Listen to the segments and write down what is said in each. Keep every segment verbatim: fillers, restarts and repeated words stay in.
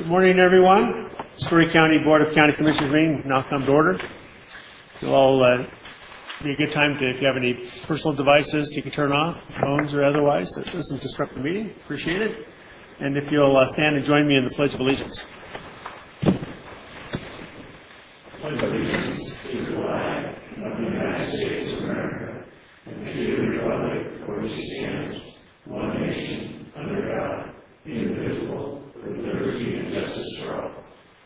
Good morning, everyone. Story County Board of County Commissioners meeting now come to order. It'll all uh, be a good time to, if you have any personal devices, you can turn off, phones or otherwise. It doesn't disrupt the meeting. Appreciate it. And if you'll uh, stand and join me in the Pledge of Allegiance. Pledge of Allegiance to the flag of the United States of America and to the republic for which it stands, one nation, under God, indivisible, with liberty and justice for all.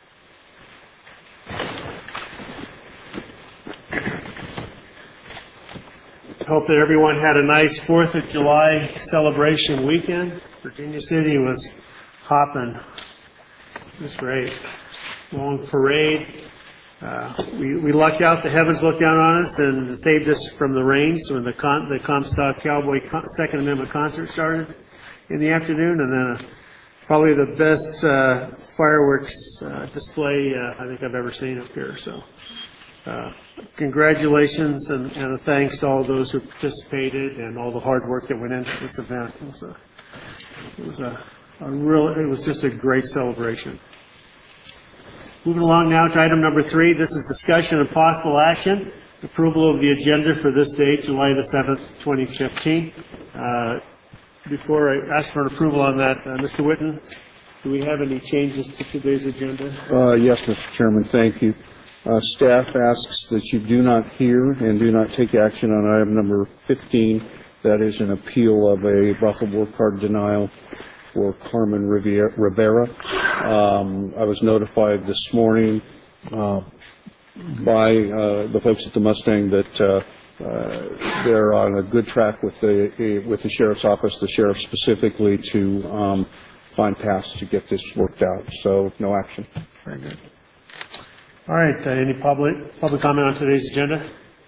I hope that everyone had a nice fourth of July celebration weekend. Virginia City was hopping. It was great. Long parade. Uh, we, we lucked out. The heavens looked down on us and saved us from the rain. So when the, con, the Comstock Cowboy con, Second Amendment concert started in the afternoon, and then a, probably the best uh, fireworks uh, display uh, I think I've ever seen up here. So uh, congratulations and, and a thanks to all those who participated and all the hard work that went into this event. It was a, it was a, a real, it was just a great celebration. Moving along now to item number three. This is discussion and possible action. Approval of the agenda for this date, July the seventh, twenty fifteen. Uh, Before I ask for an approval on that, uh, Mister Whitten, do we have any changes to today's agenda? Uh, yes, Mister Chairman, thank you. Uh, staff asks that you do not hear and do not take action on item number fifteen. That is an appeal of a Buffalo Board card denial for Carmen Rivera. Um, I was notified this morning uh, by uh, the folks at the Mustang that uh, Uh, they're on a good track with the with the sheriff's office, the sheriff specifically, to um, find paths to get this worked out. So no action. Very good. All right. Uh, any public public comment on today's agenda?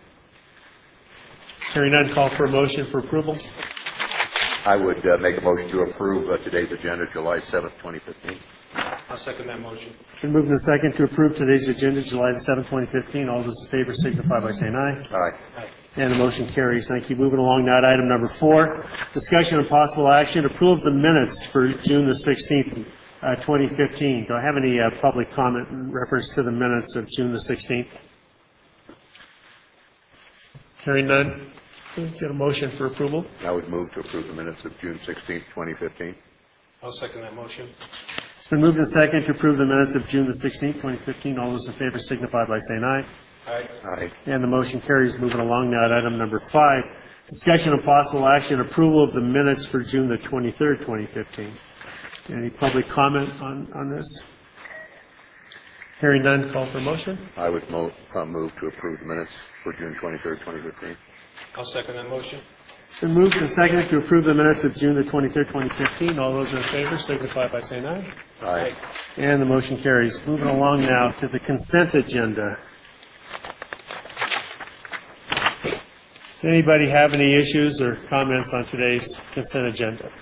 Hearing none, call for a motion for approval. I would uh, make a motion to approve uh, today's agenda, July seventh, twenty fifteen. I'll second that motion. Been moved in a second to approve today's agenda, July the seventh, twenty fifteen. All those in favor signify by saying aye. Aye. Aye. And the motion carries. Thank you. Moving along now to item number four, discussion and possible action, approve the minutes for June the sixteenth, uh, twenty fifteen. Do I have any uh, public comment in reference to the minutes of June the sixteenth? Hearing none, get a motion for approval. I would move to approve the minutes of June sixteenth, twenty fifteen. I'll second that motion. It's been moved in second to approve the minutes of June the sixteenth, twenty fifteen. All those in favor signify by saying aye. Aye. Aye. And the motion carries. Moving along now at item number five, discussion of possible action, approval of the minutes for June the twenty-third, twenty fifteen. Any public comment on, on this? Hearing none, call for a motion. I would mo uh, move to approve the minutes for June twenty-third, twenty fifteen. I'll second that motion. It's been moved and seconded to approve the minutes of June the twenty-third, twenty fifteen. All those in favor signify by saying aye. Aye. And the motion carries. Moving along now to the consent agenda. Does anybody have any issues or comments on today's consent agenda?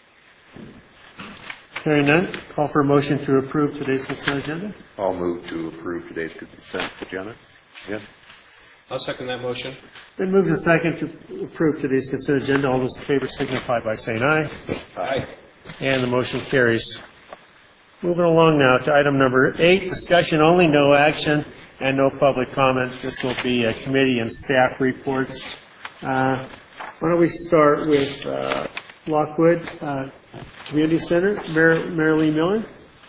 Hearing none, call for a motion to approve today's consent agenda. I'll move to approve today's consent agenda. Yeah. I'll second that motion. Been moved and seconded to approve today's consent agenda. All those in favor signify by saying aye. Aye. And the motion carries. Moving along now to item number eight, discussion only, no action, and no public comment. This will be a committee and staff reports. Uh, why don't we start with uh, Lockwood uh, Community Center, Mar Marilee Miller.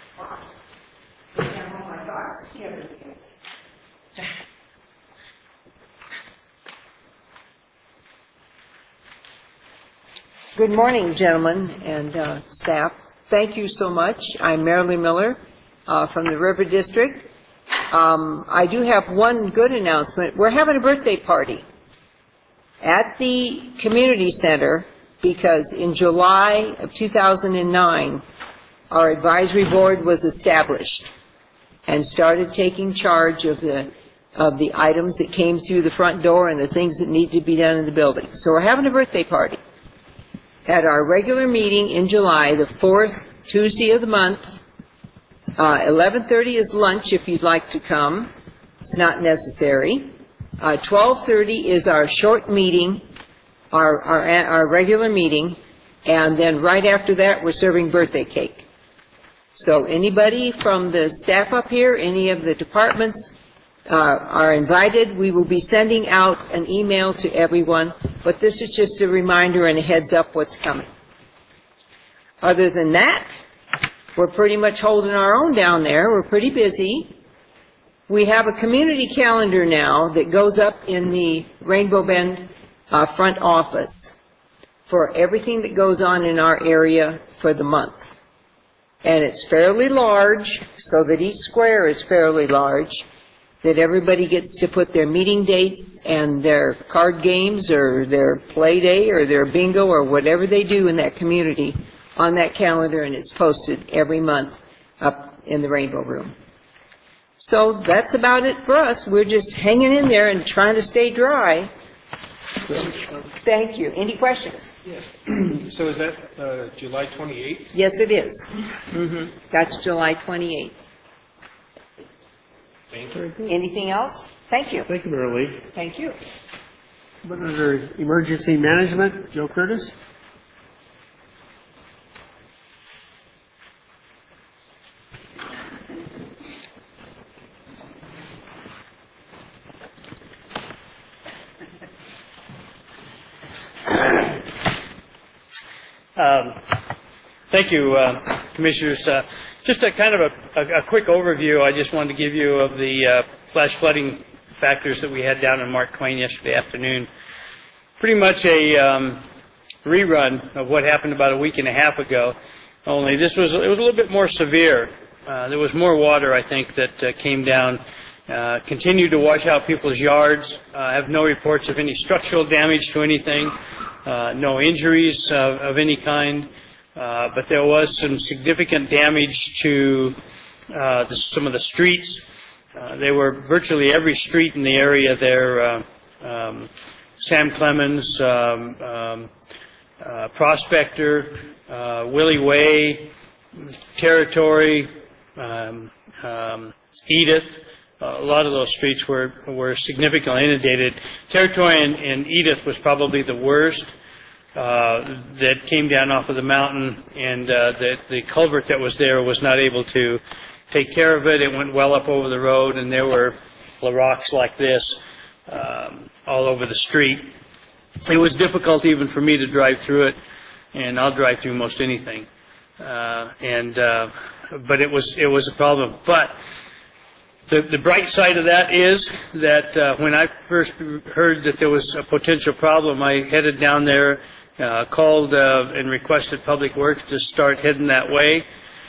Good morning, gentlemen and uh, staff. Thank you so much. I'm Marilee Miller uh, from the River District. Um, I do have one good announcement. We're having a birthday party at the community center because in July of two thousand nine, our advisory board was established and started taking charge of the of the items that came through the front door and the things that need to be done in the building. So we're having a birthday party at our regular meeting in July, the fourth Tuesday of the month. Uh, eleven thirty is lunch if you'd like to come. It's not necessary. Uh, twelve thirty is our short meeting, our, our, our regular meeting, and then right after that we're serving birthday cake. So anybody from the staff up here, any of the departments, uh, are invited. We will be sending out an email to everyone, but this is just a reminder and a heads up what's coming. Other than that, we're pretty much holding our own down there. We're pretty busy. We have a community calendar now that goes up in the Rainbow Bend uh, front office for everything that goes on in our area for the month. And it's fairly large, so that each square is fairly large, that everybody gets to put their meeting dates and their card games or their play day or their bingo or whatever they do in that community on that calendar, and it's posted every month up in the Rainbow Room. So that's about it for us. We're just hanging in there and trying to stay dry. Thank you. Any questions? So is that uh, July twenty-eighth? Yes, it is. Mm-hmm. That's July twenty-eighth. Thank you. Anything else? Thank you. Thank you, Mary Lee. Thank you. But under emergency management, Joe Curtis? Um, Thank you, uh, Commissioners. Uh, Just a kind of a, a, a quick overview I just wanted to give you of the uh, flash flooding factors that we had down in Mark Twain yesterday afternoon. Pretty much a um, rerun of what happened about a week and a half ago, only this was, it was a little bit more severe. Uh, there was more water, I think, that uh, came down, uh, continued to wash out people's yards. Uh, I have no reports of any structural damage to anything. Uh, no injuries uh, of any kind, uh, but there was some significant damage to uh, the, some of the streets. Uh, they were virtually every street in the area there, uh, um, Sam Clemens, um, um, uh, Prospector, uh, Willie Way, Territory, um, um, Edith. Uh, a lot of those streets were, were significantly inundated. Territory and, and Edith was probably the worst. Uh, that came down off of the mountain, and uh, the, the culvert that was there was not able to take care of it. It went well up over the road, and there were rocks like this um, all over the street. It was difficult even for me to drive through it, and I'll drive through most anything. Uh, and uh, but it was it was a problem. But The, the bright side of that is that uh, when I first heard that there was a potential problem, I headed down there, uh, called uh, and requested Public Works to start heading that way,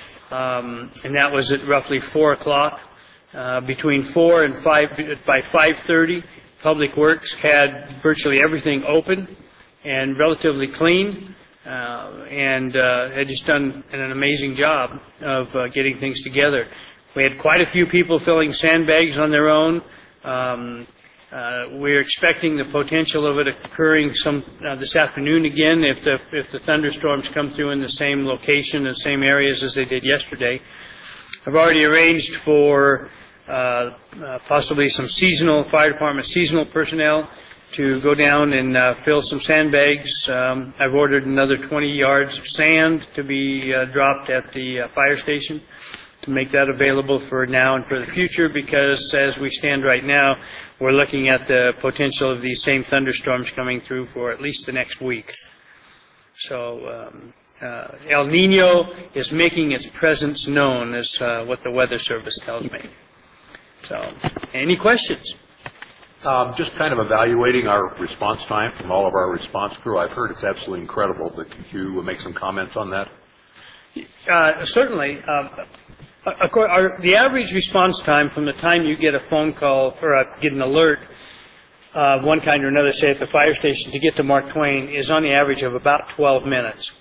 um, and that was at roughly four o'clock. Uh, between four and five, by five thirty, Public Works had virtually everything open and relatively clean, uh, and uh, had just done an amazing job of uh, getting things together. We had quite a few people filling sandbags on their own. Um, uh, we're expecting the potential of it occurring some uh, this afternoon again if the if the thunderstorms come through in the same location, the same areas as they did yesterday. I've already arranged for uh, uh, possibly some seasonal fire department seasonal personnel to go down and uh, fill some sandbags. Um, I've ordered another twenty yards of sand to be uh, dropped at the uh, fire station, to make that available for now and for the future, because as we stand right now, we're looking at the potential of these same thunderstorms coming through for at least the next week. So um, uh, El Nino is making its presence known, is uh, what the Weather Service tells me. So, any questions? Um, just kind of evaluating our response time from all of our response crew. I've heard it's absolutely incredible, but could you make some comments on that? Uh, certainly. Uh, Of course, our, the average response time from the time you get a phone call or a, get an alert, uh, one kind or another, say at the fire station, to get to Mark Twain is on the average of about twelve minutes.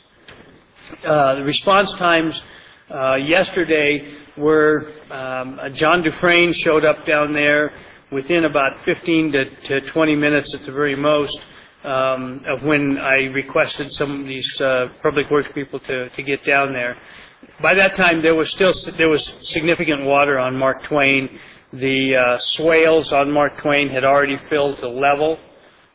Uh, the response times uh, yesterday were um, John Dufresne showed up down there within about fifteen to twenty minutes at the very most um, of when I requested some of these uh, Public Works people to, to get down there. By that time, there was still there was significant water on Mark Twain. The uh, swales on Mark Twain had already filled to level,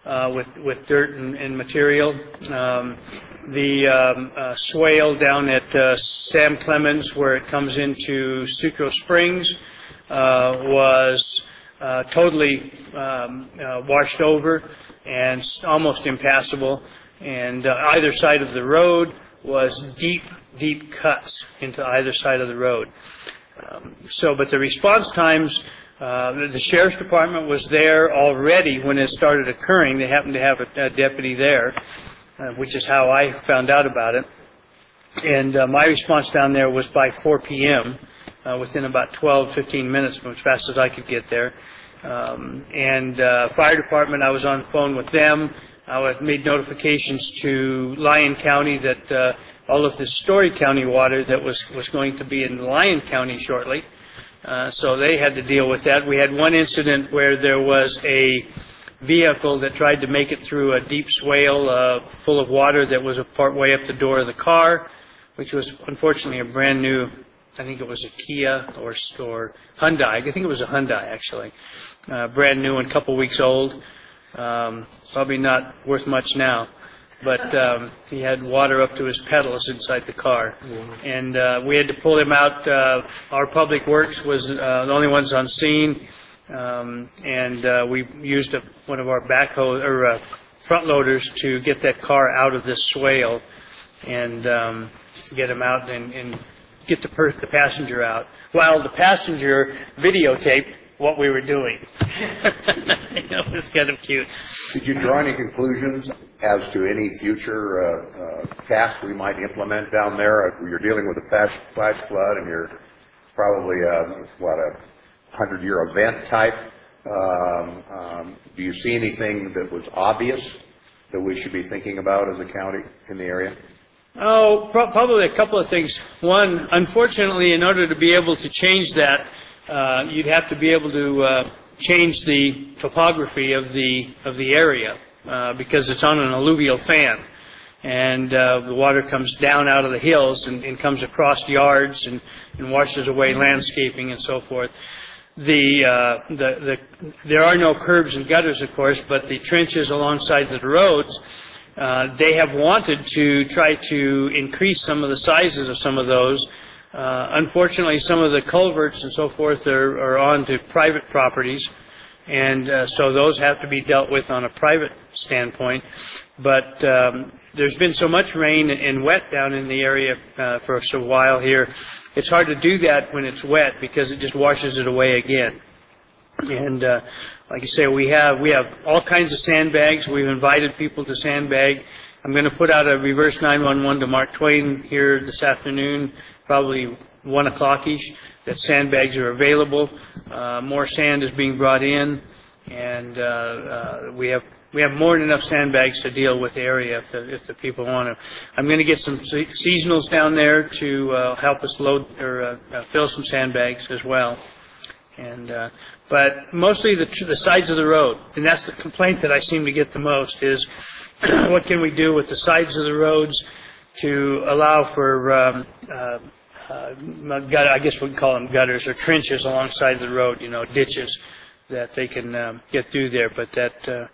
uh, with, with dirt and, and material. Um, the um, uh, swale down at uh, Sam Clemens, where it comes into Sutro Springs, uh, was uh, totally um, uh, washed over and s- almost impassable. And uh, either side of the road was deep, deep cuts into either side of the road. Um, so, but the response times, uh, the sheriff's department was there already when it started occurring. They happened to have a, a deputy there, uh, which is how I found out about it. And uh, my response down there was by four p.m., uh, within about twelve, fifteen minutes, as fast as I could get there. Um, and uh, fire department, I was on the phone with them. I made notifications to Lyon County that uh, all of the Story County water that was, was going to be in Lyon County shortly. Uh, so they had to deal with that. We had one incident where there was a vehicle that tried to make it through a deep swale uh, full of water that was a part way up the door of the car, which was unfortunately a brand new, I think it was a Kia or, or Hyundai. I think it was a Hyundai, actually. Uh, brand new and a couple weeks old. Um, probably not worth much now, but um, he had water up to his pedals inside the car, and uh, we had to pull him out. Uh, our public works was uh, the only ones on scene, um, and uh, we used a, one of our backhoe or uh, front loaders to get that car out of this swale and um, get him out and, and get the, per- the passenger out, while the passenger videotaped what we were doing. It was kind of cute. Did you draw any conclusions as to any future uh, uh, tasks we might implement down there? You're dealing with a flash, flash flood, and you're probably, uh, what, a hundred-year event type. Um, um, do you see anything that was obvious that we should be thinking about as a county in the area? Oh, pro- probably a couple of things. One, unfortunately, in order to be able to change that, uh, you'd have to be able to uh, change the topography of the of the area uh, because it's on an alluvial fan, and uh, the water comes down out of the hills and, and comes across yards and, and washes away landscaping and so forth. The, uh, the the there are no curbs and gutters, of course, but the trenches alongside the roads. Uh, they have wanted to try to increase some of the sizes of some of those. Uh, unfortunately, some of the culverts and so forth are, are on to private properties, and uh, so those have to be dealt with on a private standpoint. But um, there's been so much rain and wet down in the area uh, for a while here, it's hard to do that when it's wet because it just washes it away again. And uh, like I say, we have we have all kinds of sandbags. We've invited people to sandbag. I'm going to put out a reverse nine one one to Mark Twain here this afternoon, probably one o'clock each, that sandbags are available. Uh, more sand is being brought in, and uh, uh, we have we have more than enough sandbags to deal with the area if the, if the people want to. I'm going to get some se- seasonals down there to uh, help us load or uh, uh, fill some sandbags as well. And uh, but mostly the the sides of the road, and that's the complaint that I seem to get the most is what can we do with the sides of the roads to allow for um, uh, uh, gut, I guess we'd call them gutters or trenches alongside the road, you know, ditches that they can um, get through there. But that uh,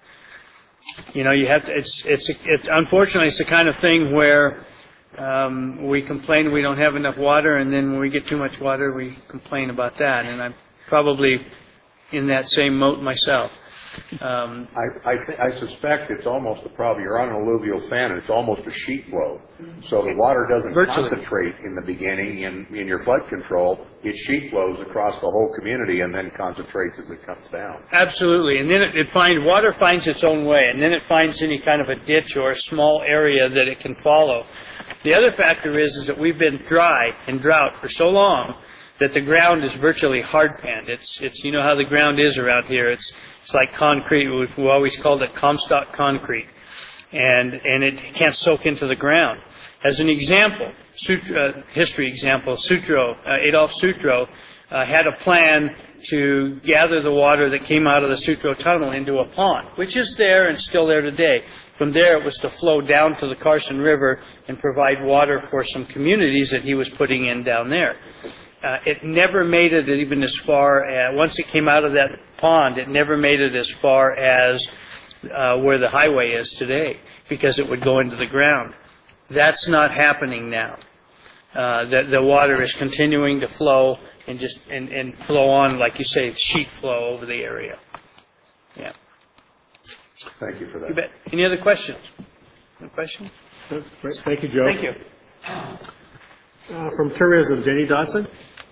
you know, you have to. It's it's it, unfortunately it's the kind of thing where um, we complain we don't have enough water, and then when we get too much water, we complain about that. And I'm probably in that same moat myself. Um, I, I, th- I suspect it's almost a problem. You're on an alluvial fan, and it's almost a sheet flow. So the water doesn't Virtually. concentrate in the beginning in, in your flood control. It sheet flows across the whole community and then concentrates as it comes down. Absolutely, and then it, it finds water finds its own way, and then it finds any kind of a ditch or a small area that it can follow. The other factor is, is that we've been dry and drought for so long that the ground is virtually hard panned. It's it's you know how the ground is around here. It's it's like concrete. We've always called it Comstock concrete, and and it can't soak into the ground. As an example, Sutro, uh, history example, Sutro, uh, Adolf Sutro uh, had a plan to gather the water that came out of the Sutro Tunnel into a pond, which is there and still there today. From there, it was to flow down to the Carson River and provide water for some communities that he was putting in down there. Uh, it never made it even as far as, once it came out of that pond, it never made it as far as uh, where the highway is today, because it would go into the ground. That's not happening now. Uh, the, the water is continuing to flow and just and, and flow on, like you say, sheet flow over the area. Yeah. Thank you for that. You bet. Any other questions? No questions? Great. Thank you, Joe. Thank you. Uh, From Tourism, Denny Dodson.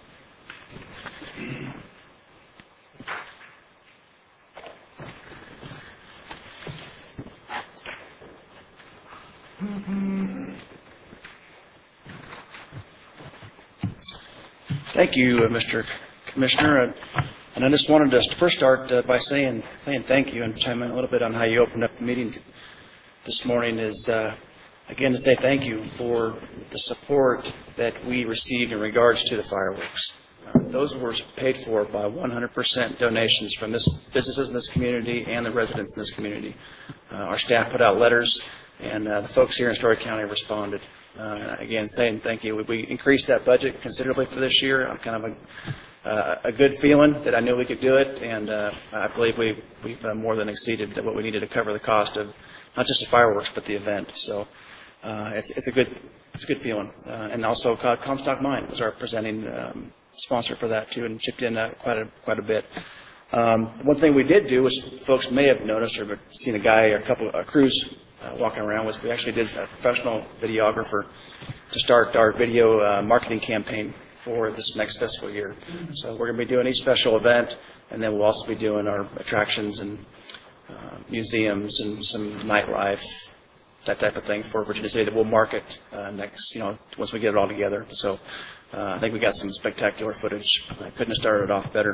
Thank you, uh, Mister Commissioner. Uh, and I just wanted to first start uh, by saying saying thank you and chime in a little bit on how you opened up the meeting this morning. Is uh, again to say thank you for the support that we received in regards to the fireworks. Uh, those were paid for by one hundred percent donations from this businesses in this community and the residents in this community. Uh, our staff put out letters, and uh, the folks here in Story County responded. Uh, again, saying thank you. We, we increased that budget considerably for this year. I'm kind of a, uh, a good feeling that I knew we could do it, and uh, I believe we, we've uh, more than exceeded what we needed to cover the cost of not just the fireworks but the event. So uh, it's, it's a good it's a good feeling. Uh, and also Comstock Mine was our presenting um, sponsor for that too, and chipped in uh, quite a quite a bit. Um, one thing we did do was, folks may have noticed or seen a guy or a couple of uh, crews Uh, walking around, was we actually did a professional videographer to start our video uh, marketing campaign for this next fiscal year. So we're going to be doing each special event, and then we'll also be doing our attractions and uh, museums and some nightlife, that type of thing for Virginia City that we'll market uh, next, you know, once we get it all together. So uh, I think we got some spectacular footage. I couldn't have started off better.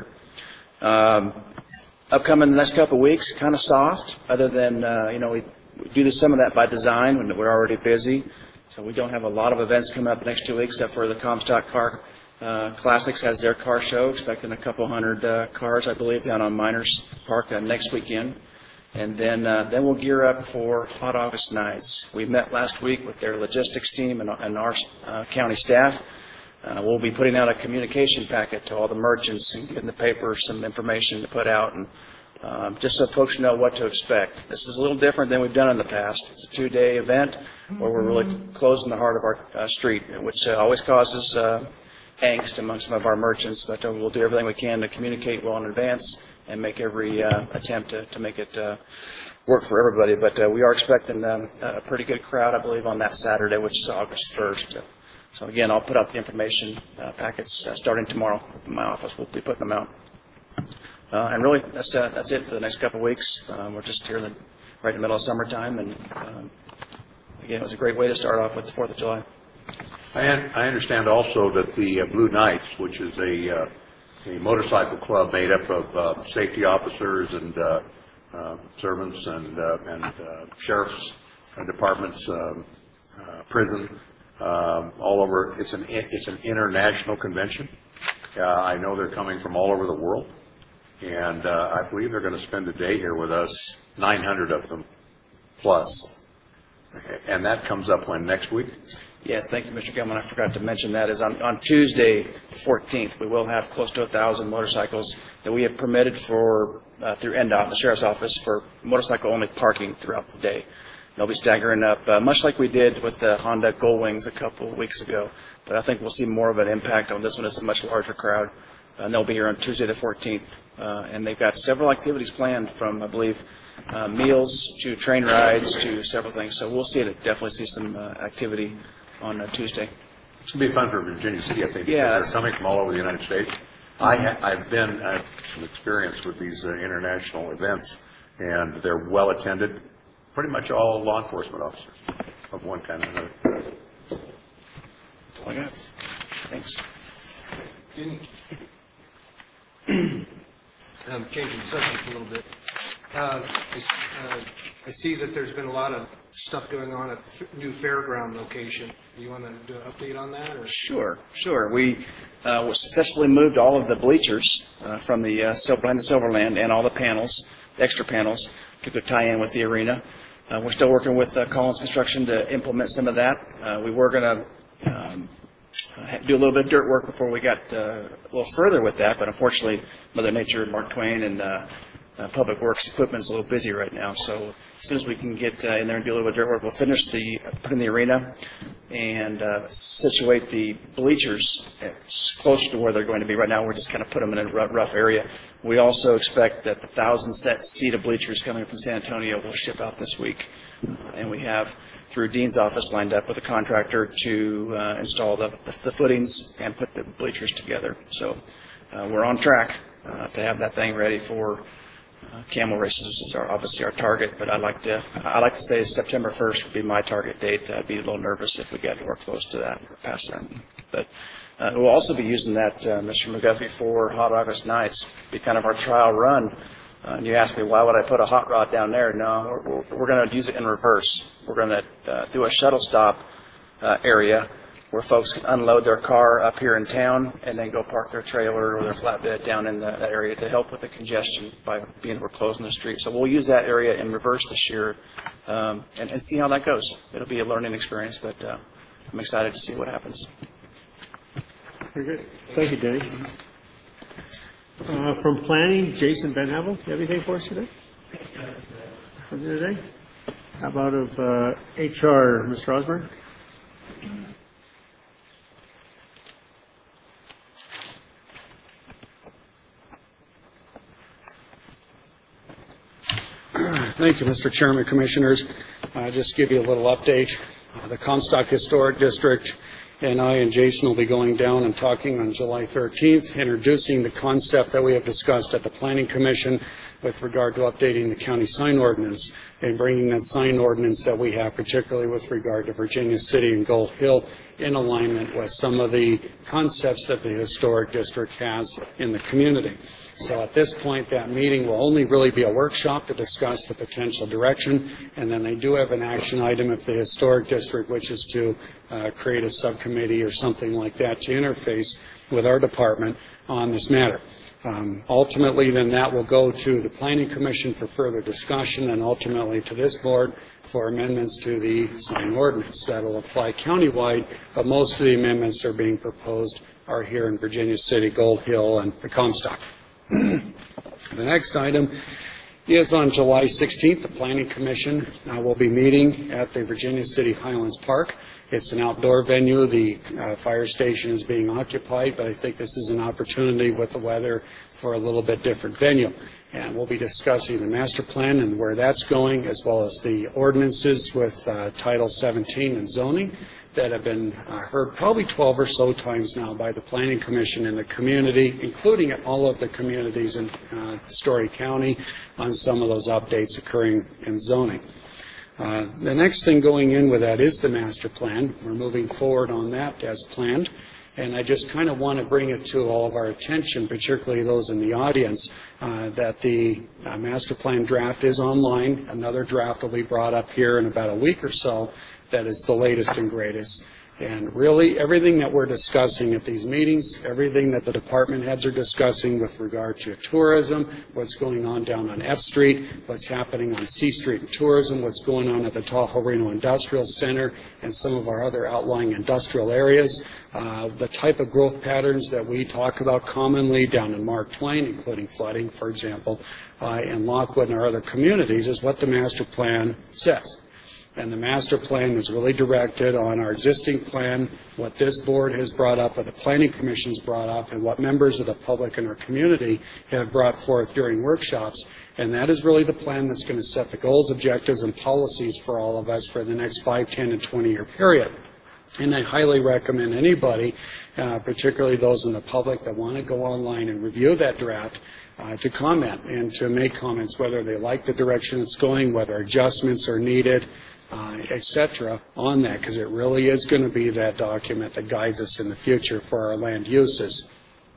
Um, upcoming the next couple of weeks, kind of soft, other than, uh, you know, we We do some of that by design when we're already busy. So we don't have a lot of events coming up the next two weeks except for the Comstock Car uh, Classics has their car show, expecting a couple hundred uh, cars, I believe, down on Miners Park uh, next weekend. And then uh, then we'll gear up for Hot August Nights. We met last week with their logistics team and, and our uh, county staff. Uh, we'll be putting out a communication packet to all the merchants and getting the paper some information to put out, and Um, just so folks know what to expect. This is a little different than we've done in the past. It's a two-day event where we're really close in the heart of our uh, street, which uh, always causes uh, angst among some of our merchants, but uh, we'll do everything we can to communicate well in advance and make every uh, attempt to, to make it uh, work for everybody. But uh, we are expecting um, a pretty good crowd, I believe, on that Saturday, which is August first. So again, I'll put out the information uh, packets uh, starting tomorrow in my office. We'll be putting them out. Uh, and really, that's uh, that's it for the next couple of weeks. Um, we're just here in the, right in the middle of summertime, and um, again, it was a great way to start off with the Fourth of July. I, un I understand also that the uh, Blue Knights, which is a, uh, a motorcycle club made up of uh, safety officers and uh, uh, servants and uh, and uh, sheriff's departments, um, uh, prison, um, all over. It's an it's an international convention. Uh, I know they're coming from all over the world. And uh, I believe they're going to spend a day here with us, nine hundred of them plus. And that comes up when, next week? Yes, thank you, Mister Gilman. I forgot to mention that is on, on Tuesday, the fourteenth, we will have close to one thousand motorcycles that we have permitted for, uh, through N D O T, the Sheriff's Office, for motorcycle-only parking throughout the day. They'll be staggering up, uh, much like we did with the Honda Goldwings a couple of weeks ago. But I think we'll see more of an impact on this one. It's a much larger crowd. And they'll be here on Tuesday the fourteenth, uh, and they've got several activities planned, from, I believe, uh, meals to train rides to several things. So we'll see it. Definitely see some uh, activity on uh, Tuesday. It's going to be fun for Virginia City, I think. Yeah. They're coming from all over the United States. I ha I've been, I have some experience with these uh, international events, and they're well attended. Pretty much all law enforcement officers of one kind or another. That's all I got. Thanks. Jenny. I'm changing the subject a little bit. Uh, I, uh, I see that there's been a lot of stuff going on at the new fairground location. Do you want to do an update on that? Or? Sure, sure. We uh, successfully moved all of the bleachers uh, from the uh, Silverland to Silverland, and all the panels, the extra panels, to go tie in with the arena. Uh, we're still working with uh, Collins Construction to implement some of that. Uh, we were going to um, do a little bit of dirt work before we got uh, a little further with that, but unfortunately, Mother Nature, Mark Twain, and uh, uh, Public Works equipment's a little busy right now, so as soon as we can get uh, in there and do a little bit of dirt work, we'll finish the, uh, put in the arena and uh, situate the bleachers closer to where they're going to be. Right now, we're just kind of put them in a rough, rough area. We also expect that the thousand set seat of bleachers coming from San Antonio will ship out this week. Uh, and we have, through Dean's office, lined up with a contractor to uh, install the, the, the footings and put the bleachers together. So uh, we're on track uh, to have that thing ready for uh, camel races, which is our, obviously our target. But I'd like to I like to say September first would be my target date. I'd be a little nervous if we got anywhere close to that or past that. But uh, we'll also be using that, uh, Mister McGuffey, for Hot August nights. Be kind of our trial run. Uh, and you asked me, why would I put a hot rod down there? No, we're, we're going to use it in reverse. We're going to uh, do a shuttle stop uh, area where folks can unload their car up here in town and then go park their trailer or their flatbed down in the, that area to help with the congestion by being we're closing the street. So we'll use that area in reverse this year um, and, and see how that goes. It'll be a learning experience, but uh, I'm excited to see what happens. Very good. Thank you, Denny. Uh, from planning, Jason Van Havel, you have anything for us today? Something today? How about of uh, H R, Mister Osborne? Thank you, Mister Chairman, Commissioners. Uh, just give you a little update. Uh, the Comstock Historic District and I and Jason will be going down and talking on July thirteenth, introducing the concept that we have discussed at the Planning Commission with regard to updating the county sign ordinance and bringing that sign ordinance that we have, particularly with regard to Virginia City and Gold Hill, in alignment with some of the concepts that the Historic District has in the community. So at this point, that meeting will only really be a workshop to discuss the potential direction, and then they do have an action item if the Historic District wishes to uh, create a subcommittee or something like that to interface with our department on this matter. Um, ultimately, then that will go to the Planning Commission for further discussion and ultimately to this board for amendments to the sign ordinance. That will apply countywide, but most of the amendments that are being proposed are here in Virginia City, Gold Hill, and the Comstock. The next item is on July sixteenth. The Planning Commission uh, will be meeting at the Virginia City Highlands Park. It's an outdoor venue. The uh, fire station is being occupied, but I think this is an opportunity with the weather for a little bit different venue. And we'll be discussing the master plan and where that's going, as well as the ordinances with uh, Title seventeen and zoning that have been uh, heard probably twelve or so times now by the Planning Commission and the community, including all of the communities in uh, Story County on some of those updates occurring in zoning. Uh, the next thing going in with that is the master plan. We're moving forward on that as planned. And I just kind of want to bring it to all of our attention, particularly those in the audience, uh, that the uh, master plan draft is online. Another draft will be brought up here in about a week or so that is the latest and greatest. And really, everything that we're discussing at these meetings, everything that the department heads are discussing with regard to tourism, what's going on down on F Street, what's happening on C Street in tourism, what's going on at the Tahoe Reno Industrial Center and some of our other outlying industrial areas, uh, the type of growth patterns that we talk about commonly down in Mark Twain, including flooding, for example, uh, in Lockwood and our other communities, is what the master plan says. And the master plan is really directed on our existing plan, what this board has brought up, what the Planning Commission's brought up, and what members of the public and our community have brought forth during workshops. And that is really the plan that's going to set the goals, objectives, and policies for all of us for the next five, ten, and twenty-year period. And I highly recommend anybody, uh, particularly those in the public that want to go online and review that draft, uh, to comment and to make comments whether they like the direction it's going, whether adjustments are needed, Uh, et cetera, on that, because it really is going to be that document that guides us in the future for our land uses.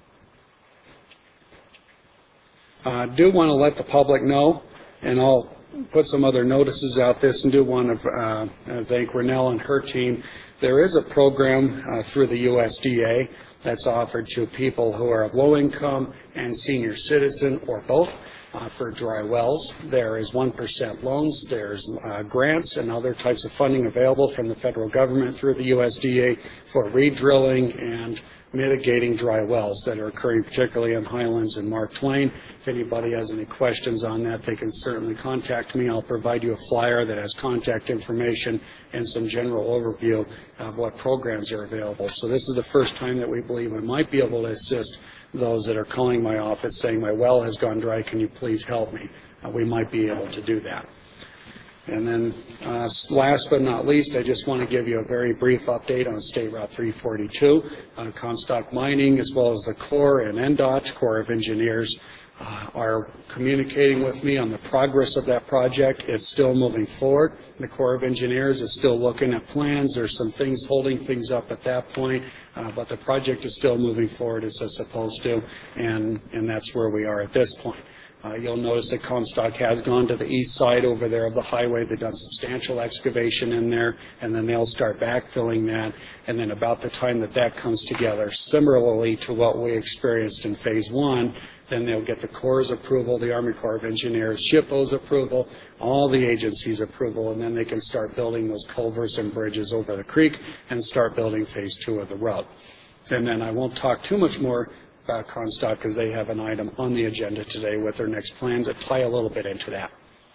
I uh, do want to let the public know, and I'll put some other notices out this, and do want to uh, thank Renelle and her team. There is a program uh, through the U S D A that's offered to people who are of low income and senior citizen or both. Uh, for dry wells. There is one percent loans, there's uh, grants and other types of funding available from the federal government through the U S D A for re-drilling and mitigating dry wells that are occurring particularly in Highlands and Mark Twain. If anybody has any questions on that, they can certainly contact me. I'll provide you a flyer that has contact information and some general overview of what programs are available. So this is the first time that we believe we might be able to assist those that are calling my office saying, my well has gone dry, can you please help me? Uh, we might be able to do that. And then uh, last but not least, I just want to give you a very brief update on State Route three forty-two. Uh, Comstock Mining, as well as the Corps and N D O T, Corps of Engineers, uh, are communicating with me on the progress of that project. It's still moving forward. The Corps of Engineers is still looking at plans. There's some things holding things up at that point, uh, but the project is still moving forward as it's supposed to, and, and that's where we are at this point. Uh, you'll notice that Comstock has gone to the east side over there of the highway. They've done substantial excavation in there, and then they'll start backfilling that. And then about the time that that comes together, similarly to what we experienced in phase one, then they'll get the Corps' approval, the Army Corps of Engineers, SHPO's approval, all the agencies' approval, and then they can start building those culverts and bridges over the creek and start building phase two of the route. And then I won't talk too much more about Comstock because they have an item on the agenda today with their next plans that tie a little bit into that.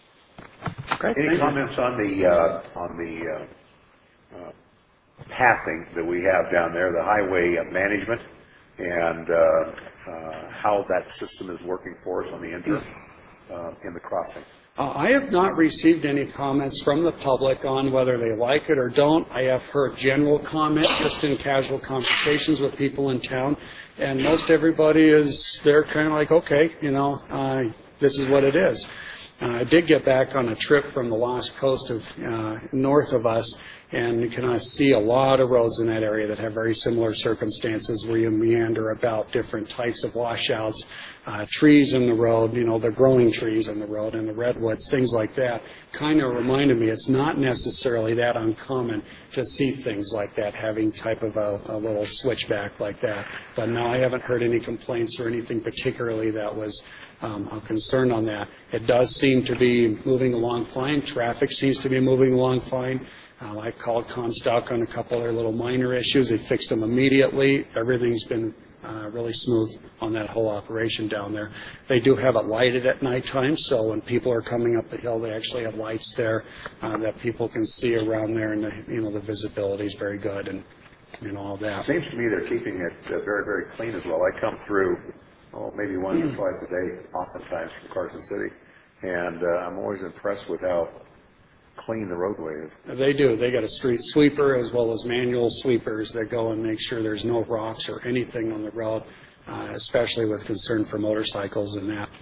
Okay. Any comments on the uh, on the uh, uh, passing that we have down there, the highway management, and uh, uh, how that system is working for us on the inter uh, in the crossing? Uh, I have not received any comments from the public on whether they like it or don't. I have heard general comment just in casual conversations with people in town, and most everybody is, they're kind of like, okay, you know, uh, this is what it is. Uh, I did get back on a trip from the Lost Coast of uh, north of us, and you can uh, see a lot of roads in that area that have very similar circumstances where you meander about different types of washouts, uh, trees in the road, you know, the growing trees in the road and the redwoods, things like that. Kind of reminded me it's not necessarily that uncommon to see things like that, having type of a, a little switchback like that. But no, I haven't heard any complaints or anything particularly that was um, a concern on that. It does seem to be moving along fine. Traffic seems to be moving along fine. Uh, I've called Comstock on a couple of their little minor issues. They fixed them immediately. Everything's been uh, really smooth on that whole operation down there. They do have it lighted at nighttime, so when people are coming up the hill, they actually have lights there uh, that people can see around there, and the, you know, the visibility is very good, and you know, all that. It seems to me they're keeping it uh, very, very clean as well. I come through, oh, maybe once or twice a day, oftentimes from Carson City, and uh, I'm always impressed with how clean the roadway is. They do. They got a street sweeper as well as manual sweepers that go and make sure there's no rocks or anything on the road, uh, especially with concern for motorcycles and that.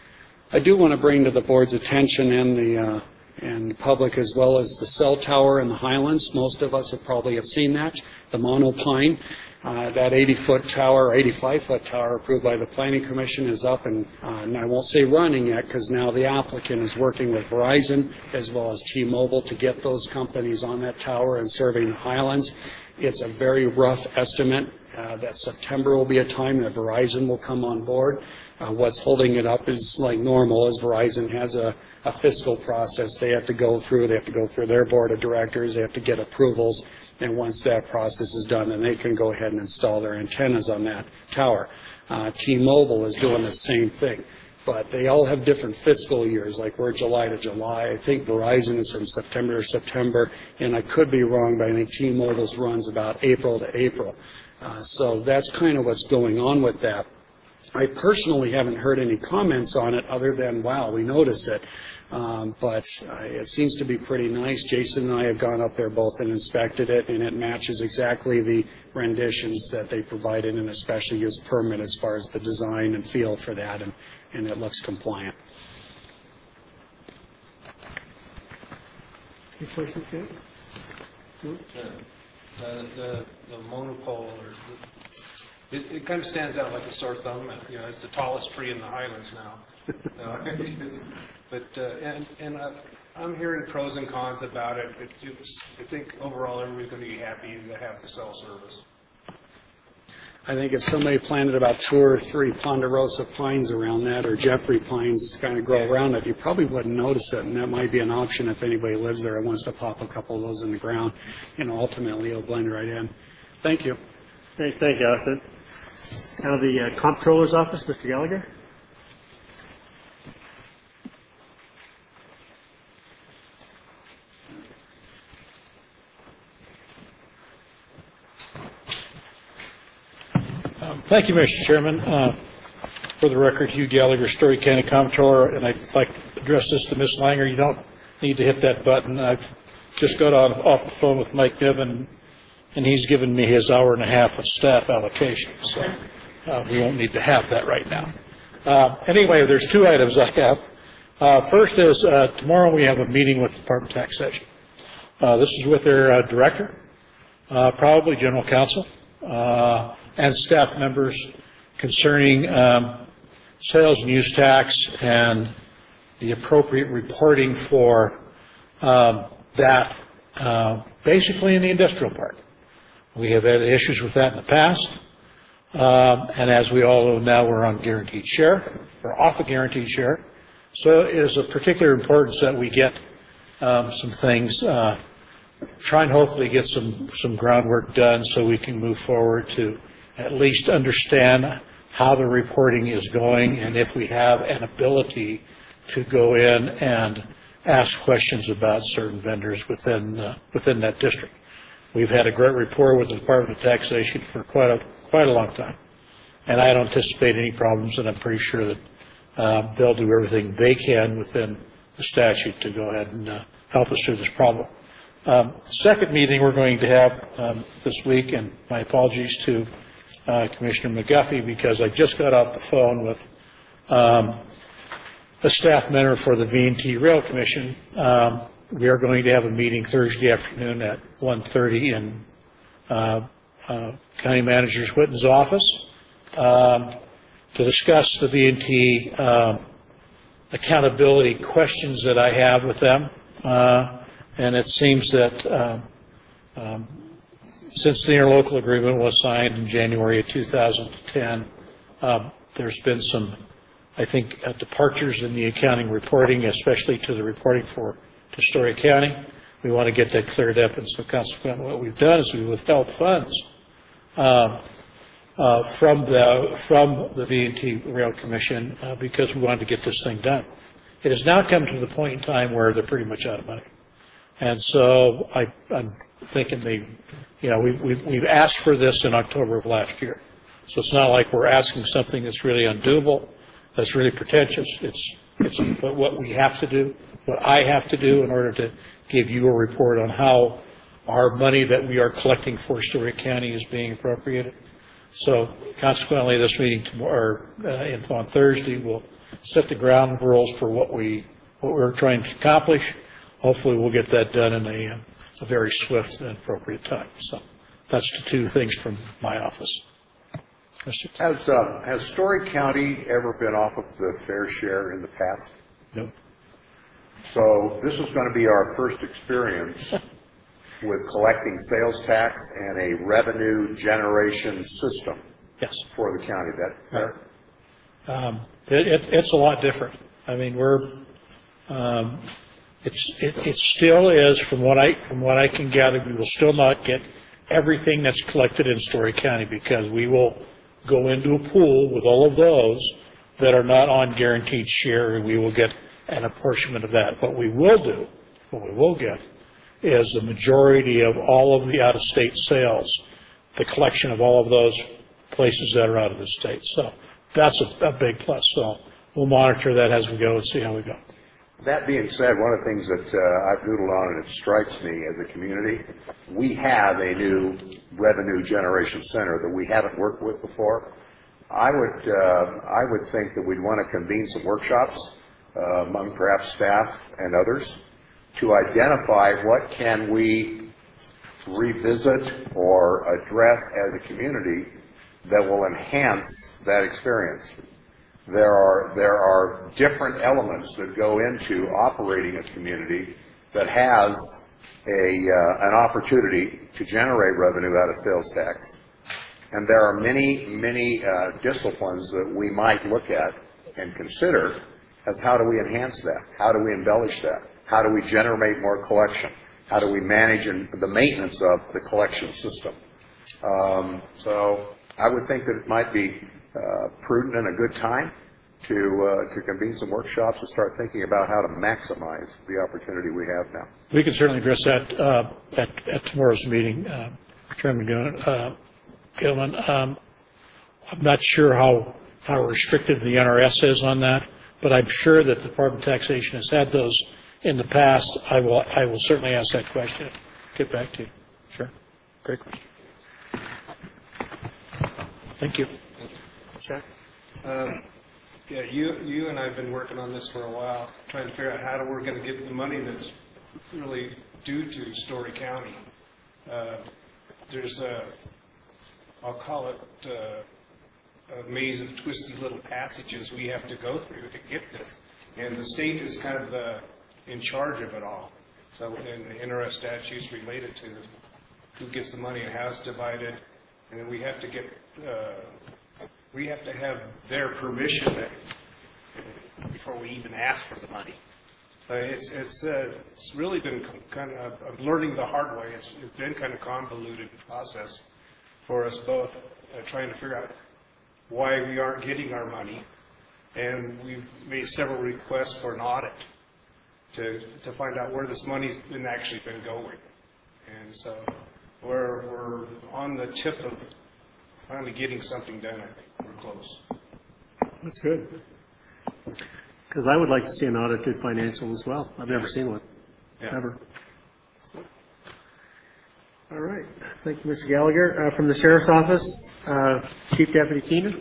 I do want to bring to the board's attention and the uh, and the public as well as the cell tower in the Highlands. Most of us have probably have seen that, the monopine. Uh, that eighty-foot tower, eighty-five-foot tower approved by the Planning Commission is up, and, uh, and I won't say running yet because now the applicant is working with Verizon as well as T-Mobile to get those companies on that tower and serving the Highlands. It's a very rough estimate uh, that September will be a time that Verizon will come on board. Uh, what's holding it up is like normal, as Verizon has a, a fiscal process they have to go through. They have to go through their board of directors. They have to get approvals. And once that process is done, then they can go ahead and install their antennas on that tower. Uh, T-Mobile is doing the same thing, but they all have different fiscal years. Like we're July to July. I think Verizon is from September to September, and I could be wrong, but I think T-Mobile's runs about April to April. Uh, so that's kind of what's going on with that. I personally haven't heard any comments on it other than, wow, we notice it. Um, but uh, it seems to be pretty nice. Jason and I have gone up there both and inspected it, and it matches exactly the renditions that they provided in a special use permit as far as the design and feel for that, and, and it looks compliant. Any questions, Dave? No? Uh, the, the monopole, or the, it, it kind of stands out like a sore thumb. You know, it's the tallest tree in the Highlands now. Uh, but uh, and and uh, I'm hearing pros and cons about it. But I think overall everybody's going to be happy to have the cell service. I think if somebody planted about two or three ponderosa pines around that, or Jeffrey pines to kind of grow around it, you probably wouldn't notice it, and that might be an option if anybody lives there and wants to pop a couple of those in the ground. You know, ultimately it'll blend right in. Thank you. Great, thank you, Allison. Now the uh, Comptroller's Office, Mister Gallagher. Thank you, Mister Chairman. Uh, For the record, Hugh Gallagher, Story County Comptroller, and I'd like to address this to Miz Langer. You don't need to hit that button. I've just got on, off the phone with Mike Niven, and he's given me his hour and a half of staff allocation, so uh, we won't need to have that right now. Uh, anyway, there's two items I have. Uh, first is uh, tomorrow we have a meeting with the Department of Taxation. Uh, this is with their uh, director, uh, probably general counsel, uh, and staff members concerning um, sales and use tax and the appropriate reporting for um, that, uh, basically in the industrial park. We have had issues with that in the past, um, and as we all know now, we're on guaranteed share. We're off a guaranteed share. So it is of particular importance that we get um, some things, uh, try and hopefully get some, some groundwork done so we can move forward to at least understand how the reporting is going and if we have an ability to go in and ask questions about certain vendors within uh, within that district. We've had a great rapport with the Department of Taxation for quite a quite a long time, and I don't anticipate any problems, and I'm pretty sure that uh, they'll do everything they can within the statute to go ahead and uh, help us through this problem. Um, second meeting we're going to have um, this week, and my apologies to Uh, Commissioner McGuffey, because I just got off the phone with um, a staff member for the V and T Rail Commission. Um, we are going to have a meeting Thursday afternoon at one thirty in uh, uh, County Manager Whitten's office um, to discuss the V and T um, accountability questions that I have with them. Uh, and it seems that um, um, since the interlocal agreement was signed in January of two thousand ten, uh, there's been some, I think, uh, departures in the accounting reporting, especially to the reporting for to Story County. We want to get that cleared up, and so consequently what we've done is we withheld funds uh, uh, from the from the V and T Rail Commission uh, because we wanted to get this thing done. It has now come to the point in time where they're pretty much out of money. And so I, I'm thinking they, you know, we've, we've, we've asked for this in October of last year. So it's not like we're asking something that's really undoable, that's really pretentious. It's, it's what we have to do, what I have to do in order to give you a report on how our money that we are collecting for Story County is being appropriated. So consequently, this meeting tomorrow, uh, on Thursday, will set the ground rules for what we, what we're trying to accomplish. Hopefully, we'll get that done in a, a very swift and appropriate time. So that's the two things from my office. Mister Has, uh, has Story County ever been off of the fair share in the past? No. So this is going to be our first experience with collecting sales tax and a revenue generation system. Yes. For the county. That fair? Um, it, it, it's a lot different. I mean, we're um, it's it, it still is, from what I from what I can gather, we will still not get everything that's collected in Story County, because we will go into a pool with all of those that are not on guaranteed share, and we will get an apportionment of that. What we will do, what we will get, is the majority of all of the out-of-state sales, the collection of all of those places that are out of the state. So that's a, a big plus. So we'll monitor that as we go and see how we go. That being said, one of the things that uh, I've doodled on, and it strikes me as a community, we have a new revenue generation center that we haven't worked with before. I would, uh, I would think that we'd want to convene some workshops uh, among perhaps staff and others to identify what can we revisit or address as a community that will enhance that experience. There are, there are different elements that go into operating a community that has a, uh, an opportunity to generate revenue out of sales tax. And there are many, many uh, disciplines that we might look at and consider as how do we enhance that? How do we embellish that? How do we generate more collection? How do we manage the maintenance of the collection system? Um, So I would think that it might be uh, prudent and a good time to, uh, to convene some workshops and start thinking about how to maximize the opportunity we have now. We can certainly address that uh, at at tomorrow's meeting, uh, Chairman Gil- uh, Gilman. Um, I'm not sure how how restrictive the N R S is on that, but I'm sure that the Department of Taxation has had those in the past. I will I will certainly ask that question. Get back to you. Sure. Great question. Thank you. Um, Yeah, you, you and I have been working on this for a while, trying to figure out how we're going to get the money that's really due to Story County. Uh, There's a, I'll call it uh, a maze of twisty little passages we have to go through to get this. And the state is kind of the, in charge of it all. So, and the N R S statutes related to who gets the money and how it's divided. And then we have to get, uh, we have to have their permission before we even ask for the money. Uh, it's it's uh, it's really been kind of I'm learning the hard way. It's, it's been kind of convoluted process for us both, uh, trying to figure out why we aren't getting our money, and we've made several requests for an audit to to find out where this money's been actually been going, and so we're we're on the tip of finally getting something done. I think we're close. That's good. Because I would like to see an audited financial as well. I've never seen one, Yeah. ever. All right. Thank you, Mister Gallagher. Uh, From the Sheriff's Office, uh, Chief Deputy Keenan.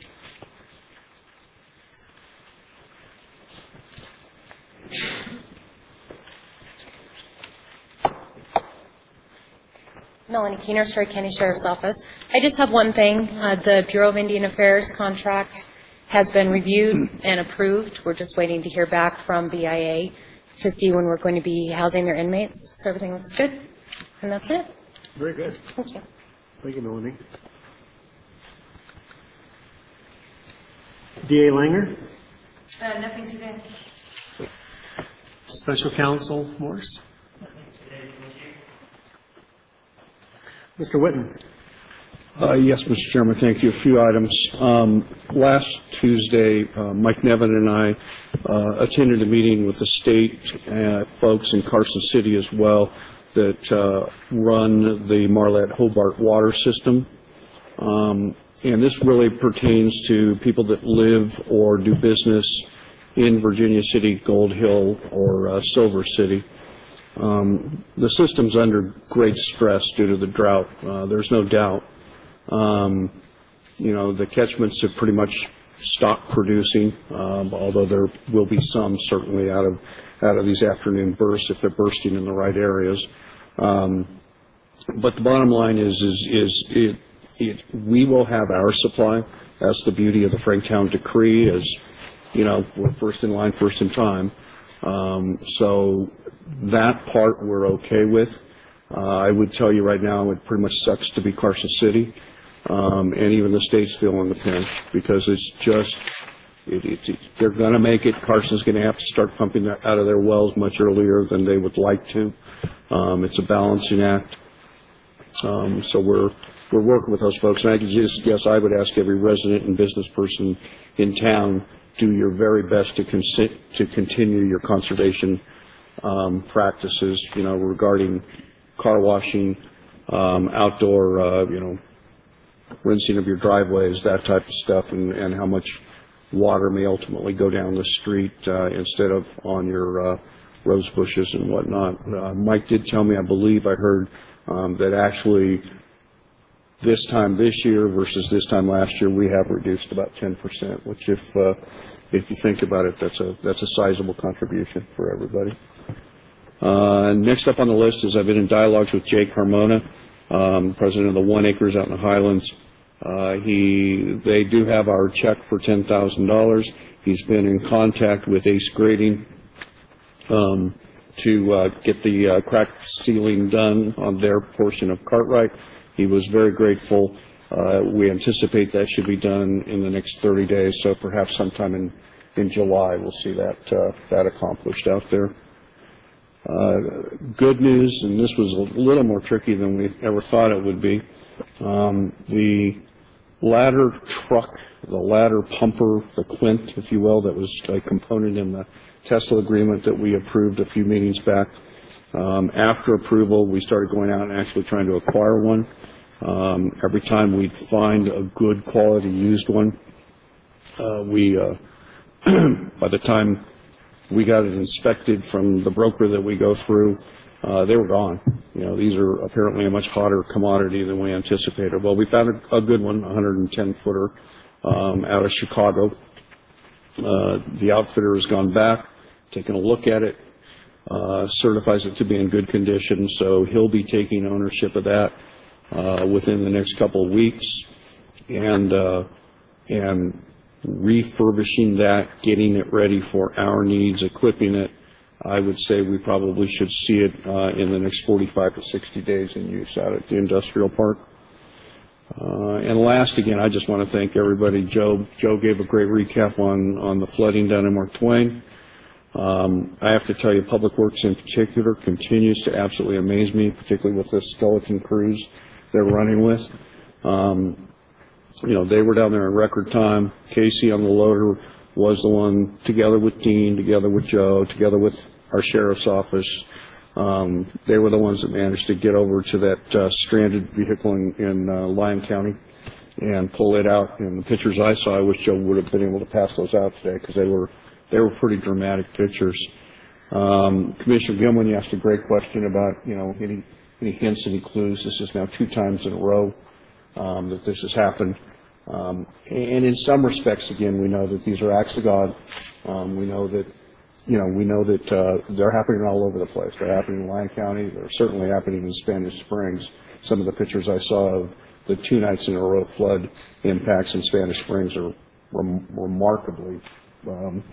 Melanie Keener, Story County Sheriff's Office. I just have one thing. Uh, The Bureau of Indian Affairs contract has been reviewed and approved. We're just waiting to hear back from B I A to see when we're going to be housing their inmates. So everything looks good. And that's it. Very good. Thank you. Thank you, Melanie. D A Langer. Uh, nothing today. Special Counsel Morse. Mister Whitten. Uh, Yes, Mister Chairman, thank you. A few items. Um, Last Tuesday, uh, Mike Nevin and I uh, attended a meeting with the state uh, folks in Carson City as well that uh, run the Marlette Hobart water system. Um, And this really pertains to people that live or do business in Virginia City, Gold Hill, or uh, Silver City. Um, The system's under great stress due to the drought. Uh, There's no doubt. Um, you know, the catchments have pretty much stopped producing, um, although there will be some certainly out of out of these afternoon bursts if they're bursting in the right areas. Um, but the bottom line is, is, is it, it, we will have our supply. That's the beauty of the Franktown decree is, you know, we're first in line, first in time. Um, so that part we're okay with. Uh, I would tell you right now it pretty much sucks to be Carson City. Um, and even the state's feeling the pinch because it's just, it, it, it, they're going to make it. Carson's going to have to start pumping that out of their wells much earlier than they would like to. Um, it's a balancing act. Um, so we're, we're working with those folks. And I could just, yes, I would ask every resident and business person in town, do your very best to, consi- to continue your conservation um, practices, you know, regarding car washing, um, outdoor, uh, you know, rinsing of your driveways, that type of stuff, and, and how much water may ultimately go down the street uh, instead of on your uh, rose bushes and whatnot. Uh, Mike did tell me, I believe I heard, um, that actually this time this year versus this time last year, we have reduced about ten percent, which if uh, if you think about it, that's a that's a sizable contribution for everybody. Uh, next up on the list is I've been in dialogues with Jay Carmona, um, president of the One Acres out in the Highlands. Uh, he, they do have our check for ten thousand dollars. He's been in contact with Ace Grading um, to uh, get the uh, crack sealing done on their portion of Cartwright. He was very grateful. Uh, we anticipate that should be done in the next thirty days, so perhaps sometime in, in July we'll see that uh, that accomplished out there. Uh, Good news, and this was a little more tricky than we ever thought it would be. Um, The ladder truck, the ladder pumper, the Quint, if you will, that was a component in the Tesla agreement that we approved a few meetings back. Um, After approval, we started going out and actually trying to acquire one. Um, Every time we'd find a good quality used one, uh, we, uh, by the time we got it inspected from the broker that we go through, uh, they were gone. You know, these are apparently a much hotter commodity than we anticipated. Well, we found a, a good one, a one hundred ten footer, um, out of Chicago. Uh, the outfitter has gone back, taken a look at it, uh, certifies it to be in good condition, so he'll be taking ownership of that uh, within the next couple of weeks, and uh, and refurbishing that, getting it ready for our needs, equipping it. I would say we probably should see it uh, in the next forty-five to sixty days in use out at the industrial park. Uh, and last, again, I just want to thank everybody. Joe, Joe gave a great recap on, on the flooding down in Mark Twain. Um, I have to tell you, Public Works in particular continues to absolutely amaze me, particularly with the skeleton crews they're running with. Um, you know, they were down there in record time. Casey on the loader was the one, together with Dean, together with Joe, together with our sheriff's office. Um, they were the ones that managed to get over to that uh, stranded vehicle in, in uh, Lyon County and pull it out. And the pictures I saw, I wish Joe would have been able to pass those out today because they were they were pretty dramatic pictures. Um, Commissioner Gilman, you asked a great question about, you know, any any hints, any clues. This is now two times in a row um, that this has happened. Um, and in some respects, again, we know that these are acts of God. Um, we know that, you know, we know that uh, they're happening all over the place. They're happening in Lyon County. They're certainly happening in Spanish Springs. Some of the pictures I saw of the two nights in a row flood impacts in Spanish Springs are rem- remarkably um,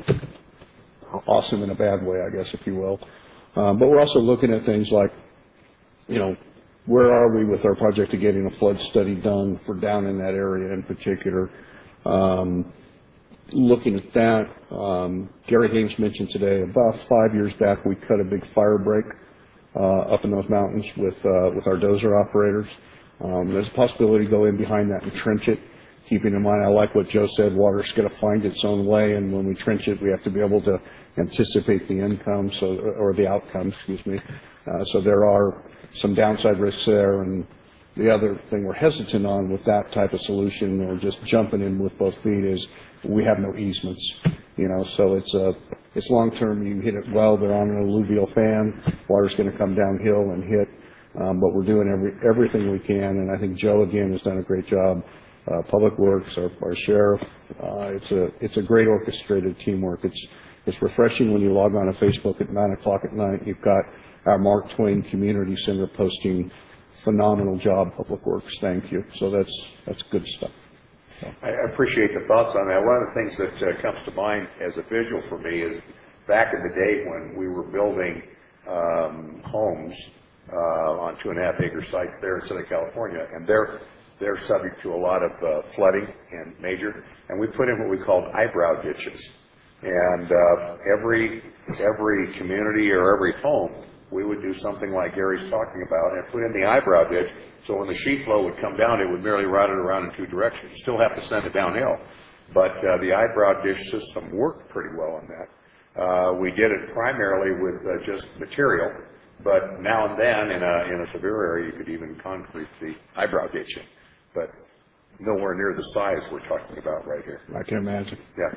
awesome in a bad way, I guess, if you will. Um, but we're also looking at things like, you know, where are we with our project of getting a flood study done for down in that area in particular? Um, looking at that, um, Gary Hames mentioned today, about five years back, we cut a big fire break uh, up in those mountains with uh, with our dozer operators. Um, there's a possibility to go in behind that and trench it, keeping in mind, I like what Joe said, water's going to find its own way, and when we trench it, we have to be able to anticipate the income, so or the outcome, excuse me. Uh, so there are some downside risks there, and the other thing we're hesitant on with that type of solution, or just jumping in with both feet, is we have no easements, you know, so it's a, it's long-term, you hit it well, they're on an alluvial fan, water's going to come downhill and hit, um, but we're doing every, everything we can, and I think Joe, again, has done a great job. Uh, Public Works, our, our sheriff, uh, it's a, it's a great orchestrated teamwork. It's, it's refreshing when you log on to Facebook at nine o'clock at night, you've got our Mark Twain Community Center posting, phenomenal job, Public Works, thank you. So that's, that's good stuff. I appreciate the thoughts on that. One of the things that uh, comes to mind as a visual for me is back in the day when we were building um, homes uh, on two and a half acre sites there in Southern California, and they're they're subject to a lot of uh, flooding and major, and we put in what we called eyebrow ditches, and uh, every every community or every home, we would do something like Gary's talking about and put in the eyebrow ditch, so when the sheet flow would come down, it would merely route it around in two directions. You still have to send it downhill, but uh, the eyebrow ditch system worked pretty well on that. Uh, we did it primarily with uh, just material, but now and then in a, in a severe area, you could even concrete the eyebrow ditching, but nowhere near the size we're talking about right here. I can imagine. Yeah.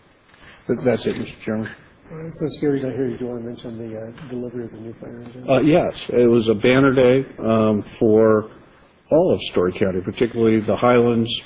But that's it, Mister Chairman. Uh, Since Gary's not here, did you want to mention the uh, delivery of the new fire engine? Uh, yes, it was a banner day um, for all of Story County, particularly the Highlands,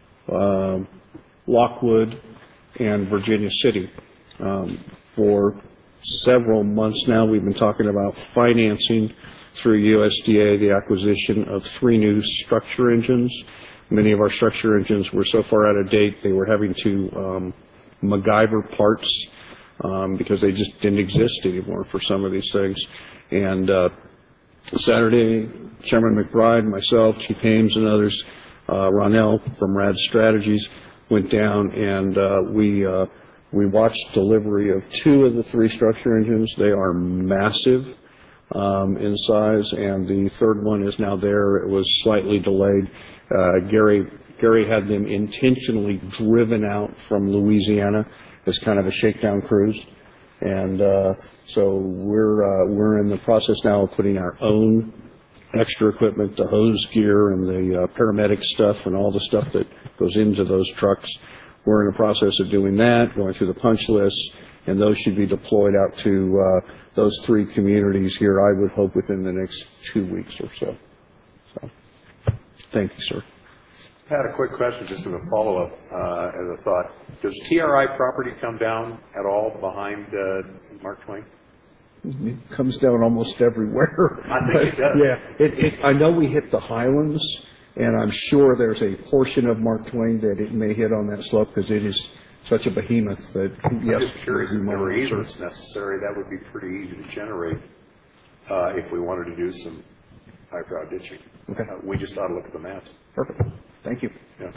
uh, Lockwood, and Virginia City. Um, for several months now, we've been talking about financing through U S D A the acquisition of three new structure engines. Many of our structure engines were so far out of date, they were having to um, MacGyver parts um, because they just didn't exist anymore for some of these things. And uh, Saturday, Chairman McBride, myself, Chief Hames, and others, uh, Ronell from Rad Strategies, went down and uh, we uh, We watched delivery of two of the three structure engines. They are massive um, in size, and the third one is now there. It was slightly delayed. Uh, Gary Gary had them intentionally driven out from Louisiana as kind of a shakedown cruise, and uh, so we're uh, we're in the process now of putting our own extra equipment, the hose gear and the uh, paramedic stuff and all the stuff that goes into those trucks. We're in the process of doing that, going through the punch lists, and those should be deployed out to uh, those three communities here, I would hope, within the next two weeks or so. So, thank you, sir. I had a quick question, just as a follow-up, uh, as a thought. Does T R I property come down at all behind uh, Mark Twain? It comes down almost everywhere. I think it does. Yeah, it, it, I know we hit the highlands, and I'm sure there's a portion of Mark Twain that it may hit on that slope because it is such a behemoth that, yes. I'm just curious if there were easements necessary. That would be pretty easy to generate uh, if we wanted to do some high-brow ditching. Okay. Uh, we just ought to look at the maps. Perfect. Thank you. Yeah.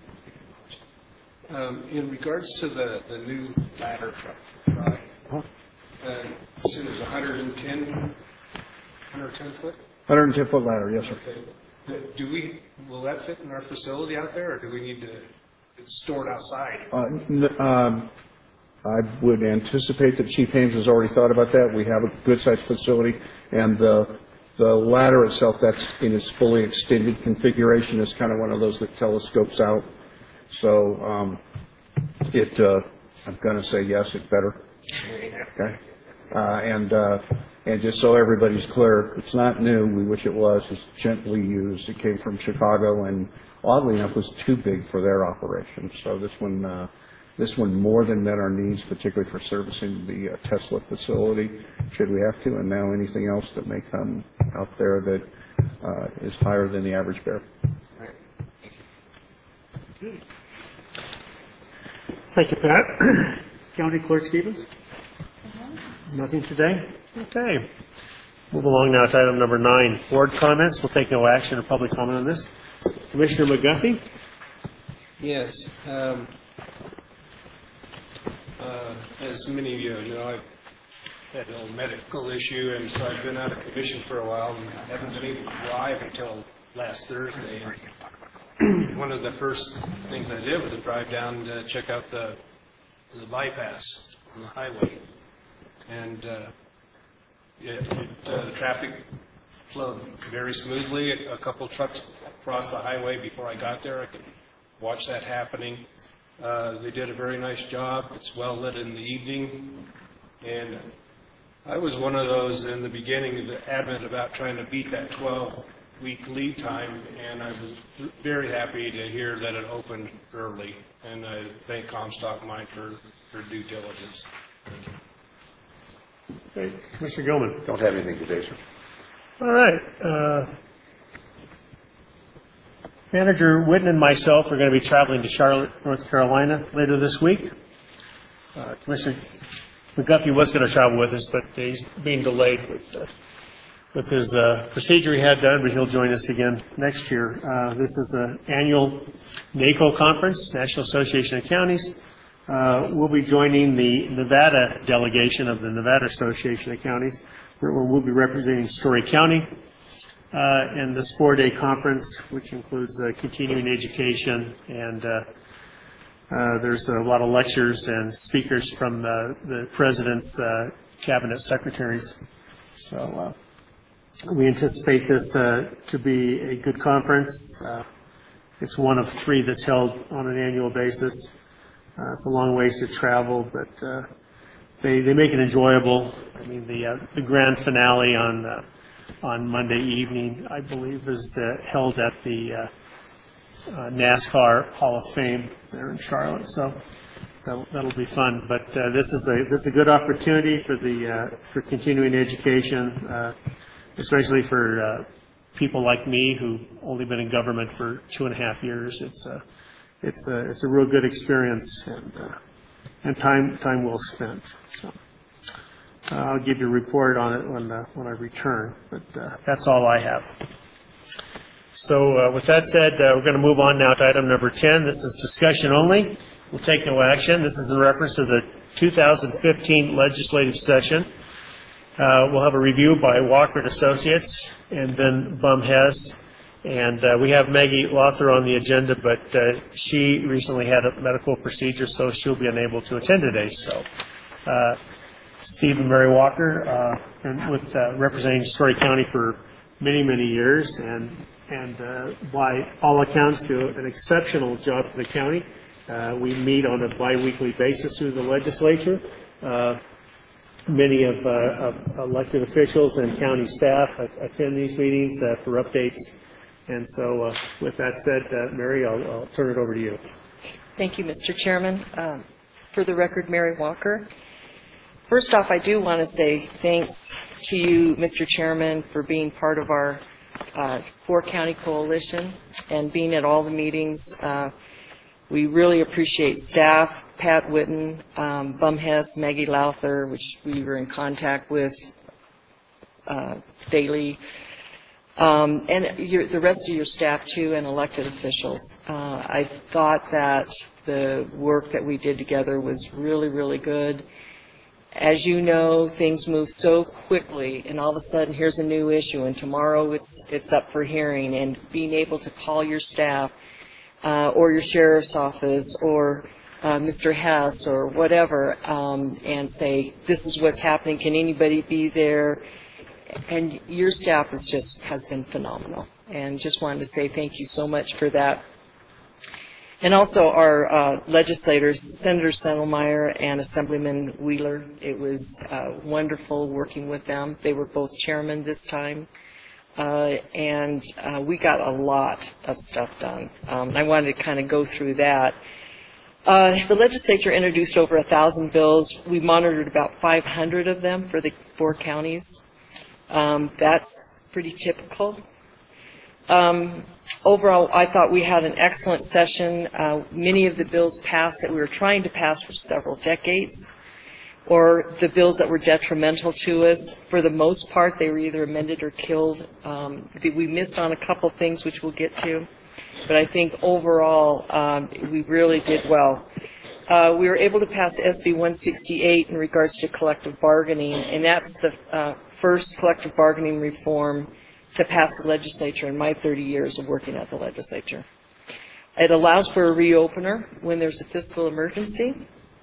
Um, In regards to the, the new ladder truck, right? Huh? Uh, you said it was one hundred ten, one hundred ten foot? one hundred ten foot ladder, yes, sir. Okay. Do we, will that fit in our facility out there, or do we need to store it outside? Uh, n- um, I would anticipate that Chief Haynes has already thought about that. We have a good-sized facility, and the the ladder itself, that's in its fully extended configuration, is kind of one of those that telescopes out. So um, it, uh, I'm going to say yes, it's better. Okay. Uh, and uh, and just so everybody's clear, it's not new. We wish it was. It's gently used. It came from Chicago, and oddly enough, was too big for their operation. So this one, uh, this one more than met our needs, particularly for servicing the uh, Tesla facility, should we have to. And now anything else that may come out there that uh, is higher than the average bear. Right. Thank you. Thank you, Pat. County Clerk Stevens? Nothing today? Okay. Move along now to item number nine, board comments. We'll take no action or public comment on this. Commissioner McGuffey? Yes. Um, uh, as many of you know, I've had a little medical issue, and so I've been out of commission for a while and haven't been able to drive until last Thursday. And one of the first things I did was to drive down to check out the, the bypass on the highway. And uh, it, it, uh, the traffic flowed very smoothly. A, a couple trucks crossed the highway before I got there. I could watch that happening. Uh, they did a very nice job. It's well lit in the evening. And I was one of those in the beginning that adamant about trying to beat that twelve-week lead time, and I was very happy to hear that it opened early. And I thank Comstock Mine for their due diligence. Thank you. Okay. Commissioner Gilman? Don't have anything today, sir. All right. Uh, Manager Whitten and myself are going to be traveling to Charlotte, North Carolina later this week. Uh, Commissioner McGuffey was going to travel with us, but he's being delayed with, uh, with his uh, procedure he had done, but he'll join us again next year. Uh, this is an annual NACO conference, National Association of Counties. Uh, we'll be joining the Nevada delegation of the Nevada Association of Counties, where we'll be representing Story County uh, in this four-day conference, which includes uh, continuing education, and uh, uh, there's a lot of lectures and speakers from the, the president's uh, cabinet secretaries. So uh, we anticipate this uh, to be a good conference. Uh, it's one of three that's held on an annual basis. Uh, it's a long ways to travel, but uh, they they make it enjoyable. I mean, the uh, the grand finale on uh, on Monday evening, I believe, is uh, held at the uh, uh, NASCAR Hall of Fame there in Charlotte. So that'll, that'll be fun. But uh, this is a this is a good opportunity for the uh, for continuing education, uh, especially for uh, people like me who've only been in government for two and a half years. It's a It's a, it's a real good experience, and, uh, and time, time well spent. So, uh, I'll give you a report on it when, uh, when I return, but, uh, that's all I have. So, uh, with that said, uh, we're going to move on now to item number ten. This is discussion only. will take no action. This is in reference to the two thousand fifteen legislative session. Uh, We'll have a review by Walker and Associates, and then Bum Hess. And uh, we have Maggie Lother on the agenda, but uh, she recently had a medical procedure, so she'll be unable to attend today. So, uh, Steve and Mary Walker, uh, and with uh, representing Story County for many, many years, and and uh, by all accounts do an exceptional job for the county. Uh, we meet on a biweekly basis through the legislature. Uh, many of, uh, of elected officials and county staff attend these meetings uh, for updates. And so uh, with that said, uh, Mary, I'll, I'll turn it over to you. Thank you, Mister Chairman. Um, for the record, Mary Walker. First off, I do want to say thanks to you, Mister Chairman, for being part of our uh, four-county coalition and being at all the meetings. Uh, we really appreciate staff, Pat Witten, um, Bum Hess, Maggie Lowther, which we were in contact with uh, daily, um, and your, the rest of your staff, too, and elected officials. Uh, I thought that the work that we did together was really, really good. As you know, things move so quickly, and all of a sudden here's a new issue, and tomorrow it's it's up for hearing. And being able to call your staff uh, or your sheriff's office or uh, Mister Hess or whatever, um, and say, this is what's happening, can anybody be there? And your staff is just has been phenomenal, and just wanted to say thank you so much for that. And also our uh, legislators, Senator Sentelmeyer and Assemblyman Wheeler. It was uh, wonderful working with them. They were both chairmen this time. Uh, and uh, we got a lot of stuff done. Um, I wanted to kind of go through that. Uh, the legislature introduced over a thousand bills. We monitored about five hundred of them for the four counties. Um, that's pretty typical. Um, overall, I thought we had an excellent session. Uh, many of the bills passed that we were trying to pass for several decades, or the bills that were detrimental to us. For the most part, they were either amended or killed. Um, we missed on a couple things, which we'll get to, but I think overall um, we really did well. Uh, we were able to pass S B one sixty-eight in regards to collective bargaining, and that's the uh, first collective bargaining reform to pass the legislature in my thirty years of working at the legislature. It allows for a reopener when there's a fiscal emergency,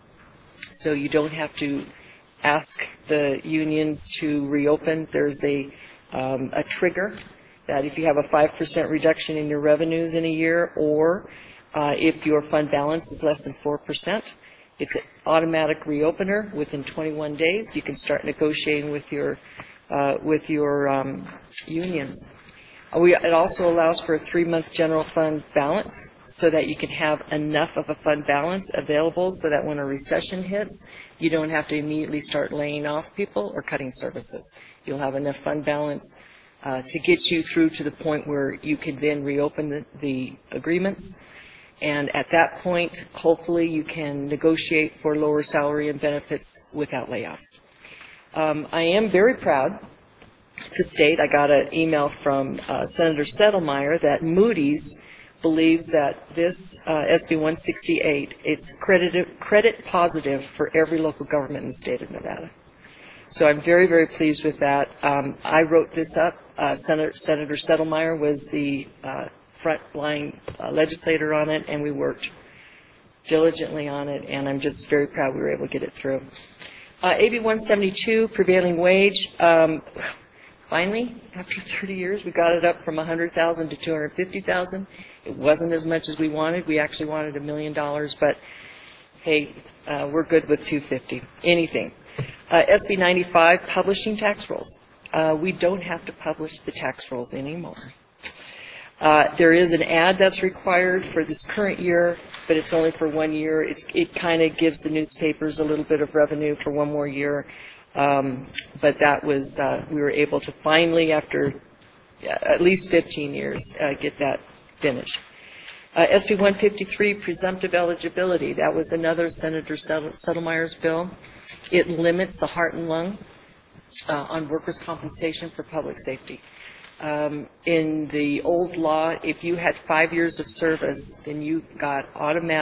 so you don't have to ask the unions to reopen. There's a, um, a trigger that if you have a five percent reduction in your revenues in a year, or uh, if your fund balance is less than four percent, it's an automatic reopener. Within twenty-one days, you can start negotiating with your Uh, with your um, unions. Uh, we, it also allows for a three-month general fund balance so that you can have enough of a fund balance available so that when a recession hits, you don't have to immediately start laying off people or cutting services. You'll have enough fund balance uh, to get you through to the point where you can then reopen the, the agreements. And at that point, hopefully you can negotiate for lower salary and benefits without layoffs. Um, I am very proud to state, I got an email from uh, Senator Sentelmeyer that Moody's believes that this uh, S B one sixty-eight, it's credit, credit positive for every local government in the state of Nevada. So I'm very, very pleased with that. Um, I wrote this up. Uh, Senator, Senator Sentelmeyer was the uh, frontline uh, legislator on it, and we worked diligently on it, and I'm just very proud we were able to get it through. Uh, A B one seventy-two, prevailing wage. Um, finally, after thirty years, we got it up from one hundred thousand dollars to two hundred fifty thousand dollars. It wasn't as much as we wanted. We actually wanted a million dollars, but hey, uh, we're good with two hundred fifty. Anything. Uh, S B ninety-five, publishing tax rolls. Uh, we don't have to publish the tax rolls anymore. Uh, there is an ad that's required for this current year, but it's only for one year. It's, it kind of gives the newspapers a little bit of revenue for one more year. Um, but that was, uh, we were able to finally, after at least fifteen years, uh, get that finished. Uh, S B one fifty-three, presumptive eligibility. That was another Senator Sentelmeyer's bill. It limits the heart and lung uh, on workers' compensation for public safety. Um, in the old law, if you had five years of service, then you got automatic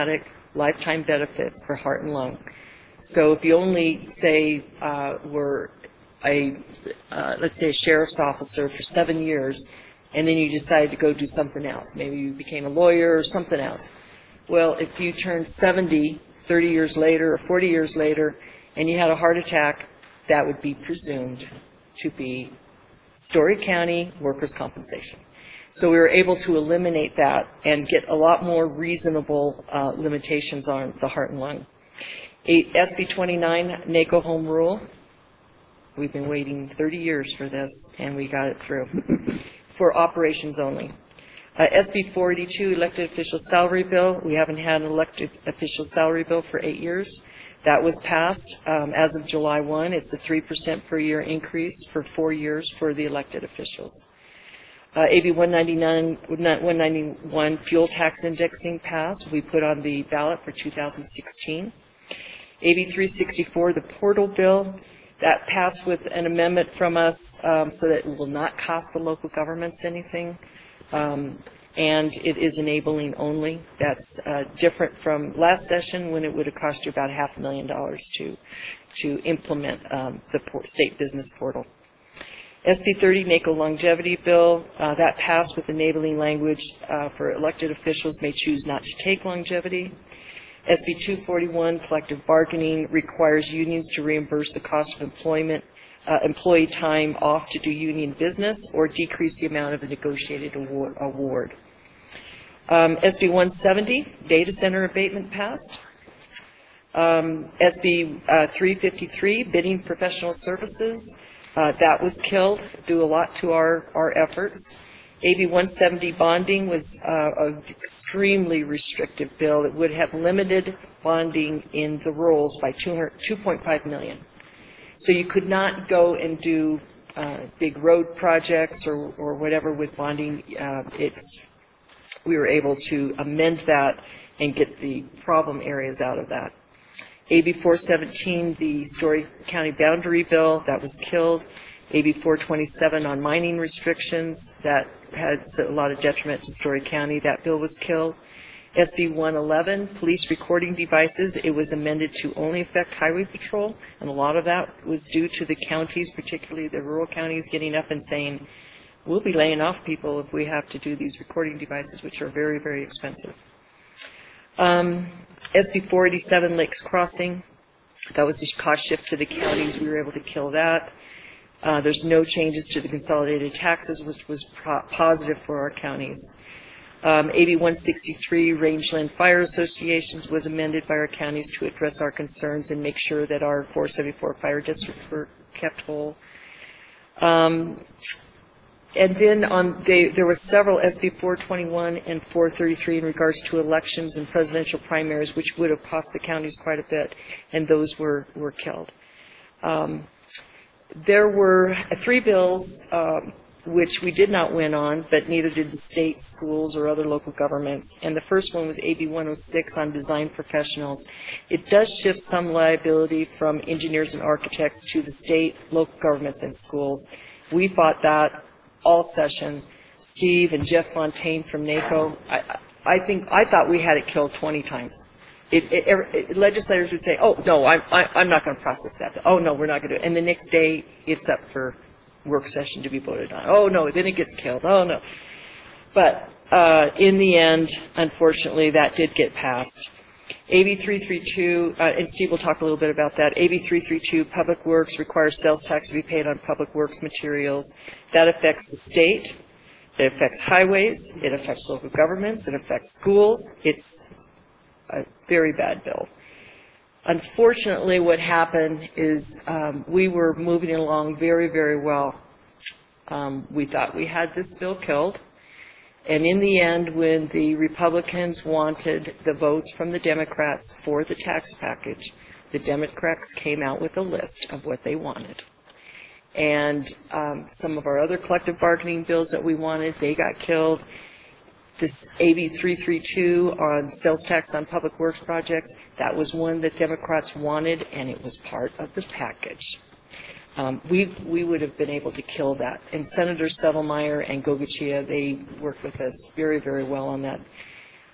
lifetime benefits for heart and lung. So if you only say uh, were a, uh, let's say a sheriff's officer for seven years, and then you decided to go do something else, maybe you became a lawyer or something else. Well, if you turned seventy, thirty years later or forty years later, and you had a heart attack, that would be presumed to be Story County workers' compensation. So we were able to eliminate that and get a lot more reasonable uh, limitations on the heart and lung. Eight, S B twenty-nine, NACO home rule. We've been waiting thirty years for this, and we got it through, for operations only. Uh, S B four eighty-two, elected official salary bill. We haven't had an elected official salary bill for eight years. That was passed um, as of July first. It's a three percent per year increase for four years for the elected officials. Uh, A B one ninety-nine, one ninety-one, fuel tax indexing passed. We put on the ballot for two thousand sixteen. A B three sixty-four, the portal bill, that passed with an amendment from us um, so that it will not cost the local governments anything. Um, and it is enabling only. That's uh, different from last session when it would have cost you about half a million dollars to, to implement um, the state business portal. S B thirty, NACO longevity bill, uh, that passed with enabling language uh, for elected officials may choose not to take longevity. S B two forty-one, collective bargaining, requires unions to reimburse the cost of employment, uh, employee time off to do union business or decrease the amount of a negotiated award. award. Um, S B one seventy, data center abatement passed. Um, S B uh, three fifty-three, bidding professional services, uh, that was killed, due a lot to our, our efforts. A B one seventy bonding was uh, an extremely restrictive bill. It would have limited bonding in the rolls by two point five million. So you could not go and do uh, big road projects or, or whatever with bonding. Uh, it's, we were able to amend that and get the problem areas out of that. A B four seventeen, the Story County boundary bill, that was killed. A B four twenty-seven on mining restrictions, that had a lot of detriment to Story County. That bill was killed. S B one eleven, police recording devices, it was amended to only affect highway patrol, and a lot of that was due to the counties, particularly the rural counties, getting up and saying, we'll be laying off people if we have to do these recording devices, which are very, very expensive. Um, S B four eighty-seven, Lakes Crossing, that was a cost shift to the counties. We were able to kill that. Uh, there's no changes to the consolidated taxes, which was pro positive for our counties. Um, A B one sixty-three, Rangeland Fire Associations, was amended by our counties to address our concerns and make sure that our four seventy-four fire districts were kept whole. Um, and then on they, there were several S B four twenty-one and four thirty-three in regards to elections and presidential primaries, which would have cost the counties quite a bit, and those were, were killed. Um, There were three bills um, which we did not win on, but neither did the state, schools, or other local governments. And the first one was A B one oh six on design professionals. It does shift some liability from engineers and architects to the state, local governments, and schools. We fought that all session. Steve and Jeff Fontaine from NACO, I, I think, I thought we had it killed twenty times. It, it, it, legislators would say, oh, no, I'm, I, I'm not going to process that. Oh, no, we're not going to do it. And the next day, it's up for work session to be voted on. Oh, no, then it gets killed. Oh, no. But uh, in the end, unfortunately, that did get passed. A B three thirty-two, uh, and Steve will talk a little bit about that. A B three thirty-two, Public Works requires sales tax to be paid on public works materials. That affects the state. It affects highways. It affects local governments. It affects schools. It's a very bad bill. Unfortunately, what happened is um, we were moving along very, very well. Um, we thought we had this bill killed. And in the end, when the Republicans wanted the votes from the Democrats for the tax package, the Democrats came out with a list of what they wanted. And um, some of our other collective bargaining bills that we wanted, they got killed. This A B three thirty-two on sales tax on public works projects, that was one that Democrats wanted, and it was part of the package. Um, we, we would have been able to kill that. And Senator Settlemyre and Gogochea, they worked with us very, very well on that.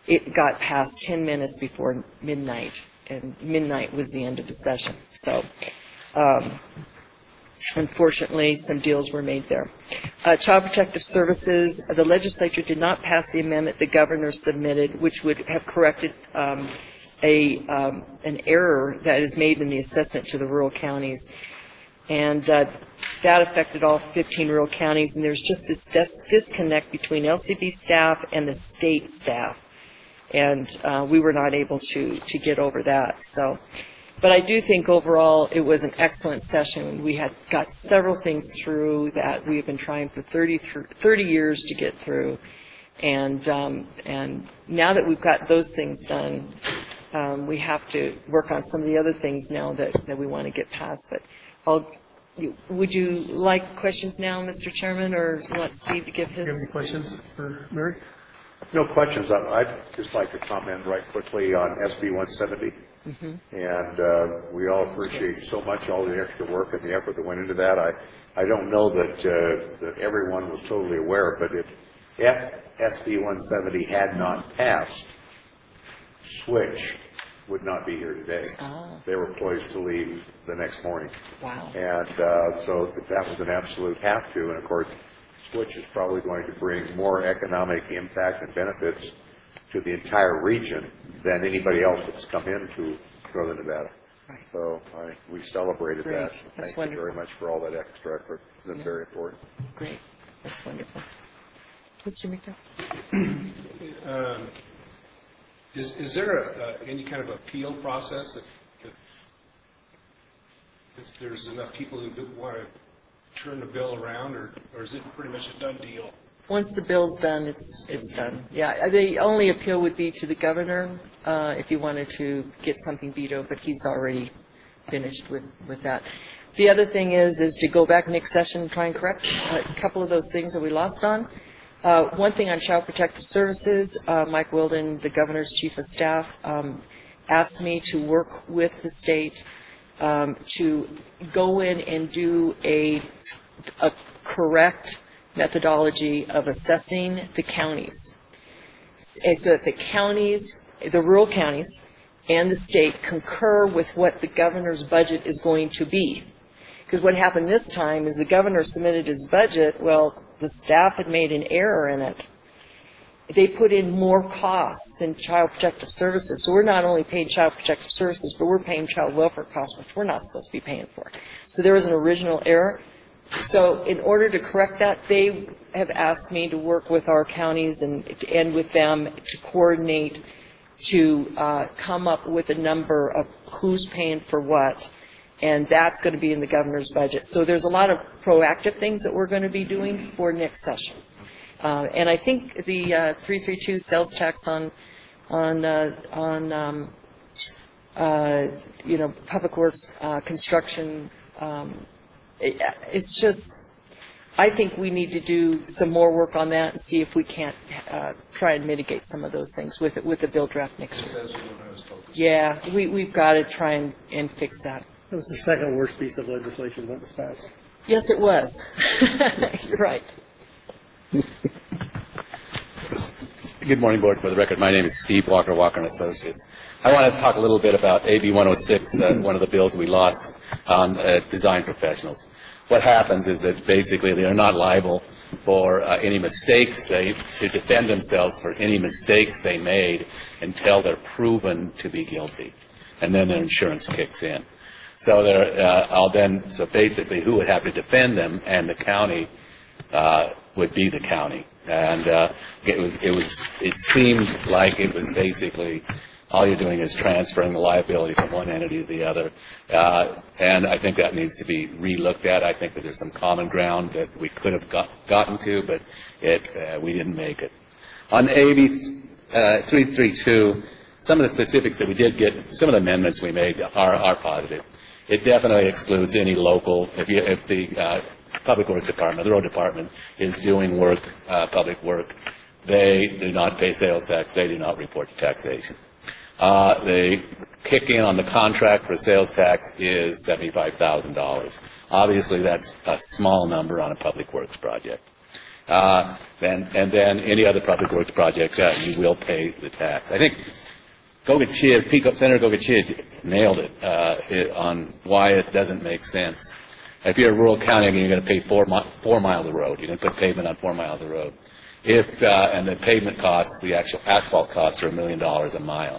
it got past ten minutes before midnight, and midnight was the end of the session. So um, unfortunately, some deals were made there. Uh, Child Protective Services, the legislature did not pass the amendment the governor submitted, which would have corrected um, a um, an error that is made in the assessment to the rural counties. And uh, that affected all fifteen rural counties, and there's just this dis disconnect between L C B staff and the state staff. And uh, we were not able to, to get over that. So, but I do think overall it was an excellent session. We had got several things through that we have been trying for thirty, thirty years to get through. And, um, and now that we've got those things done, um, we have to work on some of the other things now that, that we want to get past. But I'll, would you like questions now, Mister Chairman, or you want Steve to give his? Do you have any questions for Mary? No questions. I- I'd just like to comment right quickly on S B one seventy. Mm-hmm. And uh, we all appreciate so much all the extra work and the effort that went into that. I, I don't know that, uh, that everyone was totally aware, but if, if S B one seventy had not passed, Switch would not be here today. Oh. They were poised to leave the next morning. Wow. And uh, so that was an absolute have to. And of course, Switch is probably going to bring more economic impact and benefits to the entire region than anybody else that's come into Northern Nevada. Right. So I, we celebrated Great. that. That's Thank wonderful. you very much for all that extra effort. That's Yeah. very important. Great. That's wonderful. Mister McDowell? Um, Is, is there a, uh, any kind of appeal process if, if, if there's enough people who do want to turn the bill around, or, or is it pretty much a done deal? Once the bill's done, it's, it's done. Yeah, the only appeal would be to the governor, uh, if he wanted to get something vetoed, but he's already finished with, with that. The other thing is, is to go back next session and try and correct a couple of those things that we lost on. Uh, one thing on Child Protective Services, uh, Mike Wilden, the governor's chief of staff, um, asked me to work with the state um, to go in and do a, a correct methodology of assessing the counties. And so that the counties, the rural counties, and the state concur with what the governor's budget is going to be. Because what happened this time is the governor submitted his budget, well, the staff had made an error in it. They put in more costs than Child Protective Services. So we're not only paying Child Protective Services, but we're paying child welfare costs, which we're not supposed to be paying for. So there was an original error. So in order to correct that, they have asked me to work with our counties and, and with them to coordinate to uh, come up with a number of who's paying for what. And that's going to be in the governor's budget. So there's a lot of proactive things that we're going to be doing for next session. Uh, and I think the uh, three thirty-two sales tax on, on, uh, on um, uh, you know, public works, uh, construction, um, it, it's just, I think we need to do some more work on that and see if we can't uh, try and mitigate some of those things with, with the bill draft next week. Yeah, we, we've got to try and, and fix that. It was the second worst piece of legislation that was passed. Yes, it was. You're right. Good morning, Board. For the record, my name is Steve Walker, Walker and Associates. I want to talk a little bit about A B one oh six, uh, one of the bills we lost on uh, design professionals. What happens is that basically they are not liable for uh, any mistakes. They to defend themselves for any mistakes they made until they're proven to be guilty, and then their insurance kicks in. So there, uh, I'll then, so basically who would have to defend them, and the county uh, would be the county. And uh, it was, it was, it seemed like it was basically all you're doing is transferring the liability from one entity to the other. Uh, and I think that needs to be re-looked at. I think that there's some common ground that we could have got, gotten to, but it, uh, we didn't make it. On A B uh, three thirty-two, some of the specifics that we did get, some of the amendments we made are, are positive. It definitely excludes any local, if, you, if the uh, Public Works Department, the Road Department, is doing work, uh, public work, they do not pay sales tax, they do not report to taxation. Uh, the kick in on the contract for sales tax is seventy-five thousand dollars. Obviously, that's a small number on a public works project. Uh, and, and then any other public works project, uh, you will pay the tax. I think Gogachid, Pete, Senator Gogachid nailed it, uh, it on why it doesn't make sense. If you're a rural county, you're going to pay four, mi four miles of road. You're going to put pavement on four miles of road. If, uh, and the pavement costs, the actual asphalt costs are a million dollars a mile.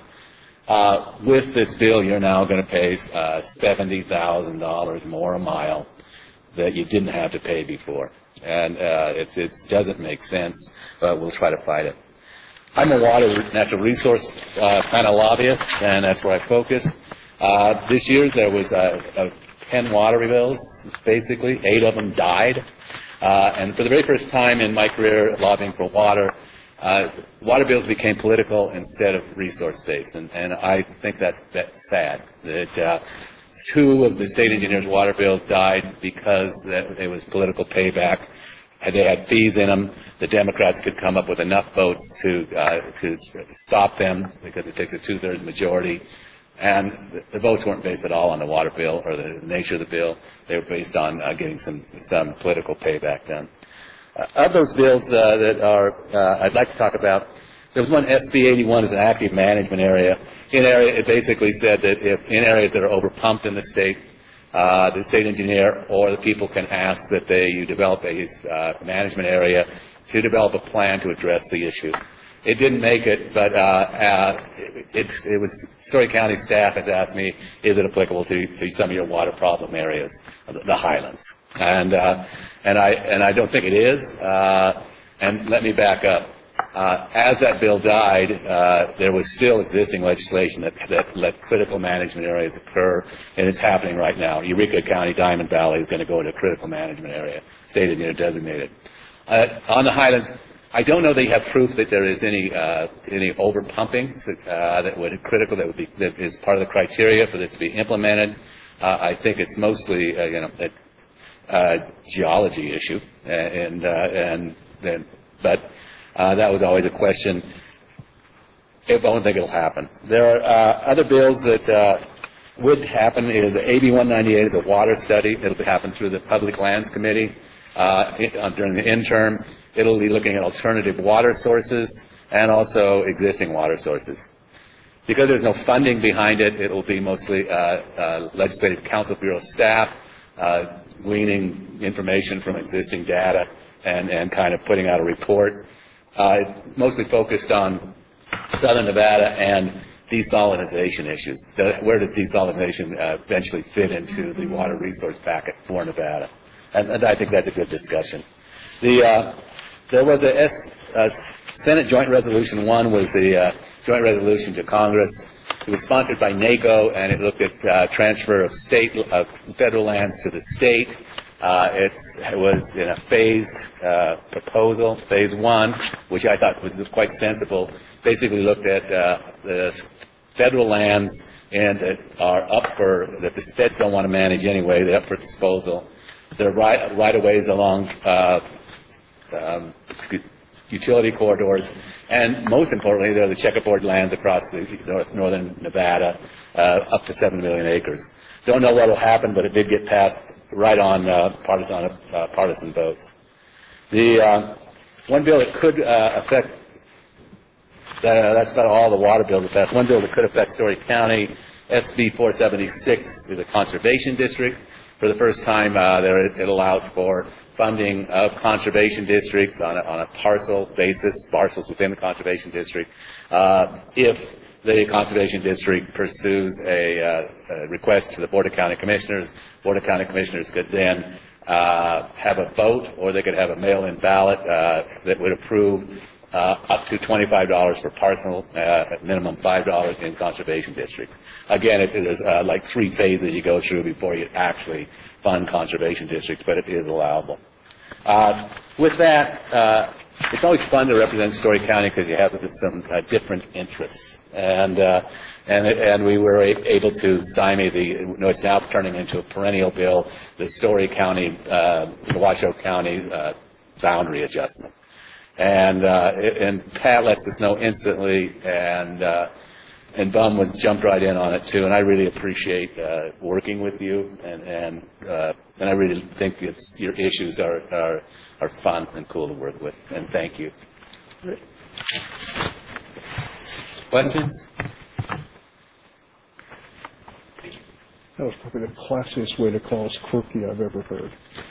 Uh, with this bill, you're now going to pay uh, seventy thousand dollars more a mile that you didn't have to pay before. And uh, it it's, doesn't make sense, but we'll try to fight it. I'm a water natural resource uh, kind of lobbyist, and that's where I focus. Uh, this year, there was uh, uh, ten water bills, basically. Eight of them died. Uh, and for the very first time in my career lobbying for water, Uh, water bills became political instead of resource-based, and, and I think that's, that's sad. That uh, two of the state engineers' water bills died because that it was political payback. They had fees in them. The Democrats could come up with enough votes to uh, to stop them because it takes a two-thirds majority. And the, the votes weren't based at all on the water bill or the nature of the bill. They were based on uh, getting some some political payback done. Uh, of those bills uh, that are, uh, I'd like to talk about, there was one, S B eighty-one is an active management area. In area, it basically said that if in areas that are overpumped in the state, uh, the state engineer or the people can ask that they you develop a uh, management area to develop a plan to address the issue. It didn't make it, but uh, uh, it, it was Story County staff has asked me, is it applicable to, to some of your water problem areas, the Highlands? And uh, and I and I don't think it is. Uh, and let me back up. Uh, as that bill died, uh, there was still existing legislation that, that let critical management areas occur, and it's happening right now. Eureka County, Diamond Valley is going to go into a critical management area, state engineer designated. Uh, on the Highlands, I don't know that you have proof that there is any uh, any over pumping uh, that would critical that would be that is part of the criteria for this to be implemented. Uh, I think it's mostly uh, you know a uh, geology issue, and uh, and then but uh, that was always a question. I don't think it'll happen. There are uh, other bills that uh, would happen. Is A B one ninety-eight is a water study. It'll happen through the Public Lands Committee uh, during the interim. It'll be looking at alternative water sources and also existing water sources. Because there's no funding behind it, it will be mostly uh, uh, Legislative Council Bureau staff uh, gleaning information from existing data and, and kind of putting out a report. Uh, mostly focused on Southern Nevada and desalinization issues. The, where does desalinization uh, eventually fit into the water resource packet for Nevada? And, and I think that's a good discussion. The uh, There was a, S, a Senate Joint Resolution one was the uh, joint resolution to Congress. It was sponsored by NACO, and it looked at uh, transfer of state of federal lands to the state. Uh, it's, it was in a phased uh, proposal. Phase one, which I thought was quite sensible, basically looked at uh, the federal lands and that are up for that the states don't want to manage anyway. They're up for disposal. They're right right of ways along. Uh, Um, utility corridors, and most importantly, they're the checkerboard lands across the north, northern Nevada, uh, up to seven million acres. Don't know what will happen, but it did get passed right on uh, partisan uh, partisan votes. The uh, one bill that could uh, affect uh, that's about all the water bills that passed. One bill that could affect Story County, S B four seventy-six, is a conservation district. For the first time, uh, there it allows for funding of conservation districts on a, on a parcel basis, parcels within the conservation district, uh, if the conservation district pursues a, uh, a request to the Board of County Commissioners. Board of County Commissioners could then uh, have a vote, or they could have a mail-in ballot uh, that would approve uh, up to twenty-five dollars per parcel, uh, at minimum five dollars in conservation districts. Again, it, there's uh, like three phases you go through before you actually fund conservation districts, but it is allowable. Uh, with that, uh, it's always fun to represent Story County because you have some uh, different interests, and uh, and and we were able to stymie the. You know, it's now turning into a perennial bill, the Story County, uh, the Washoe County uh, boundary adjustment. And uh, and Pat lets us know instantly, and uh, and Bum was jumped right in on it too, and I really appreciate uh, working with you, and and uh, and I really think it's, your issues are, are are fun and cool to work with, and thank you. Questions? That was probably the classiest way to call us quirky I've ever heard.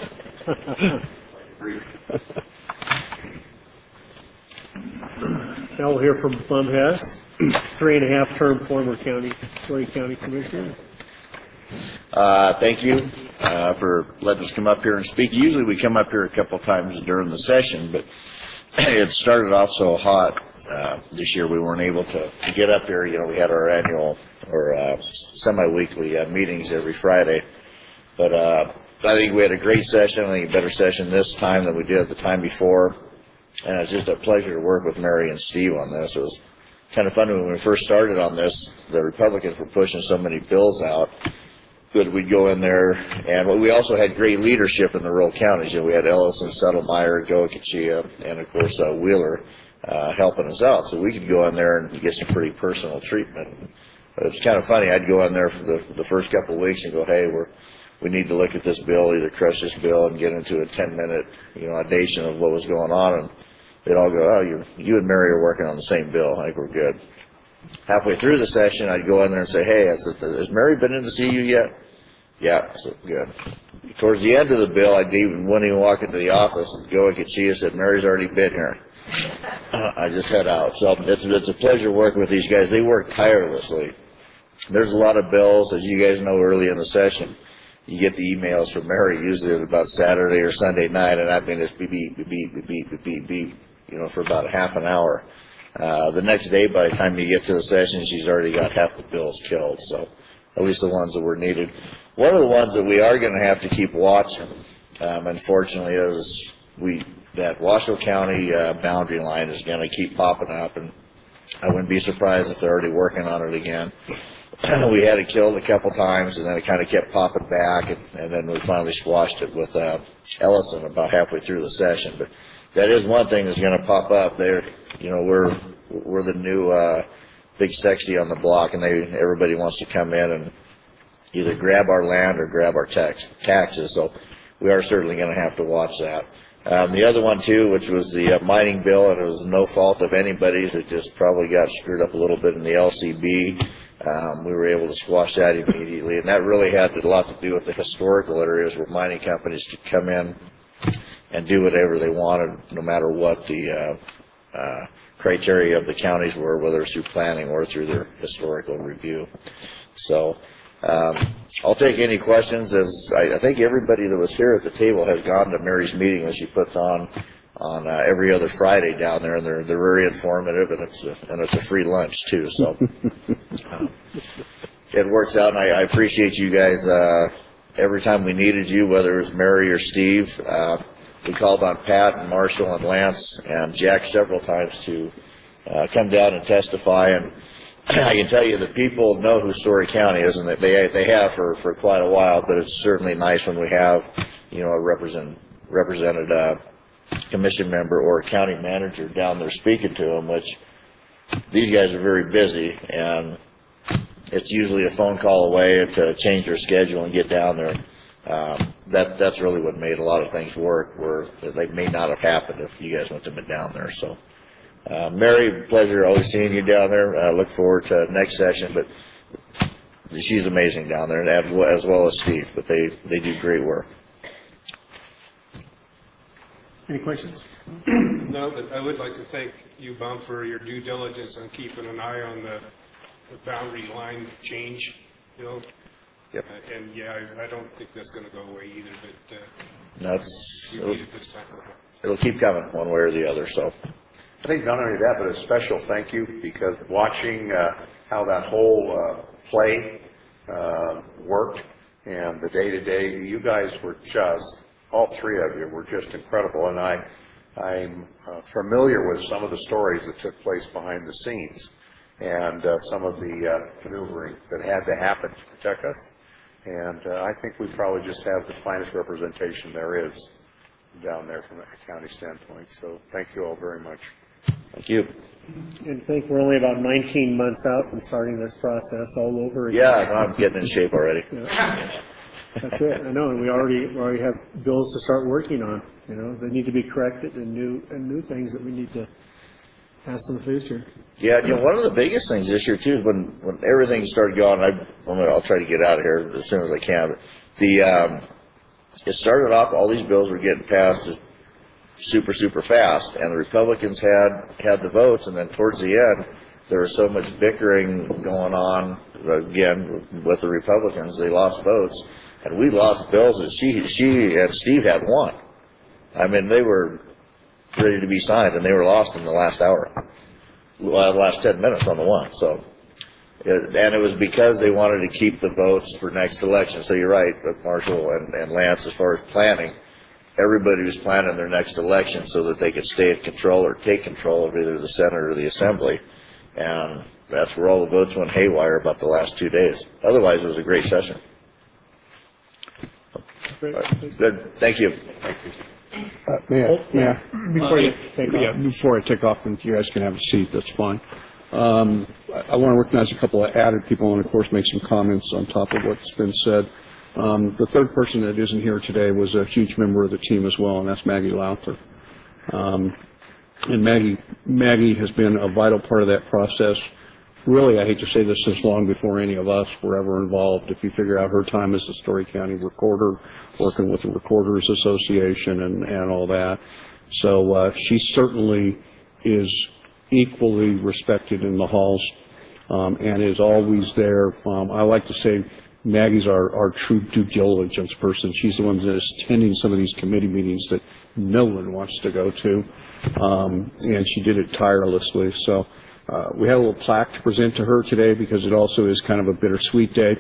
Now we'll hear from Bum Hess, three and a half term former county, Story County Commissioner. Uh, thank you uh, for letting us come up here and speak. Usually we come up here a couple of times during the session, but it started off so hot uh, this year we weren't able to, to get up here. You know, we had our annual or uh, semi-weekly uh, meetings every Friday, but uh, I think we had a great session. I think a better session this time than we did the time before, and it's just a pleasure to work with Mary and Steve on this. It was kind of funny when we first started on this. The Republicans were pushing so many bills out that we'd go in there, and we also had great leadership in the rural counties. You know, we had Ellison, Settlemyre, Goa-Kachia, and of course uh, Wheeler uh, helping us out, so we could go in there and get some pretty personal treatment. It was kind of funny. I'd go in there for the, the first couple of weeks and go, hey, we're we need to look at this bill, either crush this bill and get into a ten-minute, you know, audition of what was going on, and they'd all go, oh, you you and Mary are working on the same bill. I think we're good. Halfway through the session, I'd go in there and say, hey, I said, has Mary been in to see you yet? Yeah, I said, good. Towards the end of the bill, I'd even, wouldn't even walk into the office and go and get Chia said, Mary's already been here. I just head out. So it's, it's a pleasure working with these guys. They work tirelessly. There's a lot of bills, as you guys know, early in the session. You get the emails from Mary usually about Saturday or Sunday night, and I mean it's beep, beep, beep, beep, beep, beep, beep, beep, you know, for about half an hour. Uh, the next day, by the time you get to the session, she's already got half the bills killed, so at least the ones that were needed. One of the ones that we are going to have to keep watching, um, unfortunately, is we that Washoe County uh, boundary line is going to keep popping up, and I wouldn't be surprised if they're already working on it again. We had it killed a couple times, and then it kind of kept popping back, and, and then we finally squashed it with uh, Ellison about halfway through the session. But that is one thing that's going to pop up. There, you know, we're we're the new uh, big sexy on the block, and they everybody wants to come in and either grab our land or grab our tax taxes. So we are certainly going to have to watch that. Um, the other one too, which was the uh, mining bill, and it was no fault of anybody's. It just probably got screwed up a little bit in the L C B. Um, we were able to squash that immediately, and that really had a lot to do with the historical areas where mining companies could come in and do whatever they wanted, no matter what the uh, uh, criteria of the counties were, whether it's through planning or through their historical review. So um, I'll take any questions. As I, I think everybody that was here at the table has gone to Mary's meeting that she puts on on uh, every other Friday down there, and they're they're very informative, and it's a, and it's a free lunch too. So uh, it works out, and I, I appreciate you guys. Uh, every time we needed you, whether it was Mary or Steve, uh, we called on Pat and Marshall and Lance and Jack several times to uh, come down and testify. And I can tell you the people know who Story County is, and that they they have for for quite a while. But it's certainly nice when we have, you know, a represent represented. Uh, commission member or a county manager down there speaking to them, which these guys are very busy, and it's usually a phone call away to change their schedule and get down there. Um, that that's really what made a lot of things work, where they may not have happened if you guys wouldn't have been down there. So uh, Mary, pleasure always seeing you down there. I uh, look forward to next session, but she's amazing down there, and as well as Steve, but they they do great work. Any questions? No, but I would like to thank you, Bum, for your due diligence on keeping an eye on the, the boundary line change, you know. Yep. Uh, and yeah, I, I don't think that's going to go away either, but uh, that's you it'll, need it this time. it'll keep coming one way or the other. So I think not only that, but a special thank you, because watching uh, how that whole uh, play uh, worked and the day-to-day, you guys were just, all three of you were just incredible, and I, I'm uh, familiar with some of the stories that took place behind the scenes and uh, some of the uh, maneuvering that had to happen to protect us, and uh, I think we probably just have the finest representation there is down there from a county standpoint, so thank you all very much. thank you. And I think we're only about nineteen months out from starting this process all over again. Yeah, no, I'm getting in shape already. Yeah. That's it, I know, and we already, we already have bills to start working on, you know, they need to be corrected and new, and new things that we need to pass in the future. Yeah, you know, one of the biggest things this year too is when, when everything started going, I, I'm gonna, I'll try to get out of here as soon as I can, but the, um, it started off, all these bills were getting passed just super, super fast, and the Republicans had, had the votes, and then towards the end, there was so much bickering going on, again, with the Republicans, they lost votes, and we lost bills that she, she and Steve had won. I mean, they were ready to be signed, and they were lost in the last hour, well, the last ten minutes on the one, so. It, and it was because they wanted to keep the votes for next election. So you're right, Marshall and, and Lance, as far as planning, everybody was planning their next election so that they could stay in control or take control of either the Senate or the Assembly. And that's where all the votes went haywire about the last two days. Otherwise, it was a great session. Great. Right. Good. Thank you. Uh, may I, may I? Before you take Yeah, off. before I take off, and you guys can have a seat, that's fine. Um, I, I want to recognize a couple of added people and, of course, make some comments on top of what's been said. Um, the third person that isn't here today was a huge member of the team as well, and that's Maggie Lowther. Um, and Maggie, Maggie has been a vital part of that process. Really, I hate to say this, since long before any of us were ever involved. If you figure out her time as the Story County recorder, working with the Recorders Association and, and all that. So uh, she certainly is equally respected in the halls um, and is always there. Um, I like to say Maggie's our, our true due diligence person. She's the one that is attending some of these committee meetings that no one wants to go to, um, and she did it tirelessly. So uh, we had a little plaque to present to her today because it also is kind of a bittersweet day.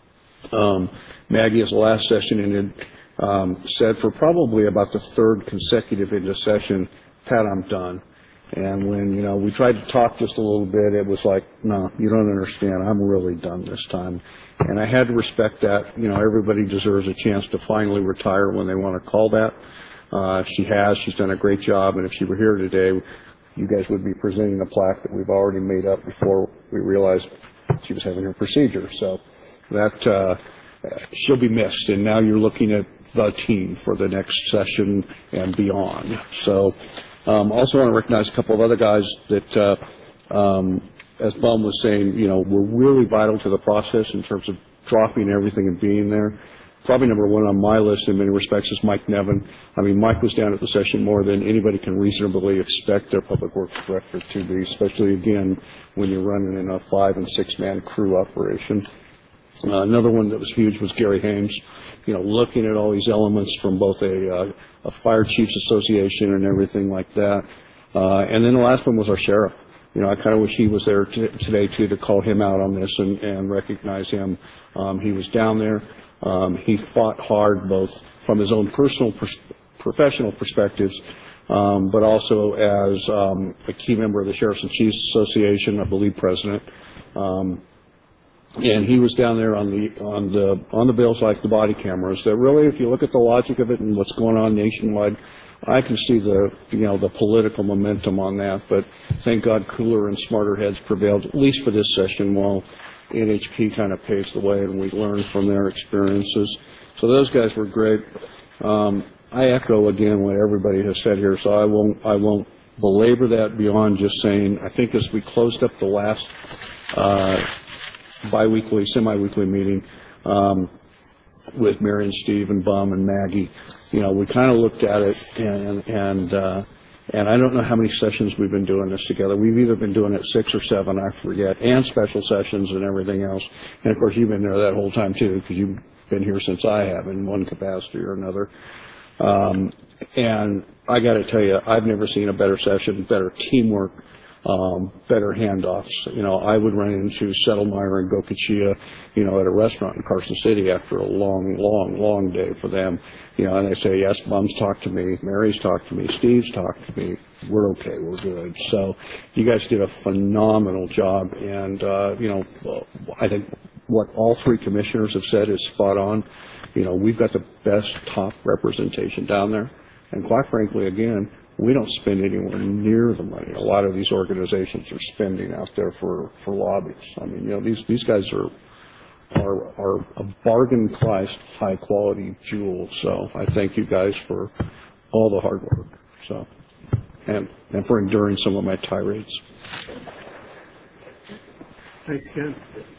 Um, Maggie, is the last session, and it um, said for probably about the third consecutive into session, Pat, I'm done. And when, you know, we tried to talk just a little bit, it was like, no, you don't understand. I'm really done this time. And I had to respect that. You know, everybody deserves a chance to finally retire when they want to call that. Uh, she has. She's done a great job. And if she were here today, you guys would be presenting a plaque that we've already made up before we realized she was having her procedure. So that, uh, she'll be missed. And now you're looking at the team for the next session and beyond. So, Um, also want to recognize a couple of other guys that, uh, um, as Bum was saying, you know, were really vital to the process in terms of dropping everything and being there. Probably number one on my list in many respects is Mike Nevin. I mean, Mike was down at the session more than anybody can reasonably expect their public works director to be, especially, again, when you're running in a five- and six-man crew operation. Uh, another one that was huge was Gary Hames, you know, looking at all these elements from both a, uh, a Fire Chiefs Association and everything like that. Uh, and then the last one was our sheriff. You know, I kind of wish he was there t- today, too, to call him out on this and, and recognize him. Um, he was down there. Um, he fought hard, both from his own personal, pers- professional perspectives, um, but also as um, a key member of the Sheriffs and Chiefs Association, I believe president. Um, And he was down there on the on the on the bills like the body cameras. That really, if you look at the logic of it and what's going on nationwide, I can see the you know the political momentum on that. But thank God, cooler and smarter heads prevailed, at least for this session, while N H P kind of paves the way and we learn from their experiences. So those guys were great. Um, I echo again what everybody has said here, so I won't I won't belabor that beyond just saying I think as we closed up the last. Uh, biweekly, semi-weekly meeting um, with Mary and Steve and Bum and Maggie. You know, we kind of looked at it, and and uh, and I don't know how many sessions we've been doing this together. We've either been doing it six or seven, I forget, and special sessions and everything else. And of course, you've been there that whole time too, because you've been here since I have in one capacity or another. Um, and I got to tell you, I've never seen a better session, better teamwork. Um, better handoffs. You know, I would run into Settlemyre and Gokachia, you know, at a restaurant in Carson City after a long, long, long day for them. You know, and they say, yes, Bum's talked to me, Mary's talked to me, Steve's talked to me, we're okay, we're good. So you guys did a phenomenal job, and, uh, you know, I think what all three commissioners have said is spot on. You know, we've got the best top representation down there, and quite frankly, again, we don't spend anywhere near the money a lot of these organizations are spending out there for, for lobbies. I mean, you know, these, these guys are, are, are a bargain priced, high quality jewel. So I thank you guys for all the hard work. So, and, and for enduring some of my tirades. Thanks, Ken.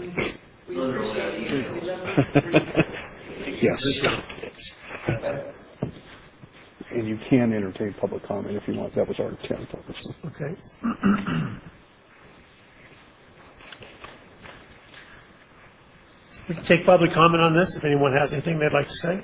Yes. And you can entertain public comment if you want. That was our intent. Okay. We can take public comment on this if anyone has anything they'd like to say.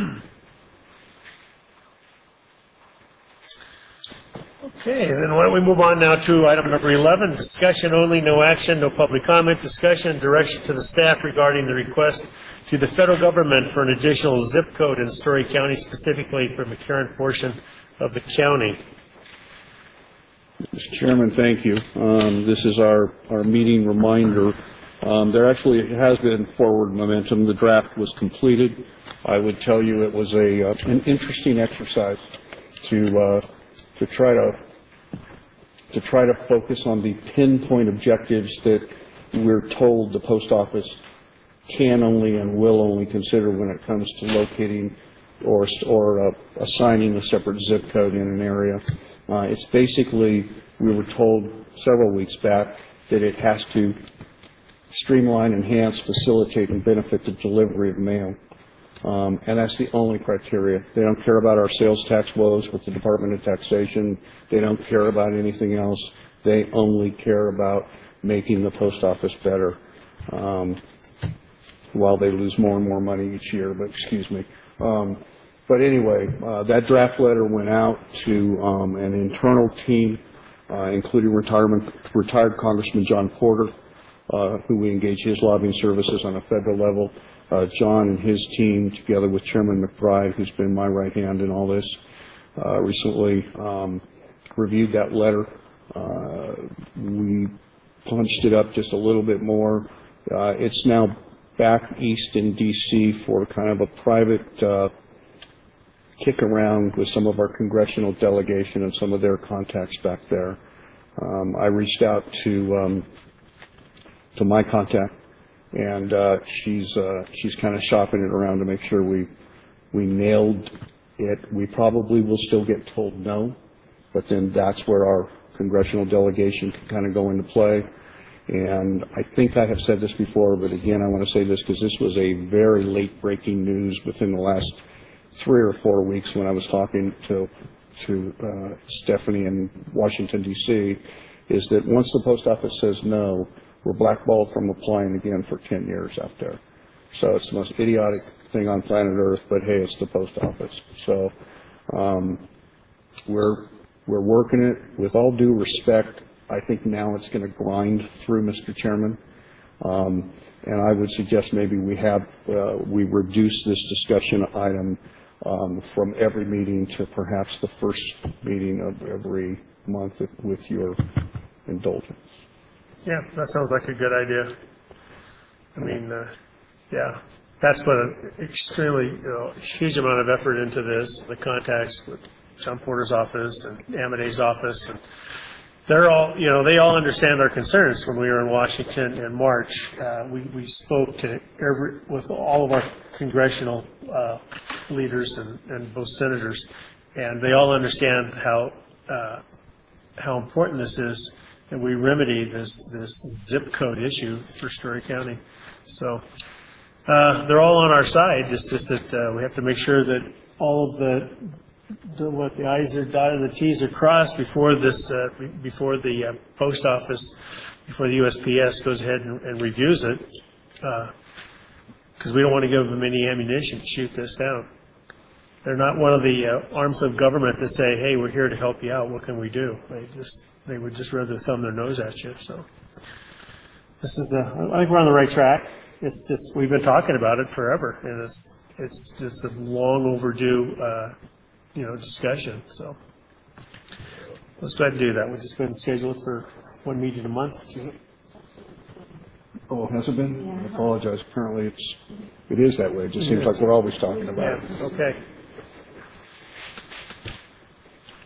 Okay, then why don't we move on now to item number eleven, discussion only, no action, no public comment, discussion, direction to the staff regarding the request to the federal government for an additional zip code in Story County, specifically for McCarran portion of the county. Mister Chairman, thank you. Um, this is our, our meeting reminder. Um, there actually has been forward momentum. The draft was completed. I would tell you it was a uh, an interesting exercise to uh, to try to to try to focus on the pinpoint objectives that we're told the post office can only and will only consider when it comes to locating or or uh, assigning a separate zip code in an area. Uh, it's basically, we were told several weeks back that it has to streamline, enhance, facilitate, and benefit the delivery of mail. Um, and that's the only criteria. They don't care about our sales tax woes with the Department of Taxation. They don't care about anything else. They only care about making the post office better. Um, while they lose more and more money each year, but excuse me. Um, but anyway, uh, that draft letter went out to um, an internal team, uh, including retirement, retired Congressman John Porter, uh, who we engage his lobbying services on a federal level. Uh, John and his team, together with Chairman McBride, who's been my right hand in all this, uh, recently um, reviewed that letter. Uh, we punched it up just a little bit more. Uh, it's now back east in D C for kind of a private uh, kick around with some of our congressional delegation and some of their contacts back there. Um, I reached out to um, to my contact, and uh, she's uh, she's kind of shopping it around to make sure we we nailed it. We probably will still get told no, but then that's where our congressional delegation can kind of go into play. And I think I have said this before, but again, I want to say this because this was a very late breaking news within the last three or four weeks when I was talking to to uh, Stephanie in Washington, D C, is that once the post office says no, we're blackballed from applying again for ten years out there. So it's the most idiotic thing on planet Earth, but hey, it's the post office. So um, we're we're working it with all due respect. I think now it's going to grind through, Mister Chairman, um, and I would suggest maybe we have uh, we reduce this discussion item um, from every meeting to perhaps the first meeting of every month, if, with your indulgence. Yeah, that sounds like a good idea. I mean, uh, yeah, that's put an extremely, you know, huge amount of effort into this, the contacts with John Porter's office and Amadei's office, and they're all, you know, they all understand our concerns. When we were in Washington in March, uh, we, we spoke to every, with all of our congressional uh, leaders and, and both senators, and they all understand how uh, how important this is, and we remedy this this zip code issue for Story County. So uh, they're all on our side. Just, just that uh, we have to make sure that all of the The, what the I's are dotted, the T's are crossed before this, uh, before the uh, post office, before the U S P S goes ahead and, and reviews it, because uh, we don't want to give them any ammunition to shoot this down. They're not one of the uh, arms of government that say, "Hey, we're here to help you out. What can we do?" They just, they would just rather thumb their nose at you. So this is, a, I think we're on the right track. It's just we've been talking about it forever, and it's it's it's a long overdue. Uh, you know, discussion. So let's go ahead and do that. We'll just go ahead and schedule it for one meeting a month. Oh, has it been? Yeah. I apologize. Apparently it's, it is that way. It just seems like we're always talking about it. Yeah. Okay.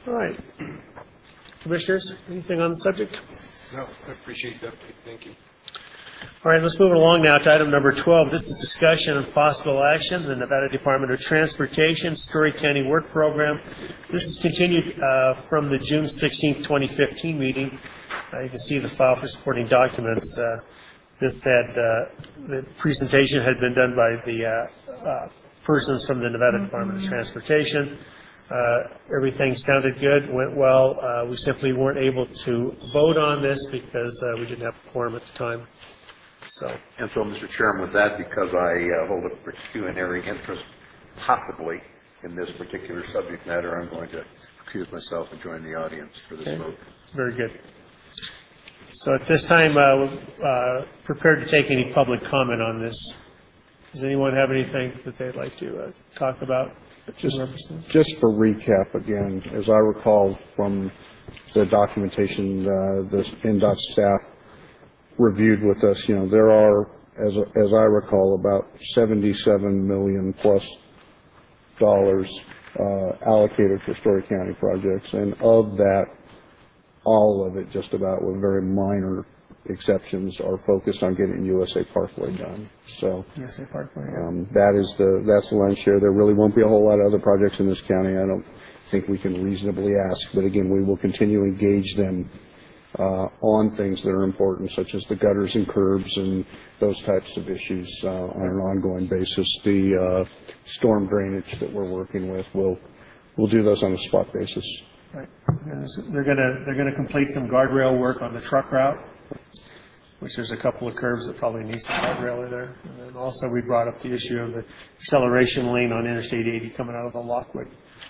All right. Commissioners, anything on the subject? No, I appreciate the update. Thank you. All right, let's move along now to item number twelve. This is discussion and possible action, the Nevada Department of Transportation Story County Work Program. This is continued uh, from the June sixteenth, twenty fifteen meeting. Uh, you can see the file for supporting documents. Uh, this had, uh, the presentation had been done by the uh, uh, persons from the Nevada Department of Transportation. Uh, everything sounded good, went well. Uh, we simply weren't able to vote on this because uh, we didn't have a quorum at the time. So. And so, Mister Chairman, with that, because I uh, hold a pecuniary interest possibly in this particular subject matter, I'm going to recuse myself and join the audience for this Okay. vote. Very good. So at this time, uh, we're uh, prepared to take any public comment on this. Does anyone have anything that they'd like to uh, talk about? Just, just for recap again, as I recall from the documentation uh, the N DOT staff reviewed with us, you know, there are, as, as I recall, about seventy-seven million plus dollars uh, allocated for Story County projects, and of that, all of it, just about, with very minor exceptions, are focused on getting U S A Parkway done. So U S A Parkway, yeah. um, that is the that's the lion's share. There really won't be a whole lot of other projects in this county. I don't think we can reasonably ask, but again, we will continue to engage them uh, on things that are important, such as the gutters and curbs and those types of issues uh, on an ongoing basis. The uh, storm drainage that we're working with, we'll we'll do those on a spot basis. Right. They're going to they're going to complete some guardrail work on the truck route, which there's a couple of curves that probably need some guardrail there. And then also we brought up the issue of the acceleration lane on Interstate eighty coming out of the Lockwood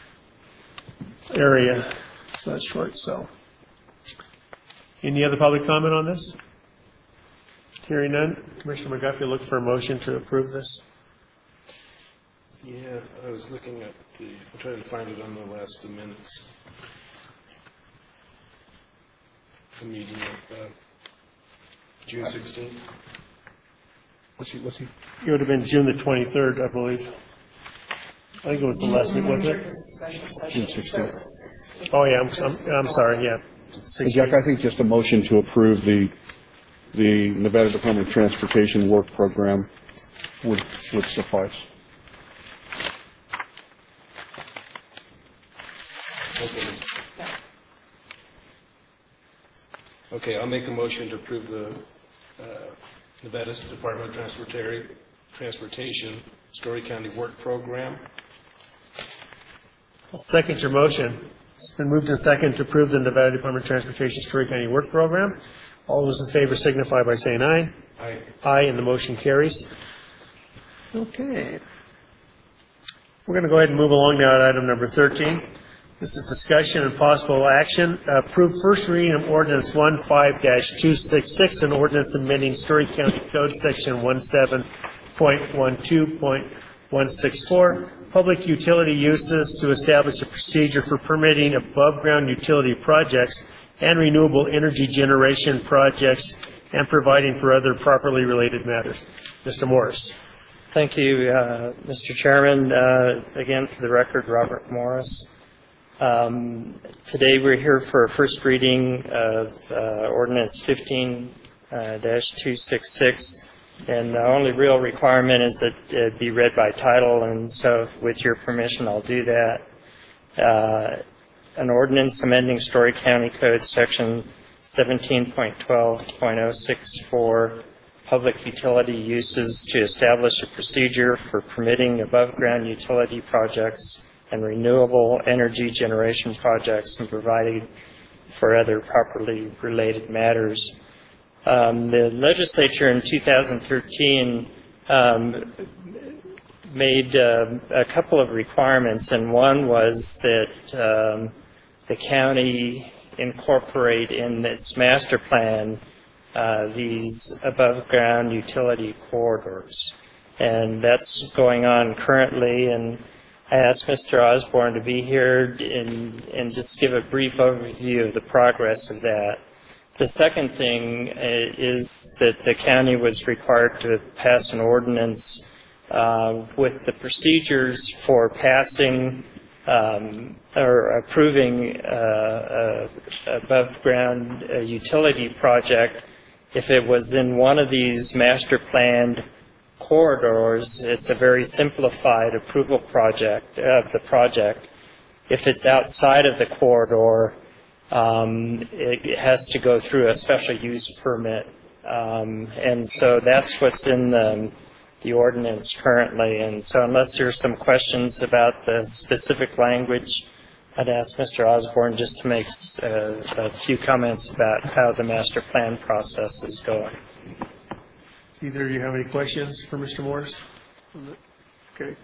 area. So that's short. So, any other public comment on this? Hearing none, Commissioner McGuffey, look for a motion to approve this. Yeah, I was looking at the, I'm trying to find it on the last minutes. The meeting of uh, June sixteenth. What's he? What's he? It would have been June the twenty-third, I believe. I think it was the last meeting, wasn't it? June sixteenth. Oh, yeah, I'm, I'm, I'm sorry, yeah. Hey, Jack, I think just a motion to approve the the Nevada Department of Transportation work program would would suffice. Okay. Okay, I'll make a motion to approve the uh, Nevada Department of Transportari- Transportation Story County Work Program. I'll second your motion. It's been moved and seconded to approve the Nevada Department of Transportation Story County Work Program. All those in favor signify by saying aye. Aye. Aye, and the motion carries. Okay. We're going to go ahead and move along now to item number thirteen. This is discussion and possible action. Approve first reading of ordinance fifteen two sixty-six, an ordinance amending Story County Code section seventeen point twelve point one sixty-four, public utility uses, to establish a procedure for permitting above-ground utility projects and renewable energy generation projects, and providing for other properly related matters. Mister Morris. Thank you, uh, Mister Chairman. Uh, again, for the record, Robert Morris. Um, today we're here for a first reading of uh, ordinance fifteen two sixty-six, and the only real requirement is that it be read by title, and so with your permission I'll do that. Uh, an ordinance amending Story County Code section seventeen point twelve point oh six four, public utility uses, to establish a procedure for permitting above-ground utility projects and renewable energy generation projects, and providing for other properly related matters. Um, the legislature in two thousand thirteen um, made uh, a couple of requirements, and one was that um, the county incorporate in its master plan uh, these above-ground utility corridors. And that's going on currently, and I asked Mister Osborne to be here and, and just give a brief overview of the progress of that. The second thing is that the county was required to pass an ordinance uh, with the procedures for passing um, or approving uh, a above-ground uh, utility project, if it was in one of these master planned corridors, it's a very simplified approval project of the project. If it's outside of the corridor, um, it has to go through a special use permit. Um, and so that's what's in the, the ordinance currently. And so unless there's some questions about the specific language, I'd ask Mister Osborne just to make uh, a few comments about how the master plan process is going. Either of you have any questions for Mister Morris? Okay.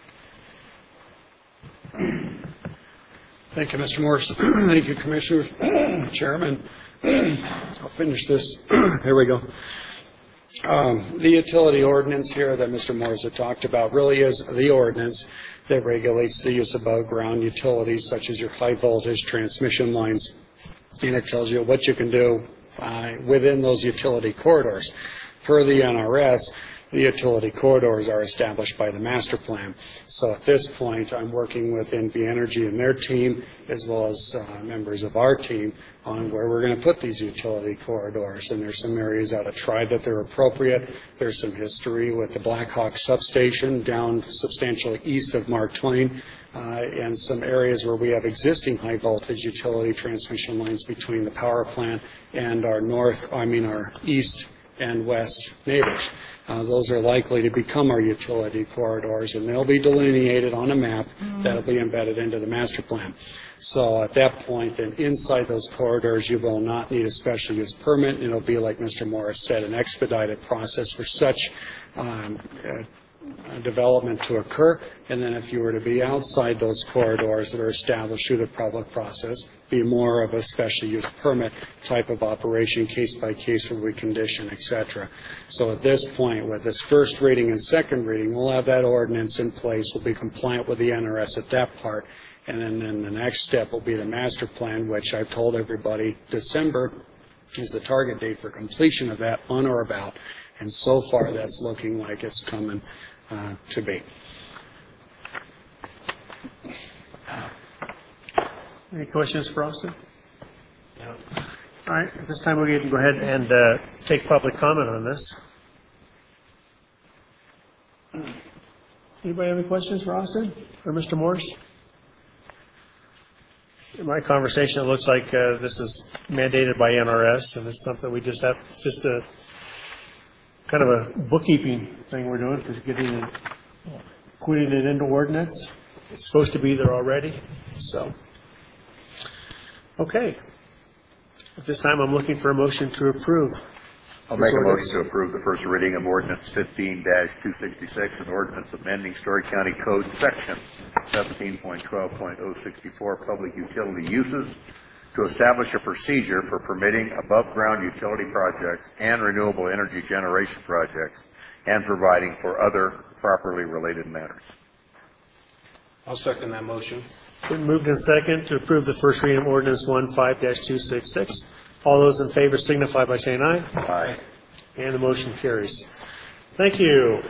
Thank you, Mister Morris. Thank you, Commissioners, Chairman. I'll finish this. There we go. Um, the utility ordinance here that Mister Morris had talked about really is the ordinance that regulates the use of above-ground utilities such as your high-voltage transmission lines, and it tells you what you can do uh, within those utility corridors. Per the N R S, the utility corridors are established by the master plan. So at this point, I'm working with N V Energy and their team, as well as uh, members of our team, on where we're going to put these utility corridors. And there's some areas out of Tribe that they're appropriate. There's some history with the Blackhawk substation down substantially east of Mark Twain, uh, and some areas where we have existing high voltage utility transmission lines between the power plant and our north, I mean our east and west neighbors. Uh, those are likely to become our utility corridors, and they'll be delineated on a map that'll be embedded into the master plan. So at that point, then inside those corridors, you will not need a special use permit. It'll be, like Mister Morris said, an expedited process for such um, uh, development to occur. And then if you were to be outside those corridors that are established through the public process, be more of a special use permit type of operation, case by case where we condition, et cetera. So at this point, with this first reading and second reading, we'll have that ordinance in place. We'll be compliant with the N R S at that part. And then, then the next step will be the master plan, which I've told everybody December is the target date for completion of that, on or about. And so far, that's looking like it's coming uh, to be. Any questions for Austin? No. All right, at this time we're going to go ahead and uh, take public comment on this. Anybody have any questions for Austin or Mister Morris? In my conversation, it looks like uh, this is mandated by N R S, and it's something we just have, it's just a kind of a bookkeeping thing we're doing for getting it, putting it into ordinance. It's supposed to be there already, so. Okay. At this time, I'm looking for a motion to approve. I'll make a motion to approve the first reading of ordinance fifteen two sixty-six, an ordinance amending Story County Code section seventeen point twelve point oh sixty-four, public utility uses, to establish a procedure for permitting above-ground utility projects and renewable energy generation projects, and providing for other properly related matters. I'll second that motion. Been moved in second to approve the first reading of ordinance fifteen two sixty-six. All those in favor signify by saying aye. Aye. And the motion carries. Thank you.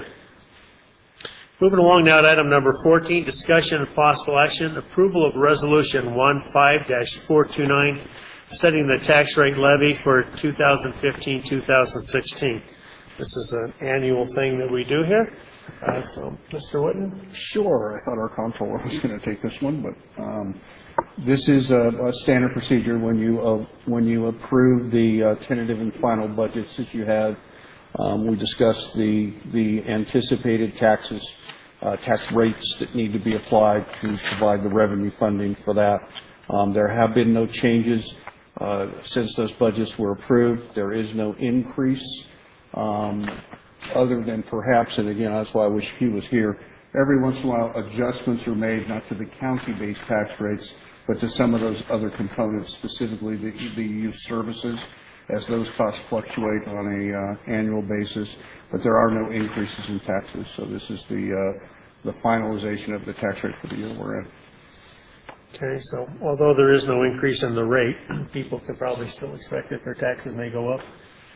Moving along now to item number fourteen, discussion and possible action, approval of resolution fifteen four twenty-nine, setting the tax rate levy for two thousand fifteen two thousand sixteen. This is an annual thing that we do here. Uh, so, Mister Whitten? Sure. I thought our comptroller was going to take this one, but um, this is a, a standard procedure when you uh, when you approve the uh, tentative and final budgets that you have. Um, we discussed the the anticipated taxes, uh, tax rates that need to be applied to provide the revenue funding for that. Um, there have been no changes uh, since those budgets were approved. There is no increase. Um, other than perhaps, and again, that's why I wish he was here, every once in a while adjustments are made not to the county-based tax rates, but to some of those other components, specifically the, the youth services, as those costs fluctuate on a uh, annual basis. But there are no increases in taxes, so this is the, uh, the finalization of the tax rate for the year we're in. Okay, so although there is no increase in the rate, people can probably still expect that their taxes may go up.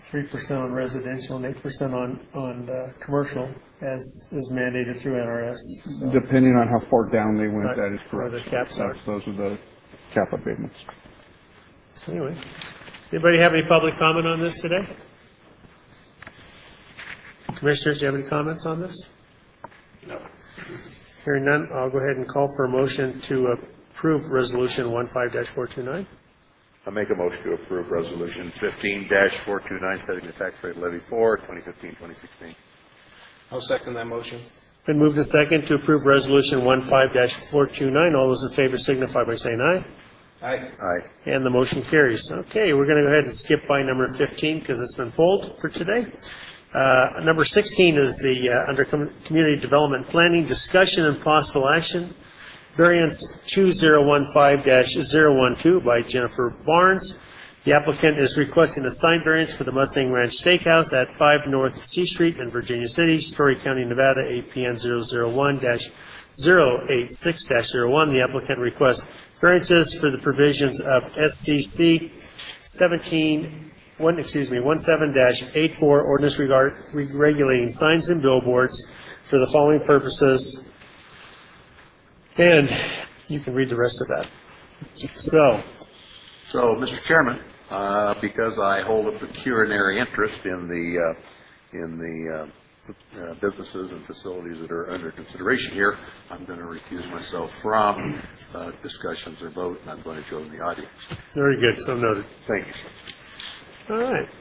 three percent on residential and eight percent on, on uh, commercial, as is mandated through N R S. So- Depending on how far down they went, Right, that is where correct. the caps are. That's- Those are the cap abatements. So anyway, does anybody have any public comment on this today? Commissioners, do you have any comments on this? No. Hearing none, I'll go ahead and call for a motion to approve Resolution fifteen dash four two nine. I make a motion to approve Resolution fifteen dash four two nine, setting the tax rate levy for twenty fifteen, twenty sixteen. I'll second that motion. Been moved and second to approve Resolution fifteen dash four two nine. All those in favor signify by saying aye. Aye. Aye. And the motion carries. Okay, we're going to go ahead and skip by number fifteen because it's been pulled for today. Uh, Number sixteen is the, uh, under com- Community Development Planning, discussion and possible action, variance two thousand fifteen dash zero one two by Jennifer Barnes. The applicant is requesting a sign variance for the Mustang Ranch Steakhouse at five North C Street in Virginia City, Story County, Nevada, A P N zero zero one dash zero eight six dash zero one. The applicant requests variances for the provisions of S C C seventeen, one, excuse me, seventeen dash eighty-four, ordinance regard, regulating signs and billboards for the following purposes. And you can read the rest of that. So, So, Mister Chairman, uh, because I hold a pecuniary interest in the, uh, in the uh, uh, businesses and facilities that are under consideration here, I'm going to recuse myself from uh, discussions or vote, and I'm going to join the audience. very good, so noted. Thank you, sir. All right.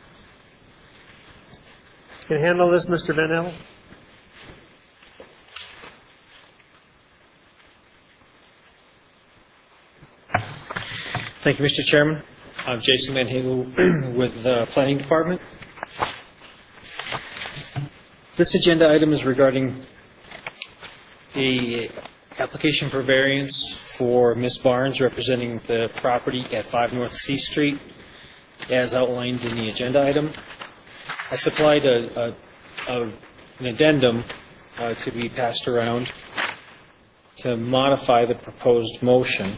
Can you handle this, Mister Van Allen? Thank you, Mister Chairman. I'm Jason Van Hagel with the Planning Department. This agenda item is regarding the application for variance for Miz Barnes representing the property at five North C Street as outlined in the agenda item. I supplied a, a, a, an addendum uh, to be passed around to modify the proposed motion.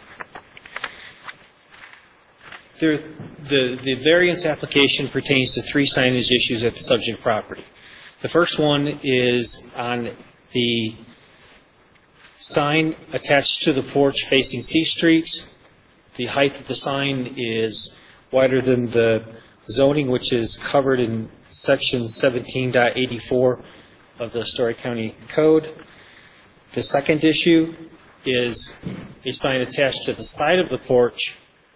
There, the, the variance application pertains to three signage issues at the subject property. The first one is on the sign attached to the porch facing C Street. The height of the sign is wider than the zoning, which is covered in section seventeen point eighty-four of the Story County Code. The second issue is a sign attached to the side of the porch.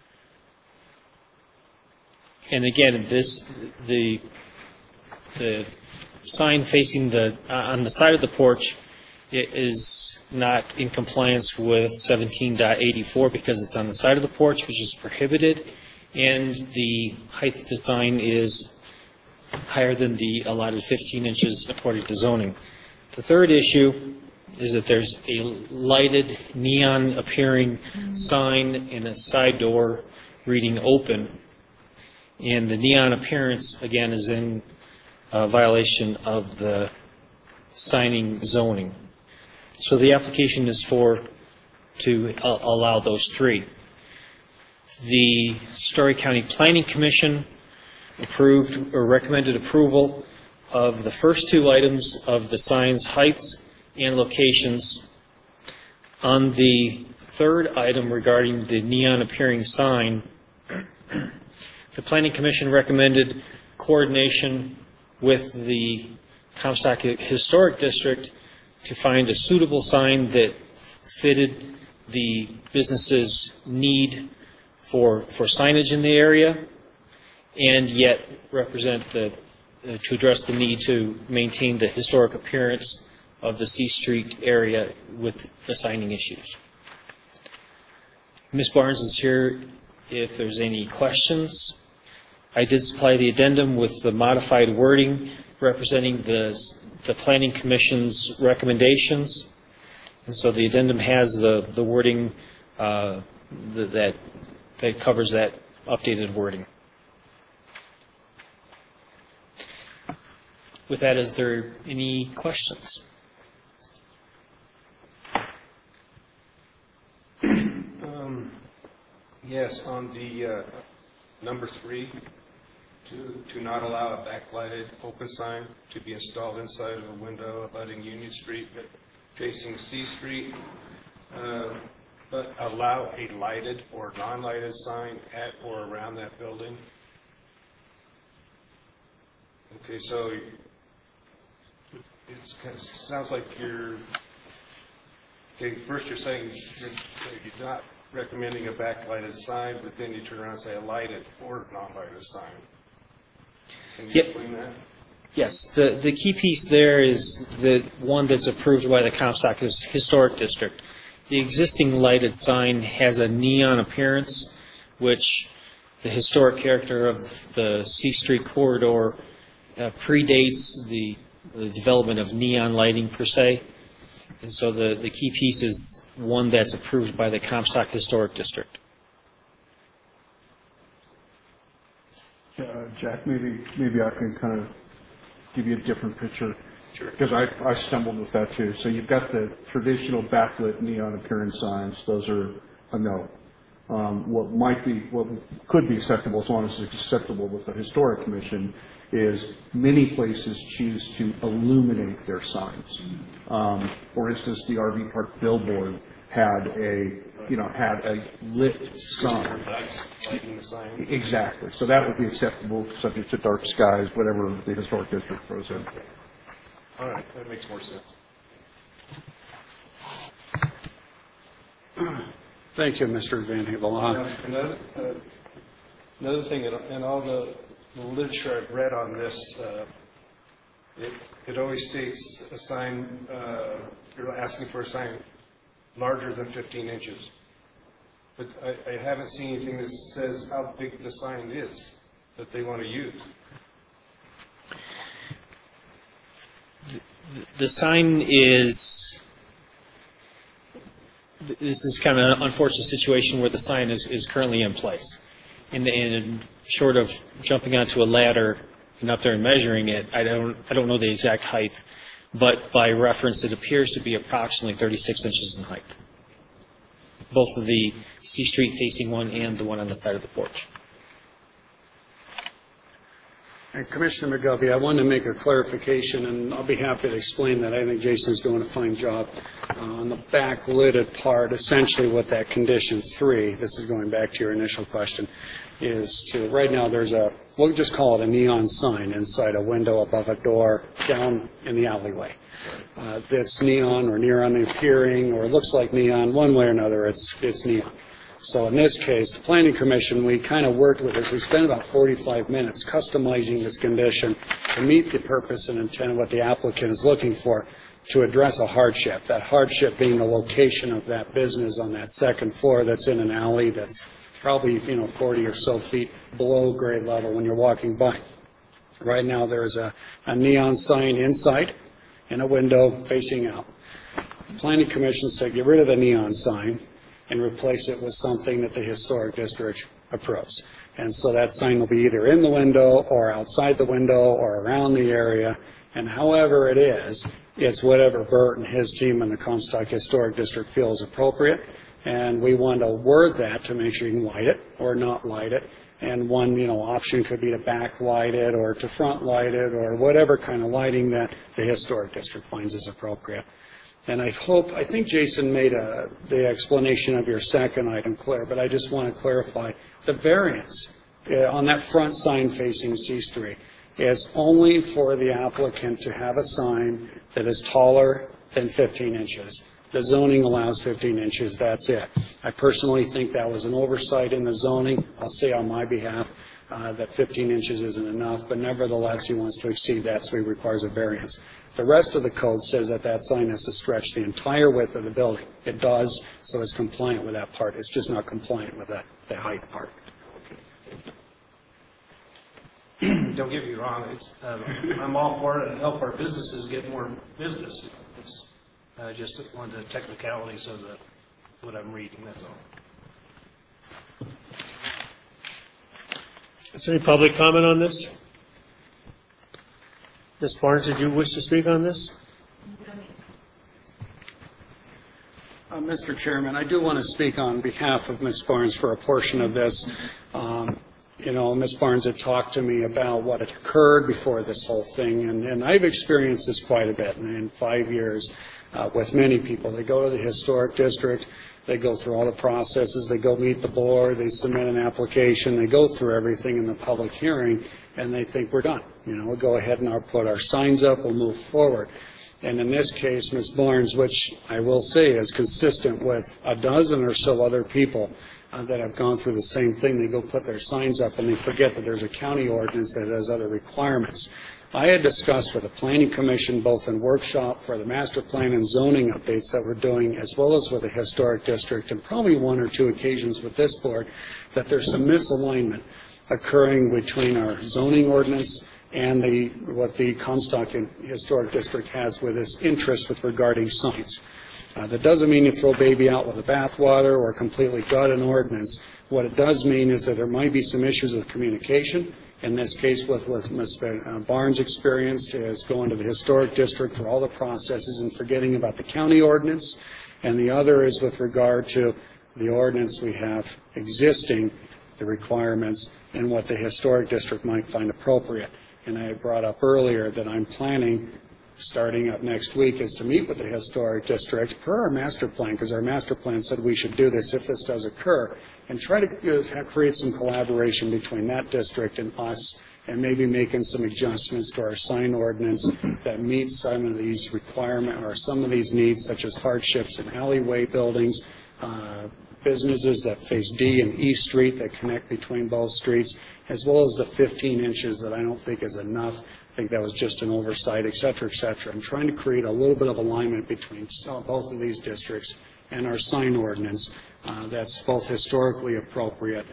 And again, this, the, the sign facing the, uh, on the side of the porch is not in compliance with seventeen point eighty-four because it's on the side of the porch, which is prohibited, and the height of the sign is higher than the allotted fifteen inches according to zoning. The third issue is that there's a lighted neon appearing sign in a side door reading open. And the neon appearance, again, is in uh, violation of the signing zoning. So the application is for, to uh, allow those three. The Story County Planning Commission approved or recommended approval of the first two items of the sign's heights and locations. On the third item regarding the neon appearing sign, the Planning Commission recommended coordination with the Comstock Historic District to find a suitable sign that fitted the business's need for, for signage in the area and yet represent the, uh, to address the need to maintain the historic appearance of the C Street area with the signing issues. Miz Barnes is here if there's any questions. I did supply the addendum with the modified wording representing the, the Planning Commission's recommendations. And so the addendum has the, the wording uh, the, that, that covers that updated wording. With that, is there any questions? Um, Yes, on the uh, number three, to, to not allow a backlighted open sign to be installed inside of a window abutting Union Street but facing C Street, uh, but allow a lighted or non-lighted sign at or around that building. Okay, so it's, it sounds like you're, okay, first you're saying you're, you're not recommending a backlighted sign, but then you turn around and say a lighted or non-lighted sign. Can you Yep. explain that? Yes, the, the key piece there is the one that's approved by the Comstock His- Historic District. The existing lighted sign has a neon appearance, which the historic character of the C Street corridor uh, predates the, the development of neon lighting per se. And so the, the key piece is one that's approved by the Comstock Historic District. Uh, Jack, maybe, maybe I can kind of give you a different picture. Sure. Because I, I stumbled with that too. So you've got the traditional backlit neon appearance signs. Those are a no. Um, what might be, what could be acceptable, as long as it's acceptable with the Historic Commission, is many places choose to illuminate their signs. Um, for instance, the R V Park billboard had a, you know, had a lit sign. Lighting the sign. Exactly. So that would be acceptable, subject to dark skies, whatever the Historic District throws in. All right, that makes more sense. Thank you, Mister Van Hebel. Uh, Now, Another, uh, another thing, in in all the the literature I've read on this, uh, it, it always states a sign, uh, you're asking for a sign larger than fifteen inches. But I, I haven't seen anything that says how big the sign is that they want to use. The sign is, this is kind of an unfortunate situation where the sign is, is currently in place. And, and short of jumping onto a ladder and up there and measuring it, I don't, I don't know the exact height, but by reference, it appears to be approximately thirty-six inches in height. Both of the C Street facing one and the one on the side of the porch. And Commissioner McGovey, I wanted to make a clarification, and I'll be happy to explain that. I think Jason's doing a fine job. Uh, on the backlighted part, essentially what that condition three, this is going back to your initial question, is to, right now there's a, we'll just call it a neon sign inside a window above a door down in the alleyway. Uh, that's neon or neon appearing, or it looks like neon, one way or another, it's, it's neon. So in this case, the Planning Commission, we kind of worked with this. We spent about forty-five minutes customizing this condition to meet the purpose and intent of what the applicant is looking for, to address a hardship. That hardship being the location of that business on that second floor that's in an alley that's probably, you know, forty or so feet below grade level when you're walking by. Right now, there's a, a neon sign inside and a window facing out. The Planning Commission said, get rid of the neon sign and replace it with something that the Historic District approves. And so that sign will be either in the window or outside the window or around the area. And however it is, it's whatever Bert and his team in the Comstock Historic District feel is appropriate. And we want to word that to make sure you can light it or not light it. And one, you know, option could be to backlight it or to front light it or whatever kind of lighting that the Historic District finds is appropriate. And I hope, I think Jason made a, the explanation of your second item clear, but I just want to clarify. The variance uh, on that front sign facing C Street is only for the applicant to have a sign that is taller than fifteen inches. The zoning allows fifteen inches, that's it. I personally think that was an oversight in the zoning. I'll say on my behalf uh, that fifteen inches isn't enough, but nevertheless, he wants to exceed that, so he requires a variance. The rest of the code says that that sign has to stretch the entire width of the building. It does, so it's compliant with that part. It's just not compliant with that, the height part. Don't get me wrong, it's, um, I'm all for it and help our businesses get more business. It's, I just wanted the technicalities of the, what I'm reading, that's all. Is there any public comment on this? Miz Barnes, did you wish to speak on this? Uh, Mister Chairman, I do want to speak on behalf of Miz Barnes for a portion of this. Um, you know, Miz Barnes had talked to me about what had occurred before this whole thing, and, and I've experienced this quite a bit in, in five years uh, with many people. They go to the historic district, they go through all the processes, they go meet the board, they submit an application, they go through everything in the public hearing, and they think we're done. You know, we'll go ahead and I'll put our signs up, we'll move forward. And in this case, Miz Barnes, which I will say is consistent with a dozen or so other people uh, that have gone through the same thing, they go put their signs up and they forget that there's a county ordinance that has other requirements. I had discussed with the Planning Commission, both in workshop for the master plan and zoning updates that we're doing, as well as with the Historic District, and probably one or two occasions with this board, that there's some misalignment occurring between our zoning ordinance and the, what the Comstock Historic District has with its interest with regarding signs. Uh, that doesn't mean you throw baby out with the bathwater or completely gut an ordinance. What it does mean is that there might be some issues with communication. In this case, with, with Miz Barnes' experience, is going to the Historic District for all the processes and forgetting about the county ordinance. And the other is with regard to the ordinance we have existing, the requirements, and what the Historic District might find appropriate. And I brought up earlier that I'm planning, starting up next week, is to meet with the Historic District per our master plan, because our master plan said we should do this if this does occur, and try to uh, create some collaboration between that district and us, and maybe making some adjustments to our sign ordinance that meets some of these requirements or some of these needs, such as hardships in alleyway buildings, uh, businesses that face D and E Street that connect between both streets, as well as the fifteen inches that I don't think is enough. I think that was just an oversight, et cetera, et cetera. I'm trying to create a little bit of alignment between both of these districts and our sign ordinance uh, that's both historically appropriate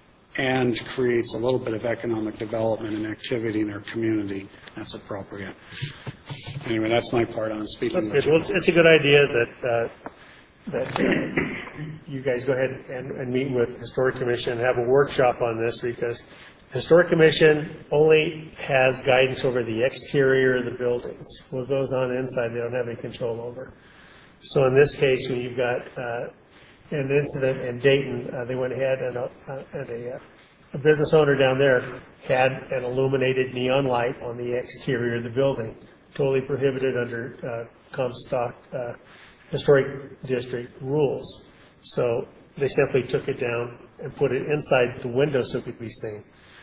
and creates a little bit of economic development and activity in our community that's appropriate. Anyway, that's my part on speaking. That's good. Well, it's, it's a good idea that uh, that uh, you guys go ahead and, and meet with Historic Commission and have a workshop on this, because Historic Commission only has guidance over the exterior of the buildings. What goes on inside, they don't have any control over. So in this case, when you've got uh, an incident in Dayton, uh, they went ahead and, uh, and a, uh, a business owner down there had an illuminated neon light on the exterior of the building, totally prohibited under uh, Comstock uh, Historic District rules. So they simply took it down and put it inside the window so it could be seen.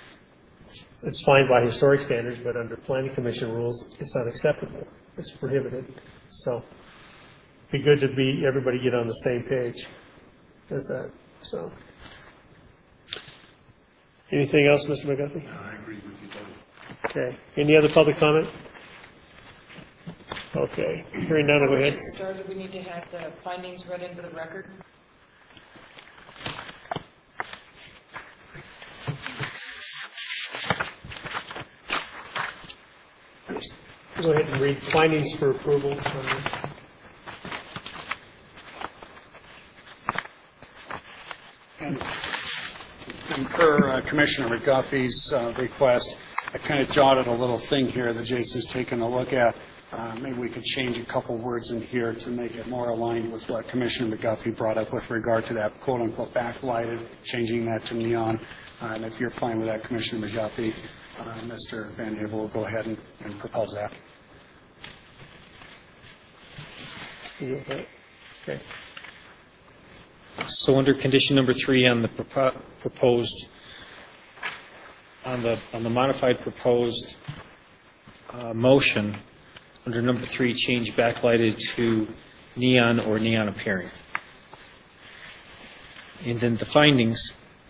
It's fine by historic standards, but under Planning Commission rules, it's unacceptable. It's prohibited. So it'd be good to be everybody get on the same page as that. So anything else, Mister McGuffey? No, I agree with you, Doug. Okay. Any other public comment? Okay. Hearing none, I'll go ahead. Get started, we need to have the findings read into the record. Go ahead and read findings for approval on this. And, and per uh, Commissioner McGuffey's uh, request, I kind of jotted a little thing here that Jason's taken a look at. Uh, maybe we could change a couple words in here to make it more aligned with what Commissioner McGuffey brought up with regard to that quote-unquote backlighted, changing that to neon. Uh, and if you're fine with that, Commissioner McGuffey, uh, Mister Van Hibel will go ahead and, and propose that. Okay. Okay. So under condition number three on the propo- proposed, on the, on the modified proposed uh, motion, under number three, change backlighted to neon or neon appearing. And then the findings,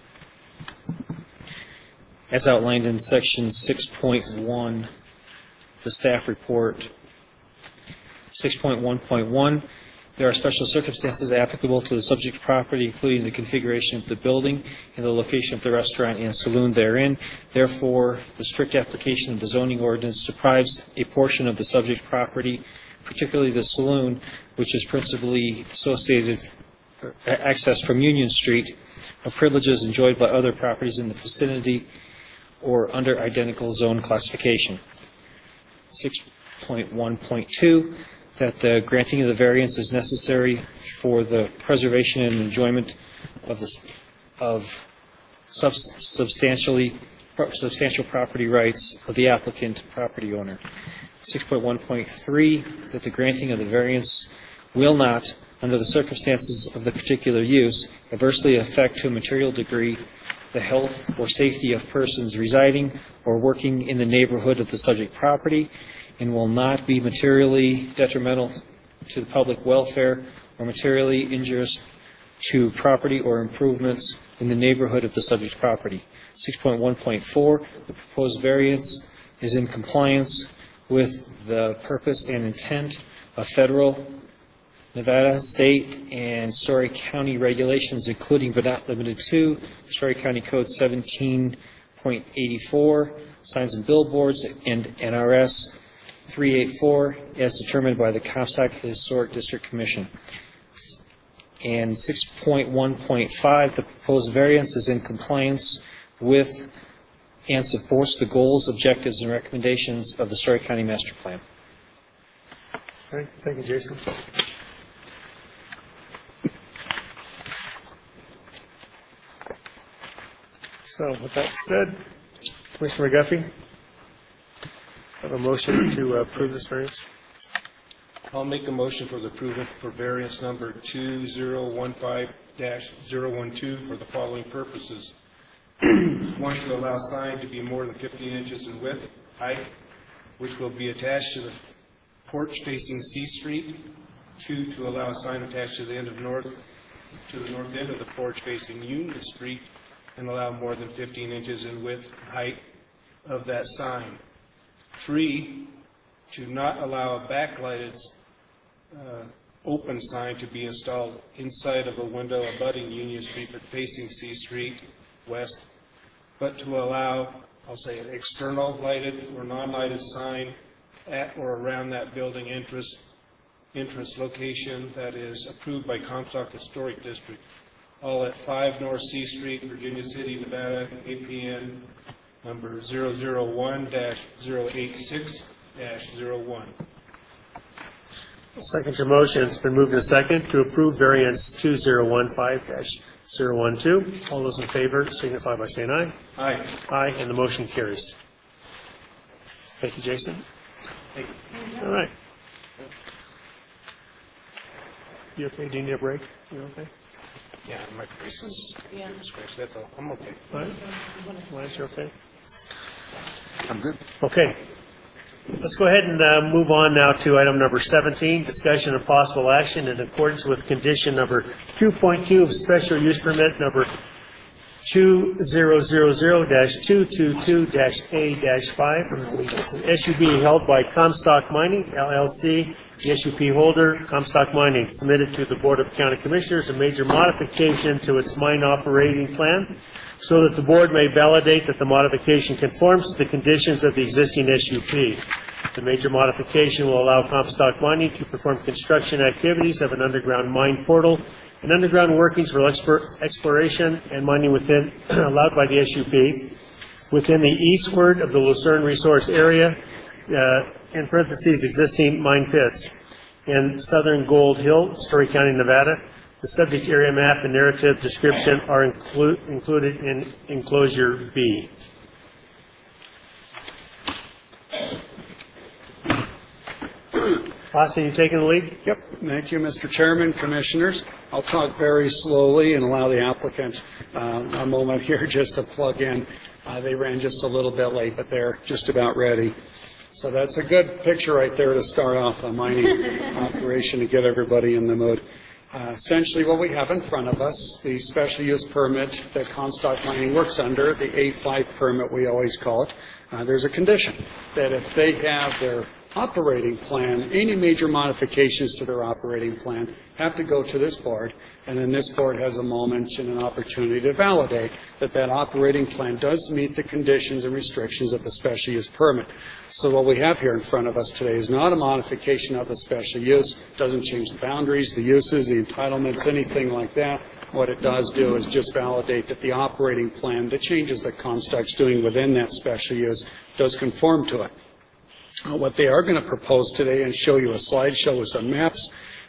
as outlined in section six point one, the staff report, six point one point one, there are special circumstances applicable to the subject property, including the configuration of the building and the location of the restaurant and saloon therein. Therefore, the strict application of the zoning ordinance deprives a portion of the subject property, particularly the saloon, which is principally associated access from Union Street, of privileges enjoyed by other properties in the vicinity or under identical zone classification. six point one point two, that the granting of the variance is necessary for the preservation and enjoyment of the, of subs- substantially, substantial property rights of the applicant property owner. six point one point three, that the granting of the variance will not, under the circumstances of the particular use, adversely affect to a material degree the health or safety of persons residing or working in the neighborhood of the subject property, and will not be materially detrimental to the public welfare or materially injurious to property or improvements in the neighborhood of the subject property. six point one point four, the proposed variance is in compliance with the purpose and intent of federal, Nevada, state, and Story County regulations, including but not limited to Story County Code seventeen point eighty-four, signs and billboards, and N R S three eighty-four, as determined by the Comstock Historic District Commission. And six point one point five, the proposed variance is in compliance with and supports the goals, objectives, and recommendations of the Story County Master Plan. Okay, thank you, Jason. So with that said, Commissioner McGuffey, have a motion to approve this variance? I'll make a motion for the approval for variance number two zero one five dash zero one two for the following purposes. One, to allow sign to be more than fifteen inches in width, height, which will be attached to the porch facing C Street. Two, to allow a sign attached to the end of north, to the north end of the porch facing Union Street, and allow more than fifteen inches in width and height of that sign. Three, to not allow a backlighted uh, open sign to be installed inside of a window abutting Union Street but facing C Street west, but to allow, I'll say, an external lighted or non-lighted sign at or around that building entrance, entrance location that is approved by Comstock Historic District, all at five North C Street, Virginia City, Nevada, A P N number zero zero one dash zero eight six dash zero one. Second your motion. It's been moved and second to approve variance two zero one five dash zero one two. All those in favor signify by saying aye. Aye. Aye, and the motion carries. Thank you, Jason. Thank you. All right. You okay? Do you need a break? You okay? Yeah, my face is yeah. scratched. That's all. I'm okay. All right. Lance, you okay? I'm good. Okay. Let's go ahead and uh, move on now to item number seventeen, discussion of possible action in accordance with condition number two point two of special use permit number two zero zero zero dash two two two dash A dash five. It's an S U B held by Comstock Mining, L L C. The S U P holder, Comstock Mining, submitted to the Board of County Commissioners a major modification to its mine operating plan so that the board may validate that the modification conforms to the conditions of the existing S U P. The major modification will allow Comstock Mining to perform construction activities of an underground mine portal and underground workings for explor- exploration and mining within allowed by the S U P within the eastward of the Lucerne Resource Area, uh, in parentheses, existing mine pits in southern Gold Hill, Story County, Nevada. The subject area map and narrative description are inclu- included in enclosure B. Austin, you taking the lead? Yep. Thank you, Mister Chairman, Commissioners. I'll talk very slowly and allow the applicant uh, a moment here just to plug in. Uh, they ran just a little bit late, but they're just about ready. So that's a good picture right there to start off a mining operation to get everybody in the mood. Uh, essentially what we have in front of us, the special use permit that Comstock Mining works under, the A five permit we always call it, uh, there's a condition that if they have their operating plan, any major modifications to their operating plan have to go to this board, and then this board has a moment and an opportunity to validate that that operating plan does meet the conditions and restrictions of the special use permit. So what we have here in front of us today is not a modification of the special use, doesn't change the boundaries, the uses, the entitlements, anything like that. What it does do is just validate that the operating plan, the changes that Comstock's doing within that special use, does conform to it. Uh, what they are going to propose today and show you a slideshow with some maps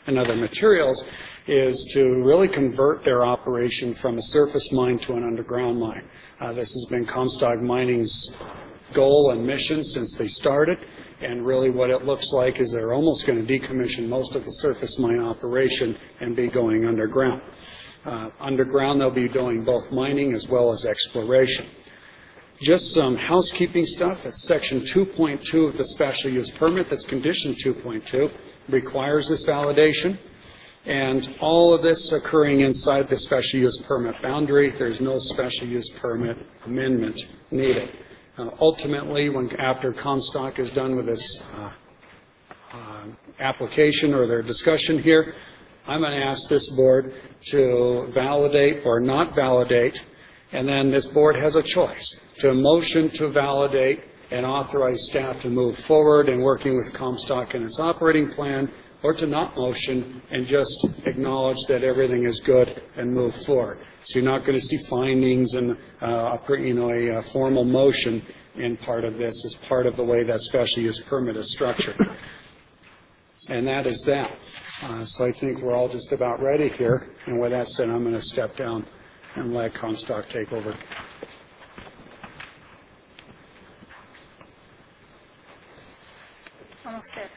and other materials, is to really convert their operation from a surface mine to an underground mine. Uh, this has been Comstock Mining's goal and mission since they started, and really what it looks like is they're almost going to decommission most of the surface mine operation and be going underground. Uh, underground, they'll be doing both mining as well as exploration. Just some housekeeping stuff. That's section two point two of the special use permit. That's condition two point two. Requires this validation. And all of this occurring inside the special use permit boundary. There's no special use permit amendment needed. Uh, ultimately, when after Comstock is done with this uh, uh, application or their discussion here, I'm going to ask this board to validate or not validate, and then this board has a choice to motion to validate and authorize staff to move forward in working with Comstock and its operating plan, or to not motion and just acknowledge that everything is good and move forward. So you're not going to see findings and uh, a, you know, a, a formal motion in part of this as part of the way that special use permit is structured. And that is that. Uh, so I think we're all just about ready here. And with that said, I'm going to step down and let Comstock take over. Almost there.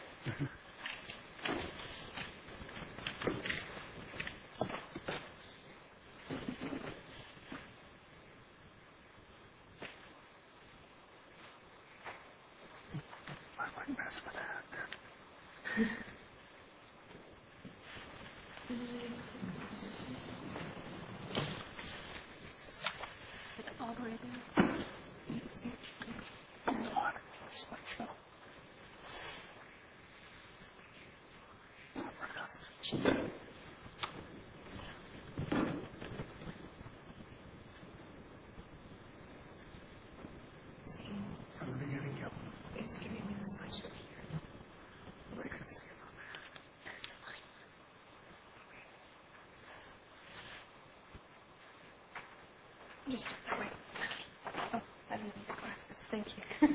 Just that way. Oh, I didn't need the glasses. Thank you.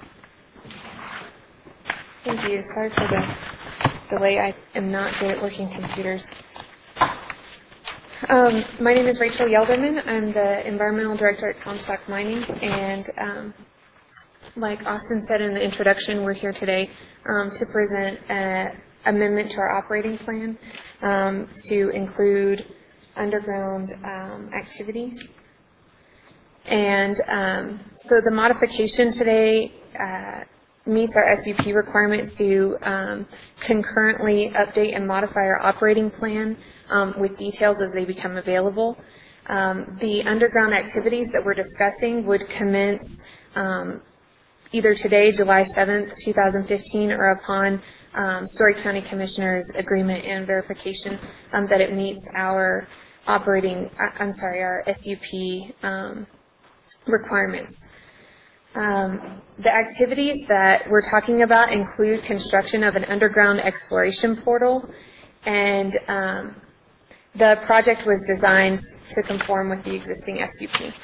Thank you. Sorry for the delay. I am not good at working computers. Um, my name is Rachel Yelderman. I'm the Environmental Director at Comstock Mining, and um, like Austin said in the introduction, we're here today um, to present an amendment to our operating plan um, to include underground um, activities. And um, so the modification today uh, meets our S U P requirement to um, concurrently update and modify our operating plan um, with details as they become available. Um, the underground activities that we're discussing would commence um, either today, July seventh, two thousand fifteen, or upon um, Story County Commissioner's agreement and verification um, that it meets our operating, I'm sorry, our S U P um, requirements. Um, the activities that we're talking about include construction of an underground exploration portal, and um, the project was designed to conform with the existing S U P.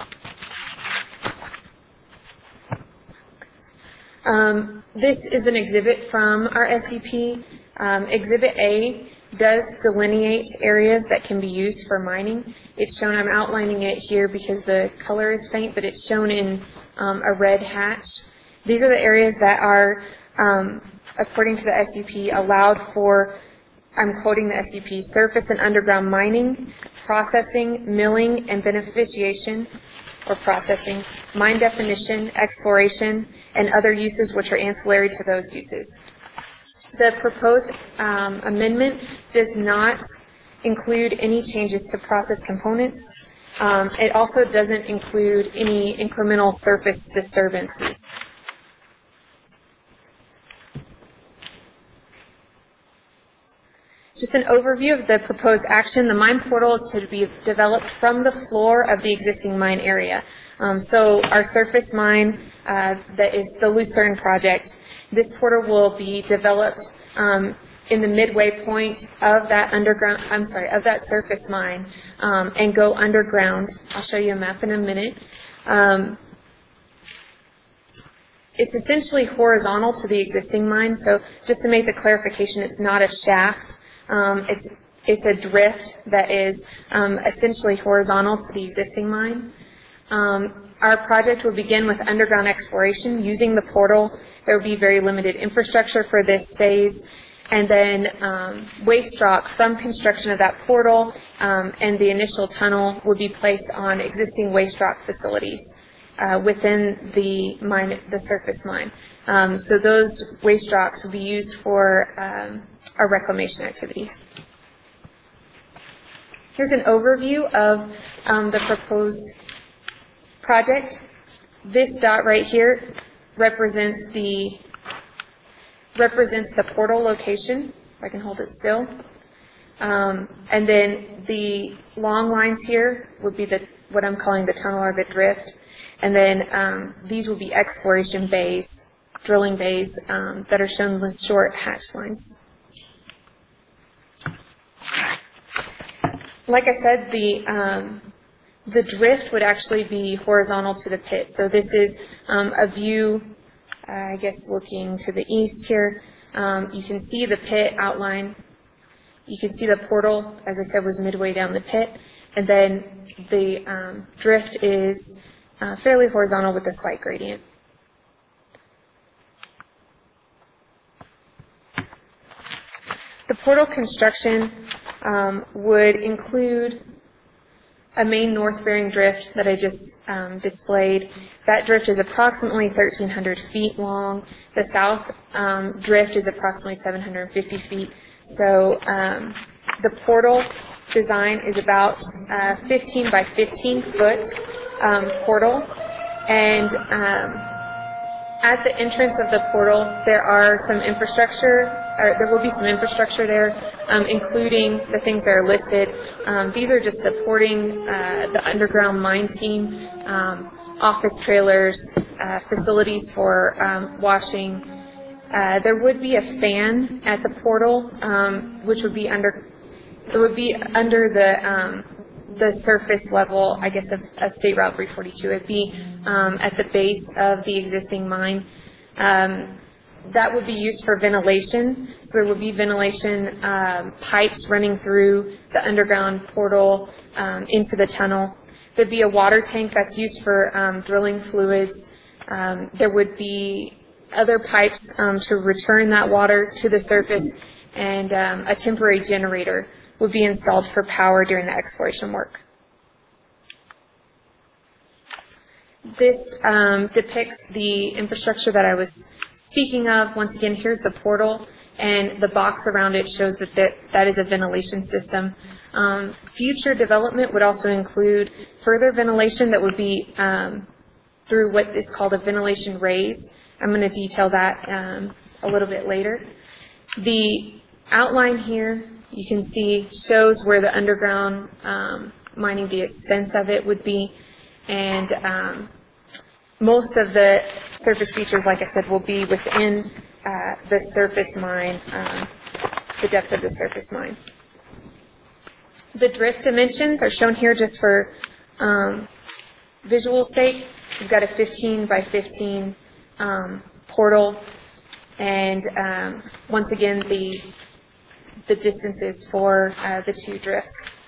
Um, this is an exhibit from our S U P. Um, exhibit A does delineate areas that can be used for mining. It's shown, I'm outlining it here because the color is faint, but it's shown in um, a red hatch. These are the areas that are, um, according to the S U P, allowed for, I'm quoting the S U P, surface and underground mining, processing, milling, and beneficiation, or processing, mine definition, exploration, and other uses which are ancillary to those uses. The proposed um, amendment does not include any changes to process components. Um, it also doesn't include any incremental surface disturbances. Just an overview of the proposed action. The mine portal is to be developed from the floor of the existing mine area. Um, so our surface mine uh, that is the Lucerne project, this portal will be developed um, in the midway point of that underground, I'm sorry, of that surface mine um, and go underground. I'll show you a map in a minute. Um, it's essentially horizontal to the existing mine, so just to make the clarification, it's not a shaft. Um, It's, it's a drift that is um, essentially horizontal to the existing mine. Um, Our project will begin with underground exploration using the portal. There will be very limited infrastructure for this phase. And then um, waste rock from construction of that portal um, and the initial tunnel would be placed on existing waste rock facilities uh, within the mine, the surface mine. Um, so those waste rocks would be used for um, our reclamation activities. Here's an overview of um, the proposed project. This dot right here represents the represents the portal location, if I can hold it still. Um, and then the long lines here would be the what I'm calling the tunnel or the drift. And then um, these will be exploration bays, drilling bays um, that are shown with short hatch lines. Like I said, the um, the drift would actually be horizontal to the pit. So this is um, a view, uh, I guess, looking to the east here. Um, you can see the pit outline. You can see the portal, as I said, was midway down the pit. And then the um, drift is uh, fairly horizontal with a slight gradient. The portal construction um, would include a main north-bearing drift that I just um, displayed. That drift is approximately thirteen hundred feet long. The south um, drift is approximately seven hundred fifty feet. So um, the portal design is about uh, fifteen by fifteen foot um, portal. And um, at the entrance of the portal, there are some infrastructure, or there will be some infrastructure there, um, including the things that are listed. Um, these are just supporting uh, the underground mine team, um, office trailers, uh, facilities for um, washing. Uh, there would be a fan at the portal, um, which would be under, it would be under the um, the surface level, I guess, of, of State Route three forty-two. It'd be um, at the base of the existing mine. Um, that would be used for ventilation. So there would be ventilation um, pipes running through the underground portal um, into the tunnel. There'd be a water tank that's used for um, drilling fluids. Um, there would be other pipes um, to return that water to the surface, and um, a temporary generator would be installed for power during the exploration work. This um, depicts the infrastructure that I was speaking of. Once again, here's the portal, and the box around it shows that that, that is a ventilation system. Um, future development would also include further ventilation that would be um, through what is called a ventilation raise. I'm going to detail that um, a little bit later. The outline here, you can see, shows where the underground um, mining, the extents of it would be, and um, most of the surface features, like I said, will be within uh, the surface mine, um, the depth of the surface mine. The drift dimensions are shown here just for um, visual sake. We've got a fifteen by fifteen um, portal, and um, once again, the the distances for uh, the two drifts.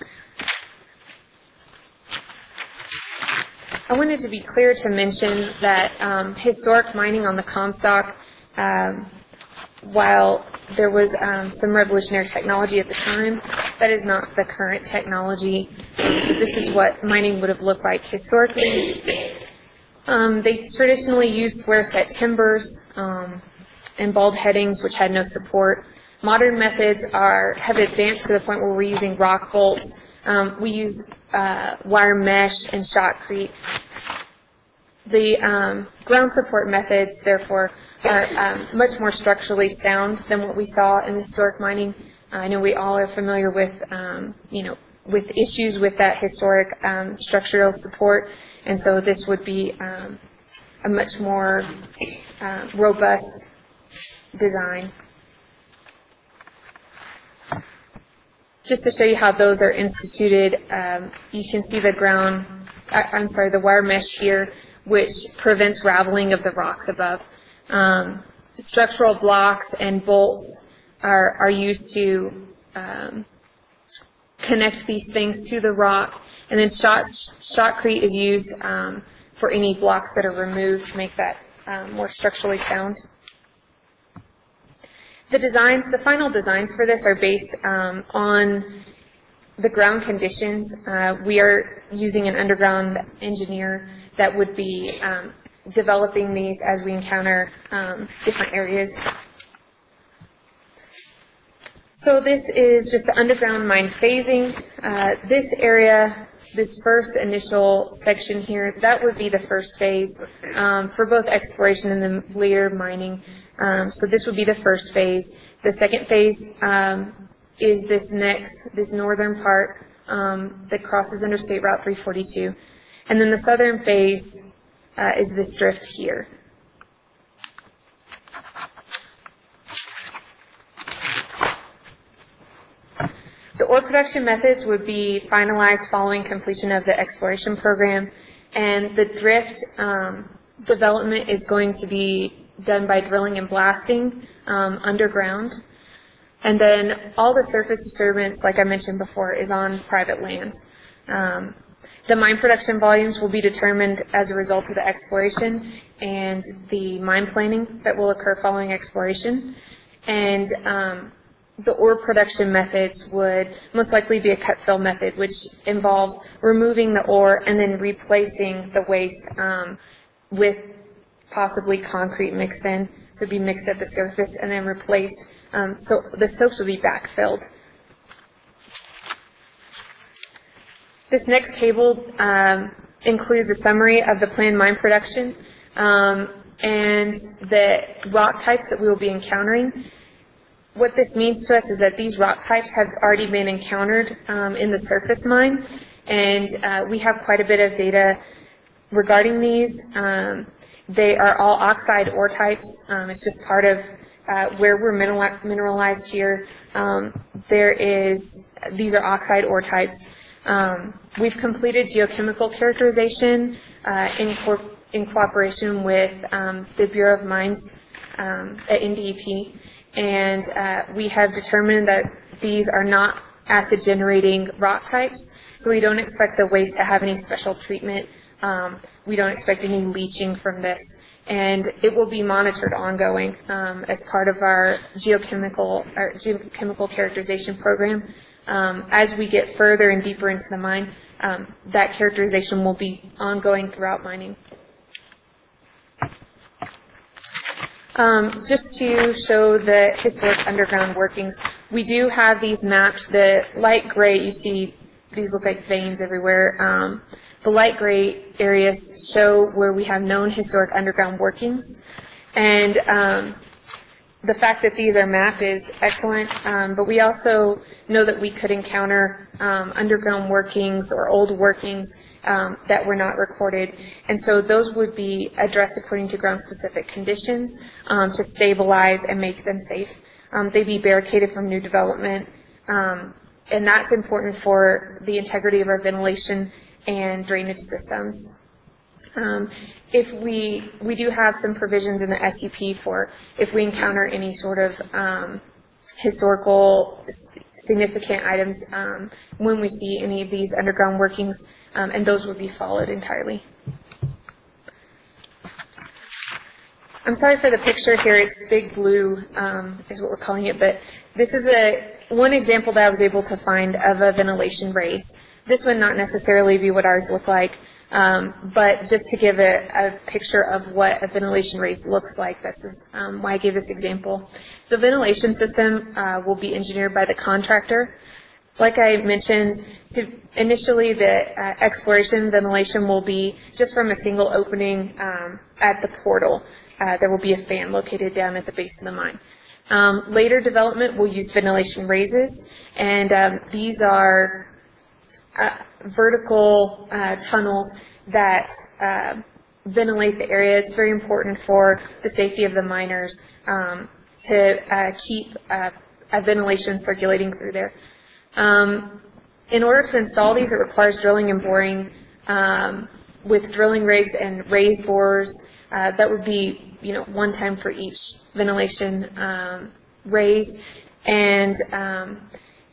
I wanted to be clear to mention that um, historic mining on the Comstock, um, while there was um, some revolutionary technology at the time, that is not the current technology. Um, so this is what mining would have looked like historically. Um, they traditionally used square set timbers um, and bald headings, which had no support. Modern methods are have advanced to the point where we're using rock bolts. Um, we use uh, wire mesh and shotcrete. The um, ground support methods, therefore, are um, much more structurally sound than what we saw in historic mining. Uh, I know we all are familiar with, um, you know, with issues with that historic um, structural support, and so this would be um, a much more uh, robust design. Just to show you how those are instituted, um, you can see the ground, I, I'm sorry, the wire mesh here, which prevents raveling of the rocks above. Um, structural blocks and bolts are, are used to um, connect these things to the rock. And then shot, shotcrete is used um, for any blocks that are removed to make that um, more structurally sound. The designs, the final designs for this are based um, on the ground conditions. Uh, we are using an underground engineer that would be um, developing these as we encounter um, different areas. So this is just the underground mine phasing. Uh, this area, this first initial section here, that would be the first phase um, for both exploration and then later mining. Um, so this would be the first phase. The second phase um, is this next, this northern part um, that crosses Interstate Route three forty-two. And then the southern phase uh, is this drift here. The ore production methods would be finalized following completion of the exploration program, and the drift um, development is going to be done by drilling and blasting um, underground. And then all the surface disturbance, like I mentioned before, is on private land. Um, the mine production volumes will be determined as a result of the exploration and the mine planning that will occur following exploration. And um, the ore production methods would most likely be a cut-fill method, which involves removing the ore and then replacing the waste um, with possibly concrete mixed in. So it'd be mixed at the surface and then replaced. Um, so the stopes would be backfilled. This next table um, includes a summary of the planned mine production um, and the rock types that we will be encountering. What this means to us is that these rock types have already been encountered um, in the surface mine, and uh, we have quite a bit of data regarding these. Um, they are all oxide ore types. Um, it's just part of uh, where we're mineral mineralized here. Um, there is, these are oxide ore types. Um, we've completed geochemical characterization uh, in, co in cooperation with um, the Bureau of Mines um, at N D E P. And uh, we have determined that these are not acid-generating rock types, so we don't expect the waste to have any special treatment. Um, we don't expect any leaching from this, and it will be monitored ongoing um, as part of our geochemical, our geochemical characterization program. Um, as we get further and deeper into the mine, um, that characterization will be ongoing throughout mining. Um, just to show the historic underground workings, we do have these mapped. The light gray, you see these look like veins everywhere. Um, the light gray areas show where we have known historic underground workings. And um, the fact that these are mapped is excellent, um, but we also know that we could encounter um, underground workings or old workings Um, that were not recorded. And so those would be addressed according to ground-specific conditions um, to stabilize and make them safe. Um, they'd be barricaded from new development, um, and that's important for the integrity of our ventilation and drainage systems. Um, if we, we do have some provisions in the S U P for if we encounter any sort of um, historical significant items um, when we see any of these underground workings, um, and those would be followed entirely. I'm sorry for the picture here. It's Big Blue um, is what we're calling it, but this is a one example that I was able to find of a ventilation raise. This would not necessarily be what ours look like, um, but just to give a, a picture of what a ventilation raise looks like, this is um, why I gave this example. The ventilation system uh, will be engineered by the contractor. Like I mentioned, to initially the uh, exploration ventilation will be just from a single opening um, at the portal. Uh, there will be a fan located down at the base of the mine. Um, later development will use ventilation raises, and um, these are uh, vertical uh, tunnels that uh, ventilate the area. It's very important for the safety of the miners um, to uh, keep uh, a ventilation circulating through there. Um, in order to install these, it requires drilling and boring um, with drilling rigs and raise borers. Uh, that would be, you know, one time for each ventilation um, raise. And um,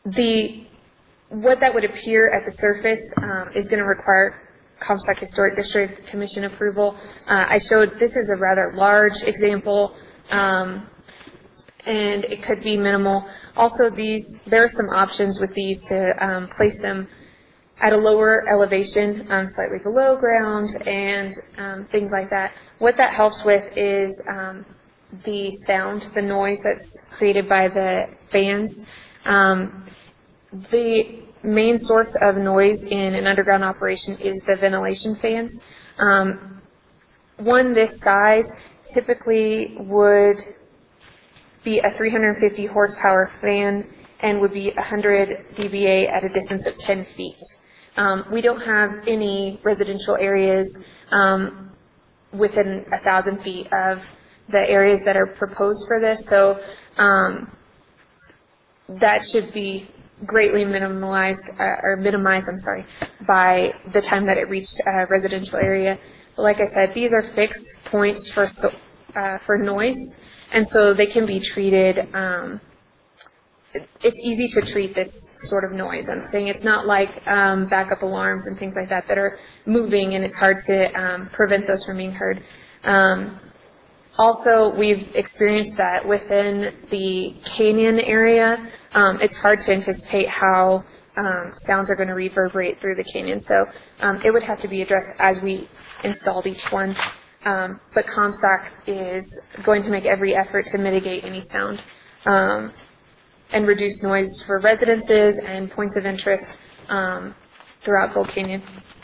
the, what that would appear at the surface um, is going to require Comstock Historic District Commission approval. Uh, I showed, this is a rather large example, um, and it could be minimal. Also, these, there are some options with these to um, place them at a lower elevation, um, slightly below ground, and um, things like that. What that helps with is um, the sound, the noise that's created by the fans. Um, the main source of noise in an underground operation is the ventilation fans. Um, one this size typically would be a three hundred fifty horsepower fan and would be one hundred D B A at a distance of ten feet. Um, we don't have any residential areas um, within a thousand feet of the areas that are proposed for this, so um, that should be greatly minimalized uh, or minimized, I'm sorry, by the time that it reached a residential area. But like I said, these are fixed points for so, uh, for noise, and so they can be treated. Um, it's easy to treat this sort of noise. I'm saying it's not like um, backup alarms and things like that that are moving, and it's hard to um, prevent those from being heard. Um, Also, we've experienced that within the canyon area, um, it's hard to anticipate how um, sounds are going to reverberate through the canyon. So um, it would have to be addressed as we installed each one. Um, but Comstock is going to make every effort to mitigate any sound um, and reduce noise for residences and points of interest um, throughout Gold Canyon.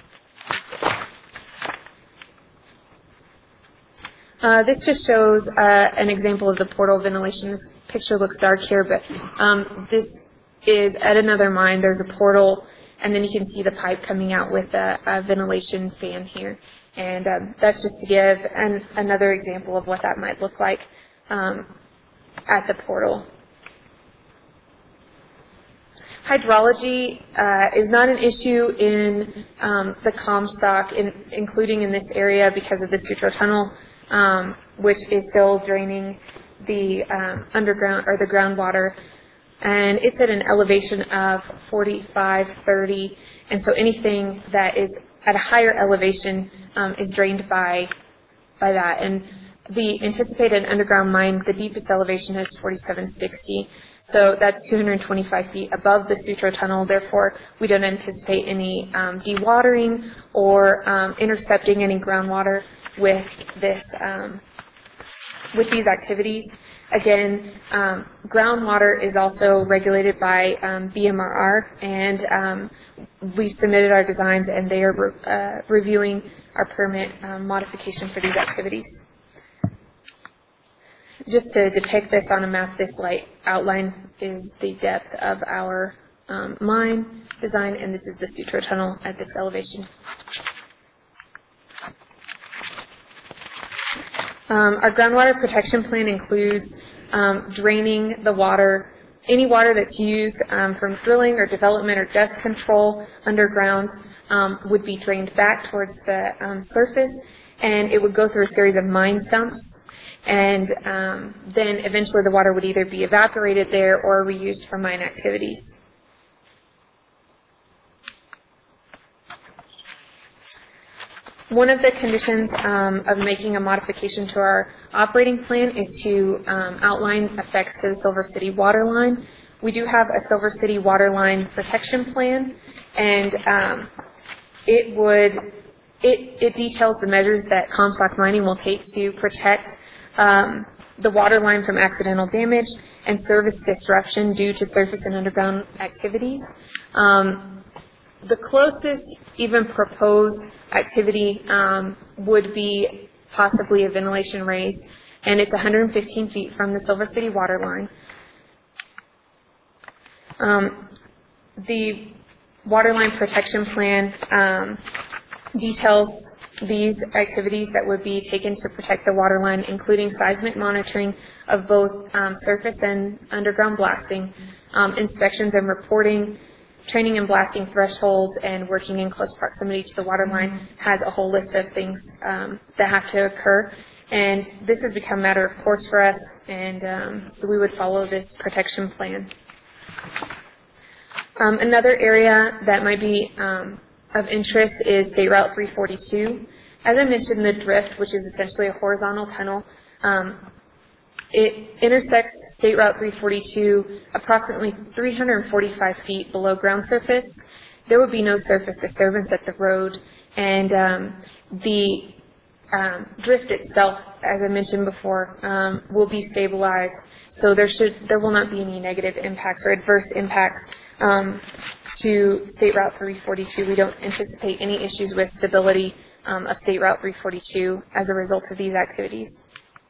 Uh, this just shows uh, an example of the portal ventilation. This picture looks dark here, but um, this is at another mine. There's a portal, and then you can see the pipe coming out with a, a ventilation fan here. And um, that's just to give an, another example of what that might look like um, at the portal. Hydrology uh, is not an issue in um, the Comstock, in, including in this area because of the Sutro Tunnel. Um, which is still draining the um, underground or the groundwater, and it's at an elevation of forty-five, thirty, and so anything that is at a higher elevation um, is drained by by that. And the anticipated underground mine, the deepest elevation is forty-seven sixty, so that's two hundred twenty-five feet above the Sutro Tunnel. Therefore, we don't anticipate any um, dewatering or um, intercepting any groundwater with this, um, with these activities. Again, um, groundwater is also regulated by um, B M R R, and um, we've submitted our designs, and they are re uh, reviewing our permit um, modification for these activities. Just to depict this on a map, this light outline is the depth of our um, mine design, and this is the Sutro Tunnel at this elevation. Um, our groundwater protection plan includes um, draining the water, any water that's used um, from drilling or development or dust control underground um, would be drained back towards the um, surface, and it would go through a series of mine sumps, and um, then eventually the water would either be evaporated there or reused for mine activities. One of the conditions um, of making a modification to our operating plan is to um, outline effects to the Silver City water line. We do have a Silver City water line protection plan, and um, it would it, it details the measures that Comstock Mining will take to protect um, the water line from accidental damage and service disruption due to surface and underground activities. Um, the closest even proposed activity um, would be possibly a ventilation raise, and it's one hundred fifteen feet from the Silver City water line. Um, the water line protection plan um, details these activities that would be taken to protect the water line, including seismic monitoring of both um, surface and underground blasting, um, inspections and reporting, training and blasting thresholds, and working in close proximity to the water line. Has a whole list of things um, that have to occur, and this has become a matter of course for us, and um, so we would follow this protection plan. Um, Another area that might be um, of interest is State Route three forty-two. As I mentioned, the drift, which is essentially a horizontal tunnel, um, it intersects State Route three forty-two approximately three hundred forty-five feet below ground surface. There would be no surface disturbance at the road, and um, the um, drift itself, as I mentioned before, um, will be stabilized. So there should there will not be any negative impacts or adverse impacts um, to State Route three forty-two. We don't anticipate any issues with stability um, of State Route three forty-two as a result of these activities.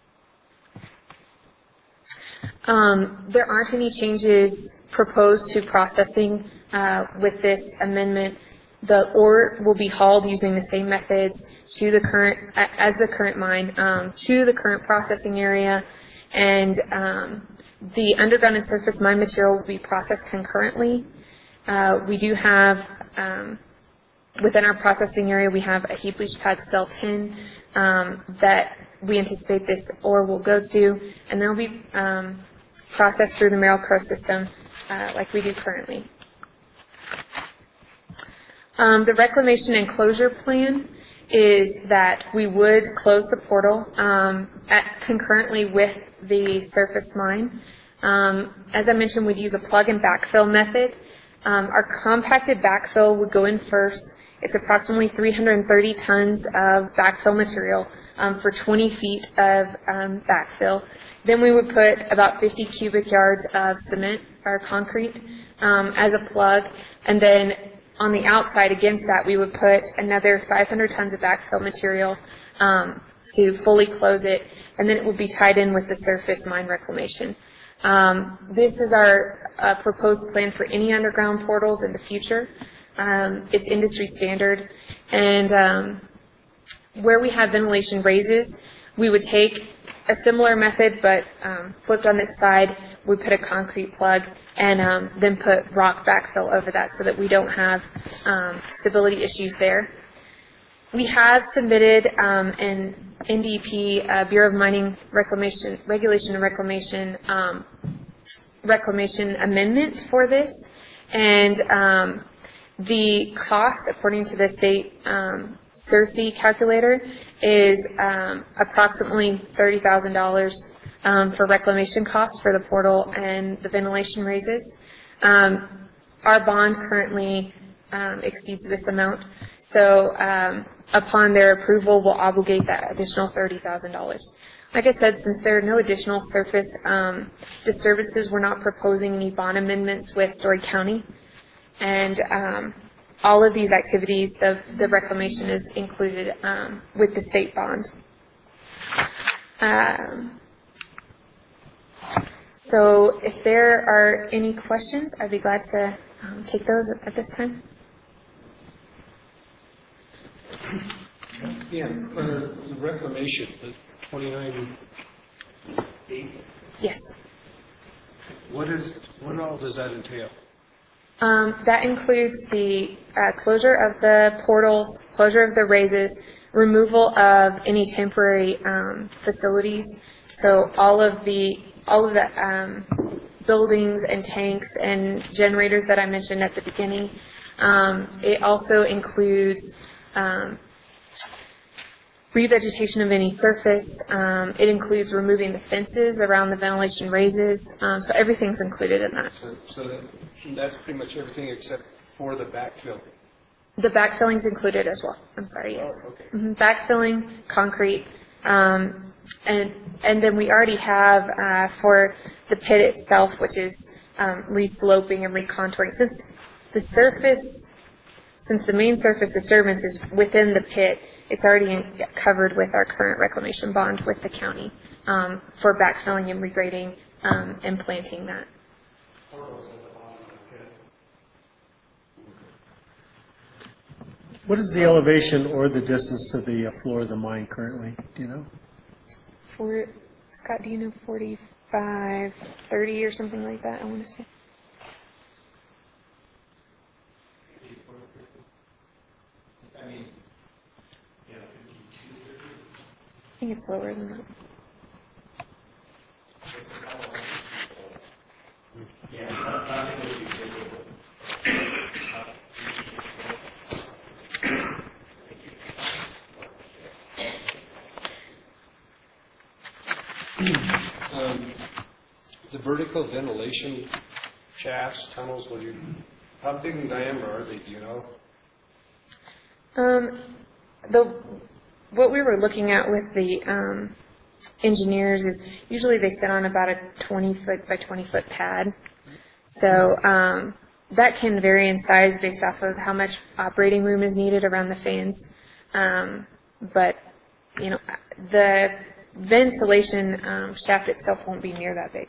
Um, there aren't any changes proposed to processing uh, with this amendment. The ore will be hauled using the same methods to the current as the current mine um, to the current processing area, and um, the underground and surface mine material will be processed concurrently. Uh, we do have um, within our processing area we have a heap leach pad cell ten um, that we anticipate this ore will go to, and they'll be um, processed through the Merrill-Crowe system uh, like we do currently. Um, the reclamation and closure plan is that we would close the portal um, at, concurrently with the surface mine. Um, as I mentioned, we'd use a plug and backfill method. Um, our compacted backfill would go in first. It's approximately three hundred thirty tons of backfill material um, for twenty feet of um, backfill. Then we would put about fifty cubic yards of cement or concrete um, as a plug, and then on the outside against that we would put another five hundred tons of backfill material um, to fully close it, and then it would be tied in with the surface mine reclamation. Um, this is our uh, proposed plan for any underground portals in the future. Um, it's industry standard, and um, where we have ventilation raises, we would take a similar method but um, flipped on its side. We put a concrete plug and um, then put rock backfill over that so that we don't have um, stability issues there. We have submitted um, an N D E P, uh, Bureau of Mining Reclamation, Regulation and Reclamation um, reclamation amendment for this, and um, the cost, according to the state um, C E R C calculator, is um, approximately thirty thousand dollars um, for reclamation costs for the portal and the ventilation raises. Um, our bond currently um, exceeds this amount, so um, upon their approval, we'll obligate that additional thirty thousand dollars. Like I said, since there are no additional surface um, disturbances, we're not proposing any bond amendments with Story County. And um, all of these activities, the, the reclamation is included um, with the state bond. Um, so if there are any questions, I'd be glad to um, take those at this time. Yeah, uh, the reclamation, the twenty-nine eight. Yes. What is, what all does that entail? Um, that includes the uh, closure of the portals, closure of the raises, removal of any temporary um, facilities. So all of the all of the um, buildings and tanks and generators that I mentioned at the beginning. Um, it also includes um, revegetation of any surface. Um, it includes removing the fences around the ventilation raises. Um, so everything's included in that. So, so that, that's pretty much everything except for the backfill. The backfilling's included as well. I'm sorry, yes. Oh, okay. Mm-hmm. Backfilling, concrete, um, and and then we already have uh, for the pit itself, which is um, resloping and recontouring. Since the surface, since the main surface disturbance is within the pit, it's already in, covered with our current reclamation bond with the county um, for backfilling and regrading um, and planting that. What is the elevation or the distance to the uh, floor of the mine currently? Do you know? For Scott, do you know forty-five, thirty or something like that? I want to say. I mean, yeah, I think it's lower than that. vertical ventilation shafts, tunnels, what do you, how big in diameter are they, do you know? Um, the, what we were looking at with the um, engineers is usually they sit on about a twenty foot by twenty foot pad. So um, that can vary in size based off of how much operating room is needed around the fans. Um, but, you know, the ventilation um, shaft itself won't be near that big.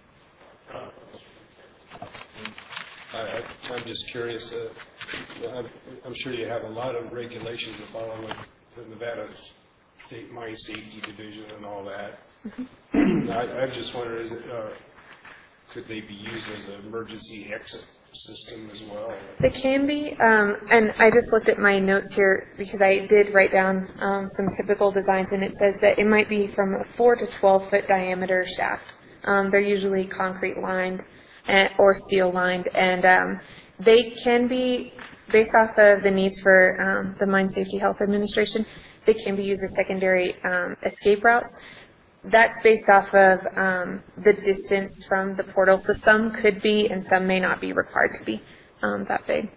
I, I- I'm just curious, uh, I'm, I'm sure you have a lot of regulations to follow with the Nevada State Mine Safety Division and all that. I, I just wonder, is it, uh, could they be used as an emergency exit system as well? They can be, um, and I just looked at my notes here because I did write down um, some typical designs, and it says that it might be from a four to twelve foot diameter shaft. Um, they're usually concrete lined and, or steel lined, and um, they can be, based off of the needs for um, the Mine Safety Health Administration, they can be used as secondary um, escape routes. That's based off of um, the distance from the portal. So some could be and some may not be required to be um, that big.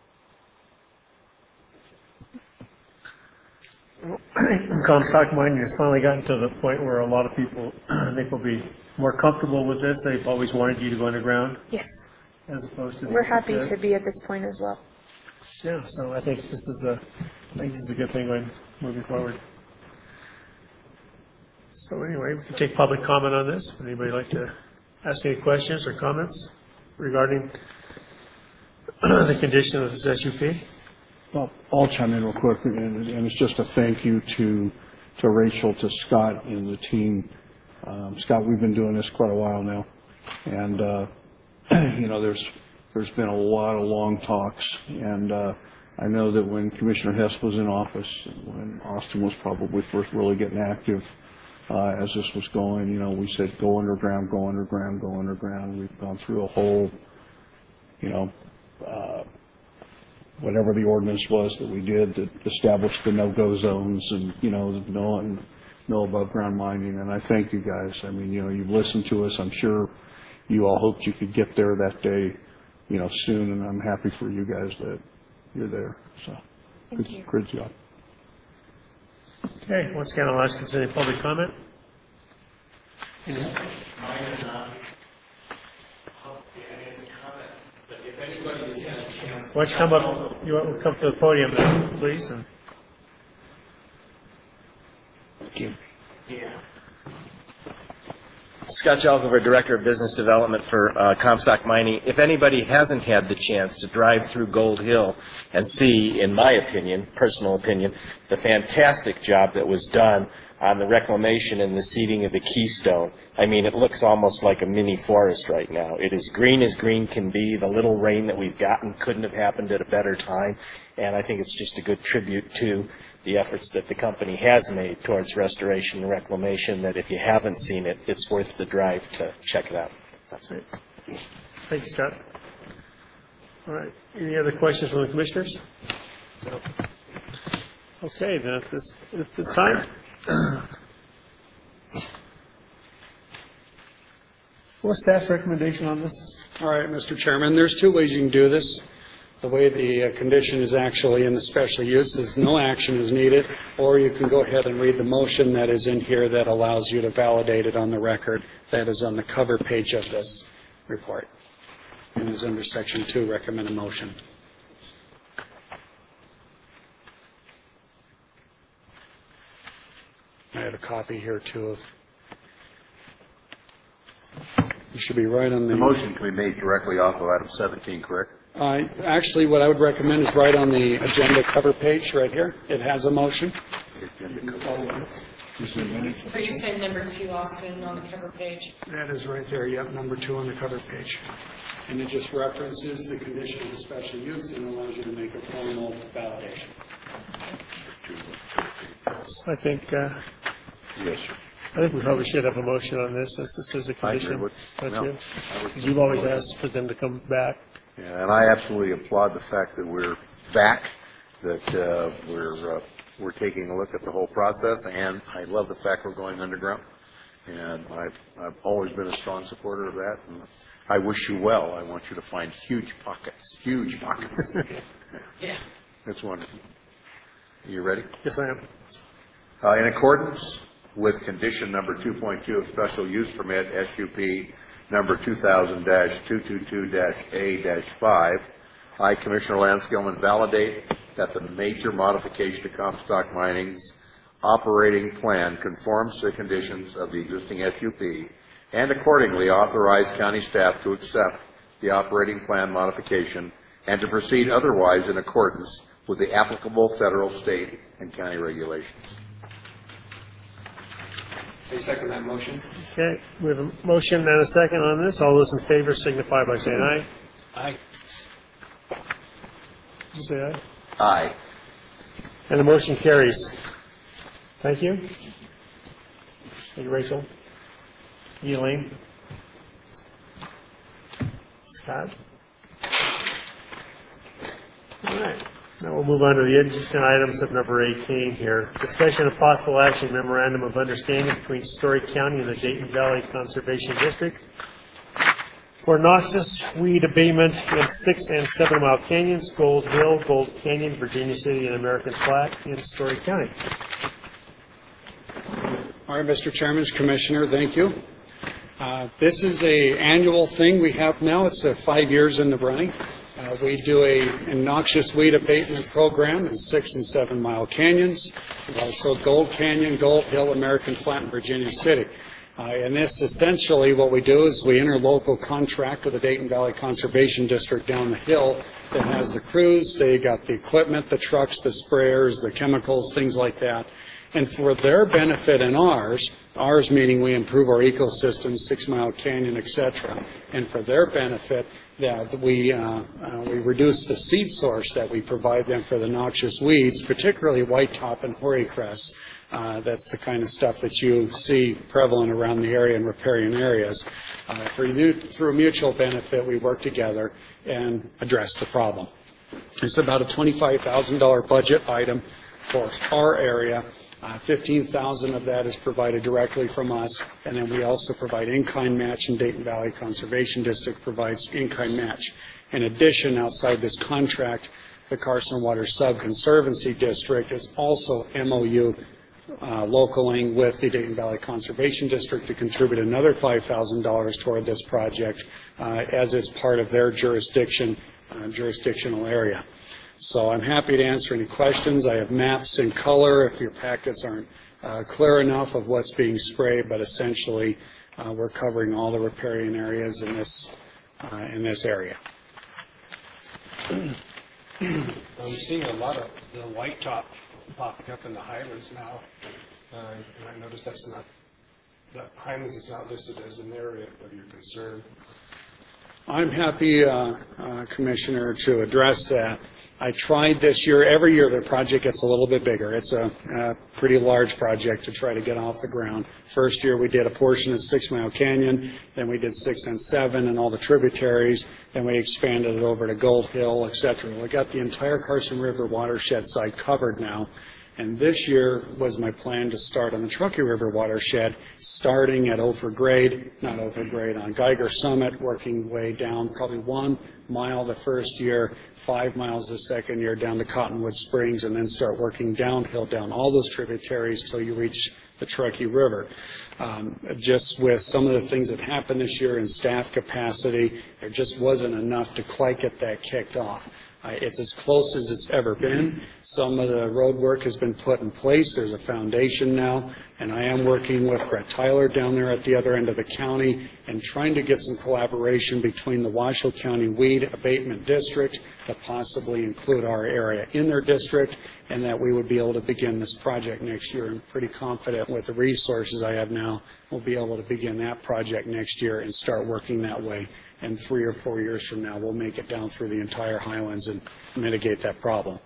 Comstock mining has finally gotten to the point where a lot of people, I think, will be more comfortable with this. They've always wanted you to go underground Yes. as opposed to. the We're happy open pit. to be at this point as well. Yeah, so I think this is a, I think this is a good thing going, moving forward. So anyway, we can take public comment on this. Would anybody like to ask any questions or comments regarding the condition of this S U P? Well, I'll chime in real quick, and, and it's just a thank you to, to Rachel, to Scott, and the team. Um, Scott, we've been doing this quite a while now, and uh, you know, there's there's been a lot of long talks, and uh, I know that when Commissioner Hess was in office, when Austin was probably first really getting active uh, as this was going, you know, we said go underground, go underground, go underground. We've gone through a whole, you know. Uh, whatever the ordinance was that we did that established the no-go zones and, you know, the no, and no above-ground mining. And I thank you guys. I mean, you know, you've listened to us. I'm sure you all hoped you could get there that day, you know, soon, and I'm happy for you guys that you're there. So, Thank good, you. good job. Okay, once again, I'll ask if there's any public comment. Mine is not, yeah, it's a comment, but if anybody has had a chance. Why don't you come up, you want to come to the podium then, please? and- Thank you. Yeah. Scott Jalkover, Director of Business Development for uh, Comstock Mining. If anybody hasn't had the chance to drive through Gold Hill and see, in my opinion, personal opinion, the fantastic job that was done on the reclamation and the seeding of the Keystone, I mean, it looks almost like a mini forest right now. It is green as green can be. The little rain that we've gotten couldn't have happened at a better time, and I think it's just a good tribute to the efforts that the company has made towards restoration and reclamation, that if you haven't seen it, it's worth the drive to check it out. That's it. Thank you, Scott. All right, any other questions from the commissioners? No. Okay, then at this, at this time, what's staff's recommendation on this? All right, Mister Chairman, there's two ways you can do this. The way the uh, condition is actually in the special use is no action is needed, or you can go ahead and read the motion that is in here that allows you to validate it on the record. That is on the cover page of this report, and is under section two, recommend a motion. I have a copy here too of, you should be right on the. The motion can be made directly off of item seventeen, correct? Uh, Actually, what I would recommend is right on the agenda cover page, right here. It has a motion. So you're saying number two, Austin, on the cover page? That is right there, yep, number two on the cover page. And it just references the condition of the special use and allows you to make a formal validation. I think, uh, Yes, sir. I think we probably should have a motion on this, since this is a I agree condition. with- don't no, you? I would- You've always asked for them to come back. Yeah, and I absolutely applaud the fact that we're back, that uh, we're uh, we're taking a look at the whole process, and I love the fact we're going underground. And I've, I've always been a strong supporter of that, and I wish you well. I want you to find huge pockets, huge pockets. Yeah. That's wonderful. You ready? Yes, I am. Uh, in accordance with condition number two point two of special use permit, S U P number two thousand dash two twenty-two dash A dash five, I, Commissioner Lance Gilman, validate that the major modification to Comstock Mining's operating plan conforms to the conditions of the existing S U P, and accordingly authorize county staff to accept the operating plan modification and to proceed otherwise in accordance with the applicable federal, state, and county regulations. I second that motion. Okay, we have a motion and a second on this. All those in favor signify by saying aye. Aye. Did you say aye? Aye. And the motion carries. Thank you. Thank you, Rachel. Elaine. Scott. All right. Now we'll move on to the agenda items of number eighteen here. Discussion of possible action memorandum of understanding between Story County and the Dayton Valley Conservation District for noxious weed abatement in six and seven mile canyons, Gold Hill, Gold Canyon, Virginia City, and American Flat in Story County. All right, Mister Chairman, Commissioner, thank you. Uh, This is a annual thing we have now. It's uh, five years in the running. Uh, We do a a noxious weed abatement program in six and seven mile canyons, also Gold Canyon, Gold Hill, American Flat, and Virginia City. Uh, And this essentially what we do is we interlocal contract with the Dayton Valley Conservation District down the hill that has the crews. They got the equipment, the trucks, the sprayers, the chemicals, things like that. And for their benefit and ours, ours meaning we improve our ecosystem, Six Mile Canyon, et cetera, and for their benefit, that we uh, uh, we reduce the seed source that we provide them for the noxious weeds, particularly white top and hoary cress. Uh, that's the kind of stuff that you see prevalent around the area in riparian areas. Uh, for, through mutual benefit, we work together and address the problem. It's about a twenty-five thousand dollars budget item for our area. Uh, fifteen thousand dollars of that is provided directly from us, and then we also provide in-kind match, and Dayton Valley Conservation District provides in-kind match. In addition, outside this contract, the Carson Water Sub-Conservancy District is also M O U uh, localing with the Dayton Valley Conservation District to contribute another five thousand dollars toward this project uh, as it's part of their jurisdiction, uh, jurisdictional area. So I'm happy to answer any questions. I have maps in color if your packets aren't uh, clear enough of what's being sprayed, but essentially uh, we're covering all the riparian areas in this uh, in this area. I'm seeing a lot of the white top popping up in the Highlands now. Uh, and I noticed that's not, the Highlands is not listed as an area of your concern. I'm happy, uh, uh, Commissioner, to address that. I tried this year. Every year the project gets a little bit bigger. It's a, a pretty large project to try to get off the ground. First year we did a portion of Six Mile Canyon, then we did six and seven and all the tributaries, then we expanded it over to Gold Hill, et cetera. We got the entire Carson River watershed site covered now. And this year was my plan to start on the Truckee River watershed, starting at Ophir Grade, not Ophir Grade, on Geiger Summit, working way down, probably one mile the first year, five miles the second year, down to Cottonwood Springs, and then start working downhill down all those tributaries till you reach the Truckee River. Um, just with some of the things that happened this year in staff capacity, there just wasn't enough to quite get that kicked off. Uh, it's as close as it's ever been. Some of the road work has been put in place. There's a foundation now, and I am working with Brett Tyler down there at the other end of the county and trying to get some collaboration between the Washoe County Weed Abatement District to possibly include our area in their district, and that we would be able to begin this project next year. I'm pretty confident with the resources I have now, we'll be able to begin that project next year and start working that way. And three or four years from now, we'll make it down through the entire Highlands and mitigate that problem.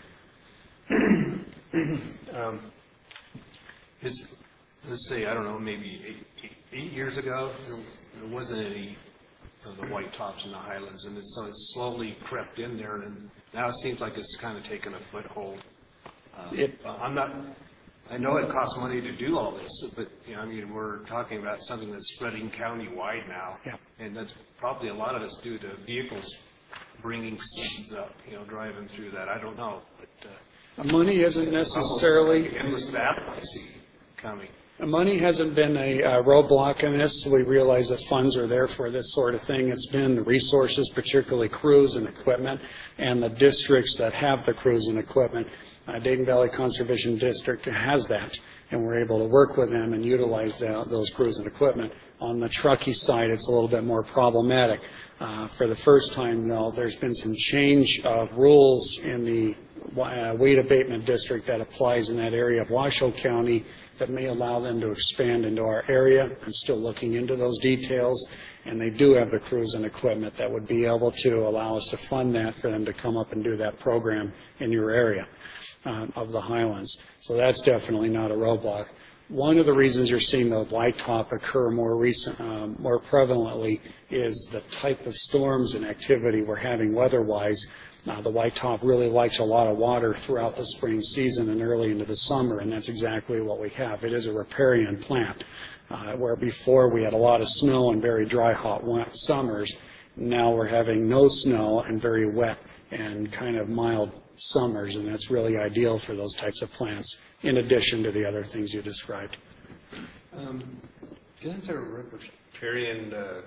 um, it's, let's say, I don't know, maybe eight, eight, eight years ago, there, there wasn't any of the white tops in the Highlands, and it's, so it's slowly crept in there, and now it seems like it's kind of taken a foothold. Um, It- I'm not, I know it costs money to do all this, but, you know, I mean, we're talking about something that's spreading county-wide now. Yeah. And that's probably a lot of it's due to vehicles bringing seeds up, you know, driving through that. I don't know, but. uh, Money isn't necessarily. Endless battle I see coming. Money hasn't been a uh, roadblock in this. We realize that funds are there for this sort of thing. It's been the resources, particularly crews and equipment, and the districts that have the crews and equipment. Uh, Dayton Valley Conservation District has that, and we're able to work with them and utilize that, those crews and equipment. On the Truckee side, it's a little bit more problematic. Uh, for the first time, though, there's been some change of rules in the uh, weed abatement district that applies in that area of Washoe County that may allow them to expand into our area. I'm still looking into those details, and they do have the crews and equipment that would be able to allow us to fund that for them to come up and do that program in your area um, of the Highlands. So that's definitely not a roadblock. One of the reasons you're seeing the whitetop occur more recent, um, more prevalently is the type of storms and activity we're having weather-wise. Uh, the whitetop really likes a lot of water throughout the spring season and early into the summer, and that's exactly what we have. It is a riparian plant, uh, where before we had a lot of snow and very dry, hot, wet summers. Now we're having no snow and very wet and kind of mild summers, and that's really ideal for those types of plants, in addition to the other things you described. Um, Isn't there a riparian uh,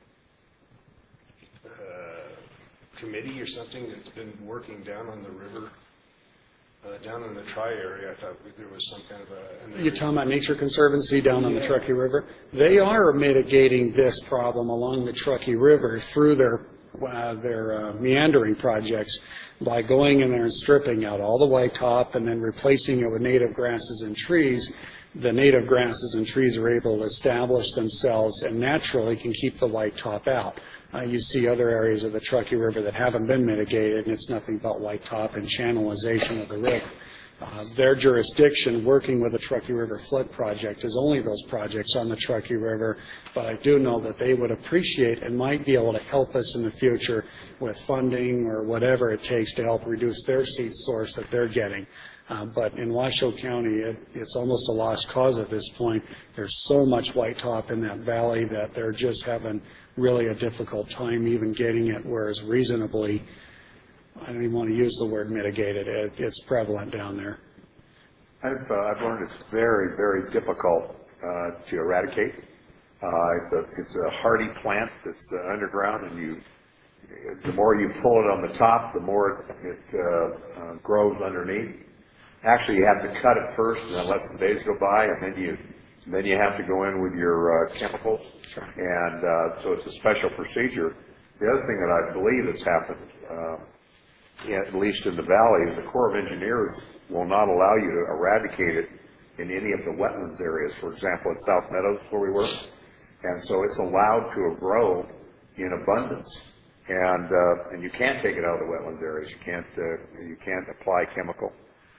uh, committee or something that's been working down on the river, uh, down in the Tri area? I thought there was some kind of a... You're talking about Nature Conservancy down on the Truckee River? They are mitigating this problem along the Truckee River through their uh, their uh, meandering projects by going in there and stripping out all the whitetop and then replacing it with native grasses and trees. The native grasses and trees are able to establish themselves and naturally can keep the whitetop out. Uh, you see other areas of the Truckee River that haven't been mitigated, and it's nothing but whitetop and channelization of the river. Uh, their jurisdiction, working with the Truckee River Flood Project, is only those projects on the Truckee River, but I do know that they would appreciate and might be able to help us in the future with funding or whatever it takes to help reduce their seed source that they're getting. Uh, but in Washoe County, it, it's almost a lost cause at this point. There's so much whitetop in that valley that they're just having really a difficult time even getting it where it's reasonably, I don't even want to use the word mitigated. It, it's prevalent down there. I've, uh, I've learned it's very, very difficult uh, to eradicate. Uh, it's a it's a hardy plant that's uh, underground, and you the more you pull it on the top, the more it uh, uh, grows underneath. Actually, you have to cut it first, and then let some days go by, and then you then you have to go in with your uh, chemicals. That's right. And uh, so it's a special procedure. The other thing that I believe has happened, uh, at least in the valley, is the Corps of Engineers will not allow you to eradicate it in any of the wetlands areas. For example, at South Meadows where we were, and so it's allowed to grow in abundance. And uh, and you can't take it out of the wetlands areas. You can't uh, you can't apply chemical.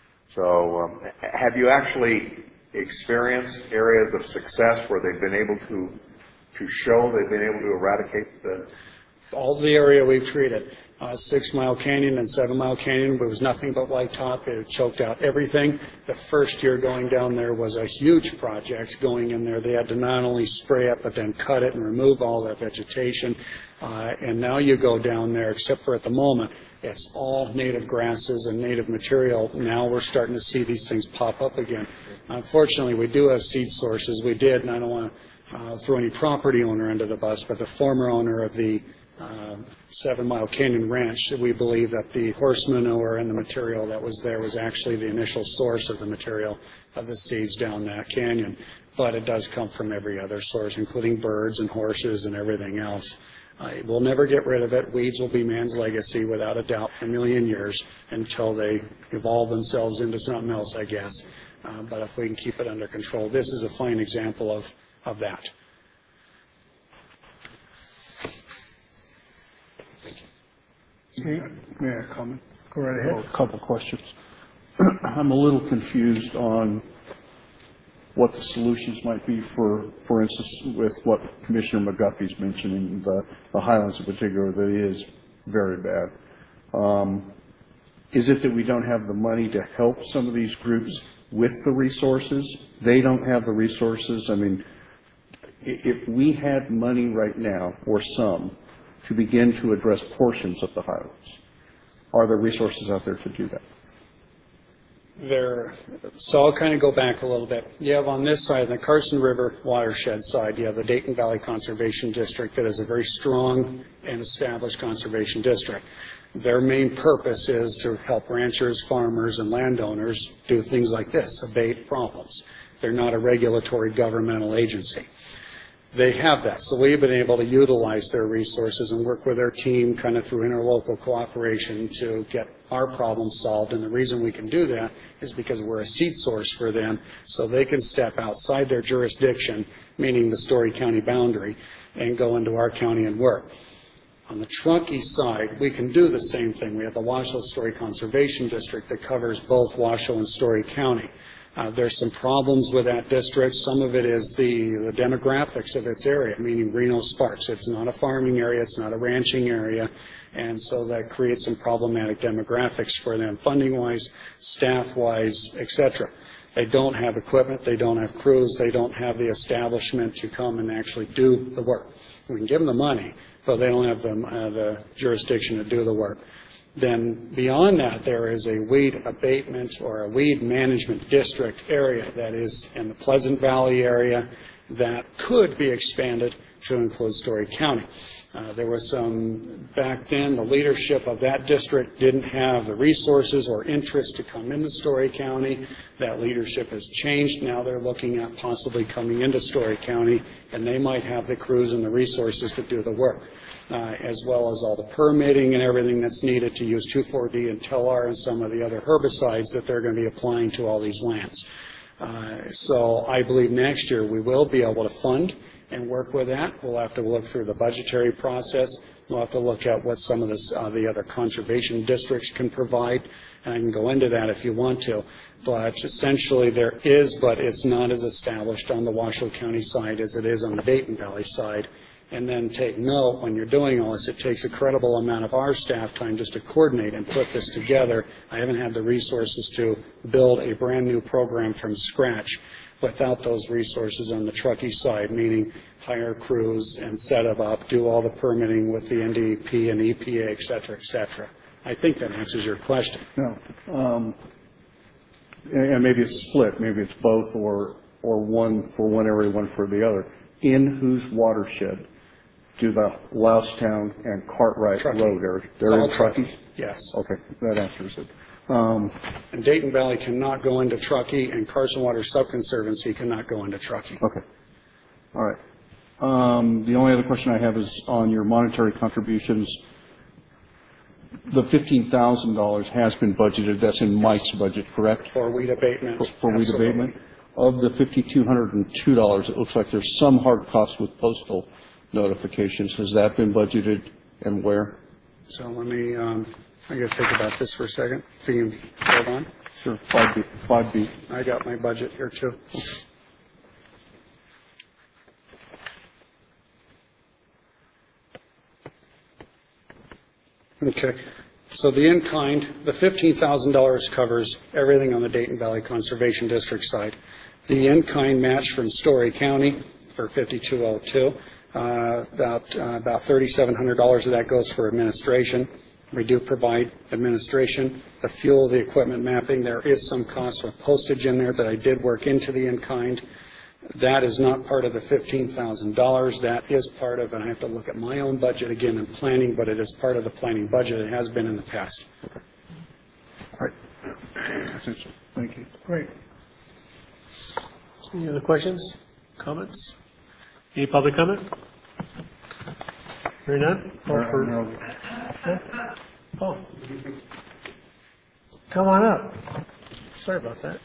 So um, have you actually experienced areas of success where they've been able to to show they've been able to eradicate the? All the area we've treated, uh, Six Mile Canyon and Seven Mile Canyon, there was nothing but whitetop. It choked out everything. The first year going down there was a huge project going in there. They had to not only spray it, but then cut it and remove all that vegetation. Uh, and now you go down there, except for at the moment, it's all native grasses and native material. Now we're starting to see these things pop up again. Unfortunately, we do have seed sources. We did, and I don't want to uh, throw any property owner under the bus, but the former owner of the uh, Seven Mile Canyon Ranch, we believe that the horse manure and the material that was there was actually the initial source of the material of the seeds down that canyon. But it does come from every other source, including birds and horses and everything else. Uh, we'll never get rid of it. Weeds will be man's legacy without a doubt for a million years until they evolve themselves into something else, I guess. Uh, but if we can keep it under control, this is a fine example of, of that. Okay, may I comment? Go right ahead. A couple questions. I'm a little confused on what the solutions might be for, for instance, with what Commissioner McGuffey's mentioning, the, the Highlands in particular, that is very bad. Um, Is it that we don't have the money to help some of these groups with the resources? They don't have the resources. I mean, i- if we had money right now, or some, to begin to address portions of the highlands, are there resources out there to do that? There, so I'll kind of go back a little bit. You have on this side, the Carson River watershed side, you have the Dayton Valley Conservation District that is a very strong and established conservation district. Their main purpose is to help ranchers, farmers, and landowners do things like this, abate problems. They're not a regulatory governmental agency. They have that, so we've been able to utilize their resources and work with their team kind of through interlocal cooperation to get our problem solved. And the reason we can do that is because we're a seed source for them, so they can step outside their jurisdiction, meaning the Story County boundary, and go into our county and work. On the Truckee side, we can do the same thing. We have the Washoe Story Conservation District that covers both Washoe and Story County. Uh, there's some problems with that district. Some of it is the, the demographics of its area, meaning Reno Sparks. It's not a farming area, it's not a ranching area, and so that creates some problematic demographics for them, funding-wise, staff-wise, et cetera. They don't have equipment, they don't have crews, they don't have the establishment to come and actually do the work. We can give them the money, but they don't have the, uh, the jurisdiction to do the work. Then beyond that, there is a weed abatement or a weed management district area that is in the Pleasant Valley area that could be expanded to include Story County. Uh, there was some, back then, the leadership of that district didn't have the resources or interest to come into Story County. That leadership has changed. Now they're looking at possibly coming into Story County, and they might have the crews and the resources to do the work, uh, as well as all the permitting and everything that's needed to use two four D and Telar and some of the other herbicides that they're going to be applying to all these lands. Uh, so I believe next year we will be able to fund and work with that. We'll have to look through the budgetary process. We'll have to look at what some of this, uh, the other conservation districts can provide, and I can go into that if you want to. But essentially there is, but it's not as established on the Washoe County side as it is on the Dayton Valley side. And then take note, when you're doing all this, it takes a credible amount of our staff time just to coordinate and put this together. I haven't had the resources to build a brand new program from scratch without those resources on the Truckee side, meaning hire crews and set them up, do all the permitting with the N D E P and E P A, et cetera, et cetera. I think that answers your question. No. Um, and and maybe it's split, maybe it's both, or, or one for one area, one for the other. In whose watershed do the Loustown and Cartwright Truckee. Road area? It's They're all in Truckee? Truckee. Yes. Okay, that answers it. Um, And Dayton Valley cannot go into Truckee, and Carson Water Subconservancy cannot go into Truckee. Okay. All right. Um, the only other question I have is on your monetary contributions. The fifteen thousand dollars has been budgeted. That's in Mike's budget, correct? For weed abatement. For, for weed Absolutely. abatement. Of the five thousand two hundred two dollars, it looks like there's some hard costs with postal notifications. Has that been budgeted, and where? So let me, um, I got to think about this for a second. If you can hold on. Sure, five B, five B. I got my budget here too. Okay, so the in-kind, the fifteen thousand dollars covers everything on the Dayton Valley Conservation District side. The in-kind match from Story County for fifty-two oh two, uh, about, uh, about thirty-seven hundred dollars of that goes for administration. We do provide administration, the fuel, the equipment mapping. There is some cost for postage in there that I did work into the in-kind. That is not part of the fifteen thousand dollars. That is part of, and I have to look at my own budget again in planning, but it is part of the planning budget. It has been in the past. Okay. All right. That's it. Thank you. Great. Any other questions, comments? Any public comment? Hearing none? Call for- Oh. Come on up. Sorry about that.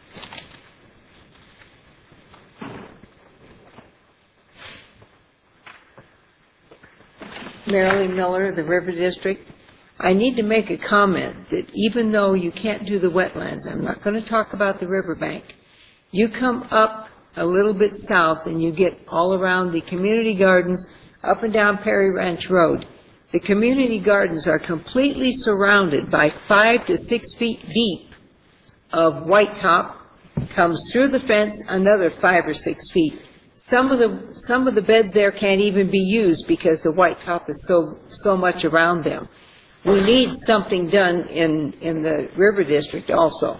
Marilyn Miller, the River District. I need to make a comment that even though you can't do the wetlands, I'm not going to talk about the riverbank. You come up a little bit south and you get all around the community gardens, up and down Perry Ranch Road. The community gardens are completely surrounded by five to six feet deep of white top, comes through the fence another five or six feet. Some of the, some of the beds there can't even be used because the white top is so, so much around them. We need something done in, in the River District also.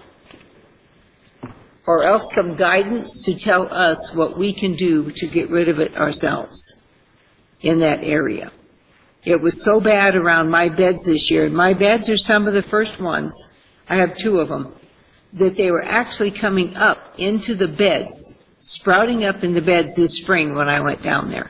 Or else some guidance to tell us what we can do to get rid of it ourselves in that area. It was so bad around my beds this year. My beds are some of the first ones, I have two of them, that they were actually coming up into the beds, sprouting up in the beds this spring when I went down there.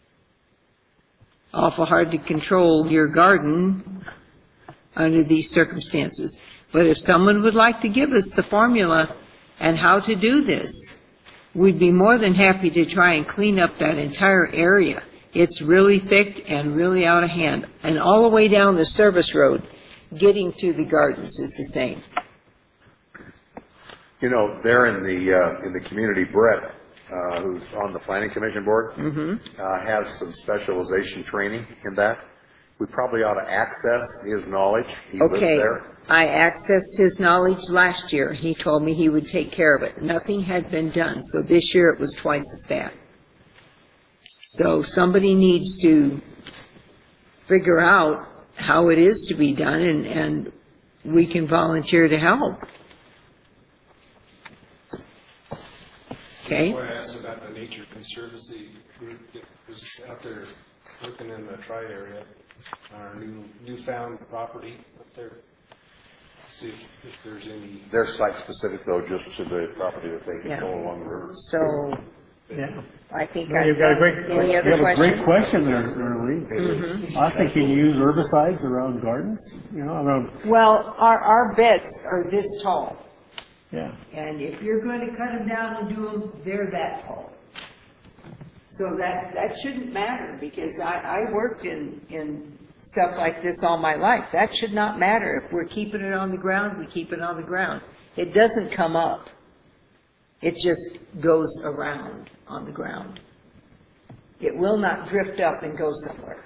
Awful hard to control your garden under these circumstances. But if someone would like to give us the formula and how to do this, we'd be more than happy to try and clean up that entire area. It's really thick and really out of hand. And all the way down the service road, getting to the gardens is the same. You know, there in the, uh, in the community, Brett, uh, who's on the planning commission board, Mm-hmm. uh, has some specialization training in that. We probably ought to access his knowledge. He lives Okay, there. I accessed his knowledge last year. He told me he would take care of it. Nothing had been done, so this year it was twice as bad. So somebody needs to figure out how it is to be done, and, and we can volunteer to help. Okay? Before I asked about the Nature Conservancy group that was out there working in the tri-area, our new newfound property up there. See if, if there's any. They're site-specific, though, just to the property that they Yeah. control along the river. So, Yeah. I think Well, I've You've got a got great, any you other have a questions? great question there, Lee. Mhm. I think you use herbicides around gardens, you know, around, Well, our, our beds are this tall. yeah. And if you're going to cut them down and do them, they're that tall. So that, that shouldn't matter, because I, I worked in, in stuff like this all my life. That should not matter. If we're keeping it on the ground, we keep it on the ground. It doesn't come up. It just goes around on the ground. It will not drift up and go somewhere.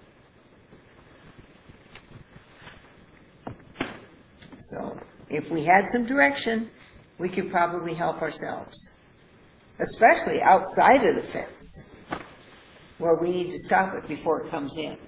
So if we had some direction, we could probably help ourselves, especially outside of the fence, where we need to stop it before it comes in.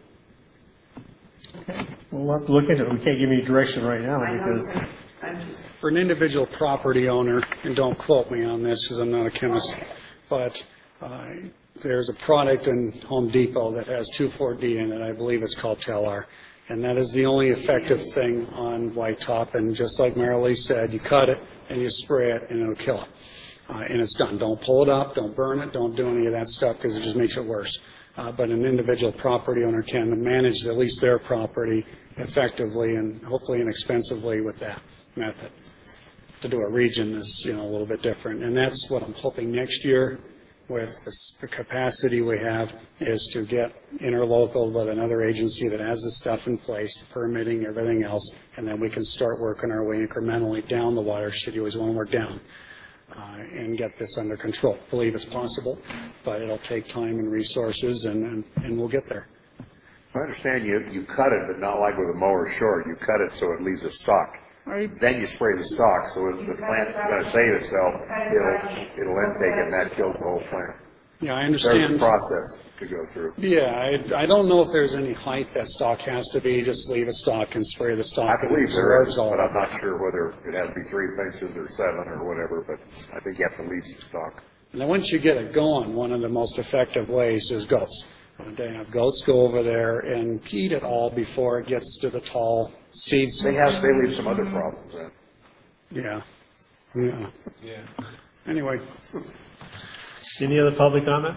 Well, we'll have to look into it. We can't give you direction right now I know because, you're- I'm just- For an individual property owner, and don't quote me on this because I'm not a chemist, but uh, there's a product in Home Depot that has two four D in it. I believe it's called Telar. And that is the only effective thing on white top. And just like Marilee said, you cut it and you spray it and it'll kill it. Uh, and it's done. Don't pull it up, don't burn it, don't do any of that stuff because it just makes it worse. Uh, but an individual property owner can manage at least their property effectively and hopefully inexpensively with that method. To do a region is, you know, a little bit different. And that's what I'm hoping next year with this, the capacity we have is to get interlocal with another agency that has the stuff in place, permitting, everything else, and then we can start working our way incrementally down the watershed. You always want to work down uh, and get this under control. Believe it's possible, but it'll take time and resources, and, and, and we'll get there. I understand you, you cut it, but not like with a mower short. You cut it so it leaves a stalk. Right. Then you spray the stalk, so if the plant's going to save itself, it'll, it'll intake it, and that kills the whole plant. Yeah, I There's understand. a process to go through. Yeah, I, I don't know if there's any height that stalk has to be, just leave a stalk and spray the stalk. I and believe it there absorbs is, all but of I'm not sure whether it has to be three fences or seven or whatever, but I think you have to leave some stalk. And then once you get it going, one of the most effective ways is goats. They have goats go over there and eat it all before it gets to the tall seeds. They have, they leave some other problems in. Yeah, yeah. Yeah. Anyway, any other public comment?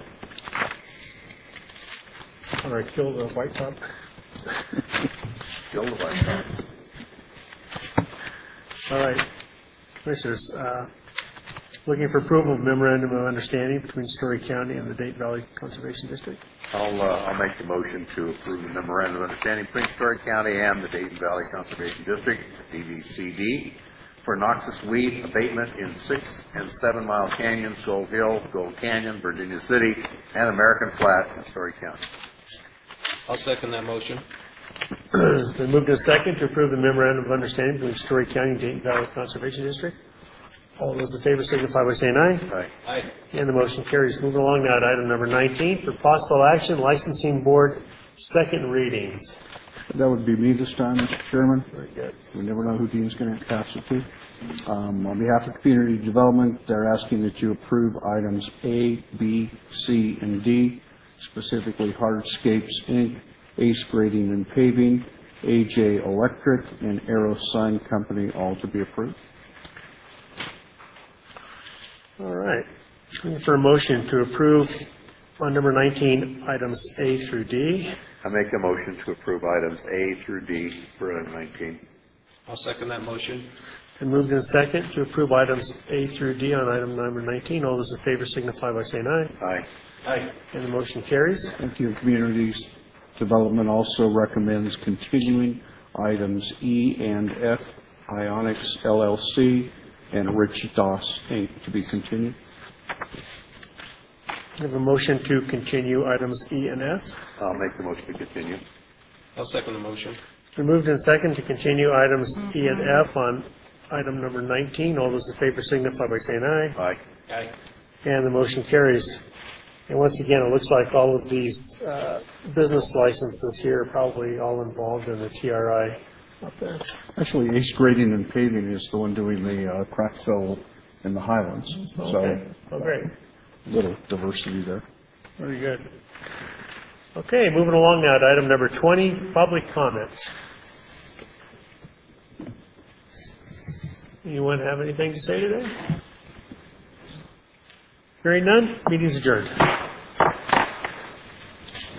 Or kill the white top? Kill the white top. All right. Commissioners, uh, looking for approval of memorandum of understanding between Story County and the Dayton Valley Conservation District. I'll, uh, I'll make the motion to approve the memorandum of understanding between Story County and the Dayton Valley Conservation District, D V C D, for noxious weed abatement in six and seven mile canyons, Gold Hill, Gold Canyon, Virginia City, and American Flat in Story County. I'll second that motion. It's been moved to second to approve the memorandum of understanding between Story County and Dayton Valley Conservation District. All those in favor signify by saying aye. Aye. Aye. And the motion carries. Moving along now to item number nineteen, for possible action, licensing board, second readings. That would be me this time, Mister Chairman. Very good. We never know who Dean's going to pass it to. Um, On behalf of Community Development, they're asking that you approve items A, B, C, and D, specifically Hardscapes, Incorporated, Ace Grading and Paving, A J Electric, and Aero Sign Company, all to be approved. All right. Looking for a motion to approve on number nineteen, items A through D. I make a motion to approve items A through D for item nineteen. I'll second that motion. And moved in second to approve items A through D on item number nineteen. All those in favor signify by saying aye. Aye. Aye. And the motion carries. Thank you. Communities Development also recommends continuing items E and F, Ionics L L C, and Rich Doss Incorporated to be continued. We have a motion to continue items E and F. I'll make the motion to continue. I'll second the motion. We moved in second to continue items E and F on item number nineteen. All those in favor signify by saying aye. Aye. Aye. And the motion carries. And once again, it looks like all of these uh, business licenses here are probably all involved in the T R I up there. Actually, Ace Grading and Paving is the one doing the uh, crack fill in the Highlands. Okay. Oh, great. So, little diversity there. Very good. Okay, moving along now to item number twenty, public comments. Anyone have anything to say today? Hearing none, meeting's adjourned.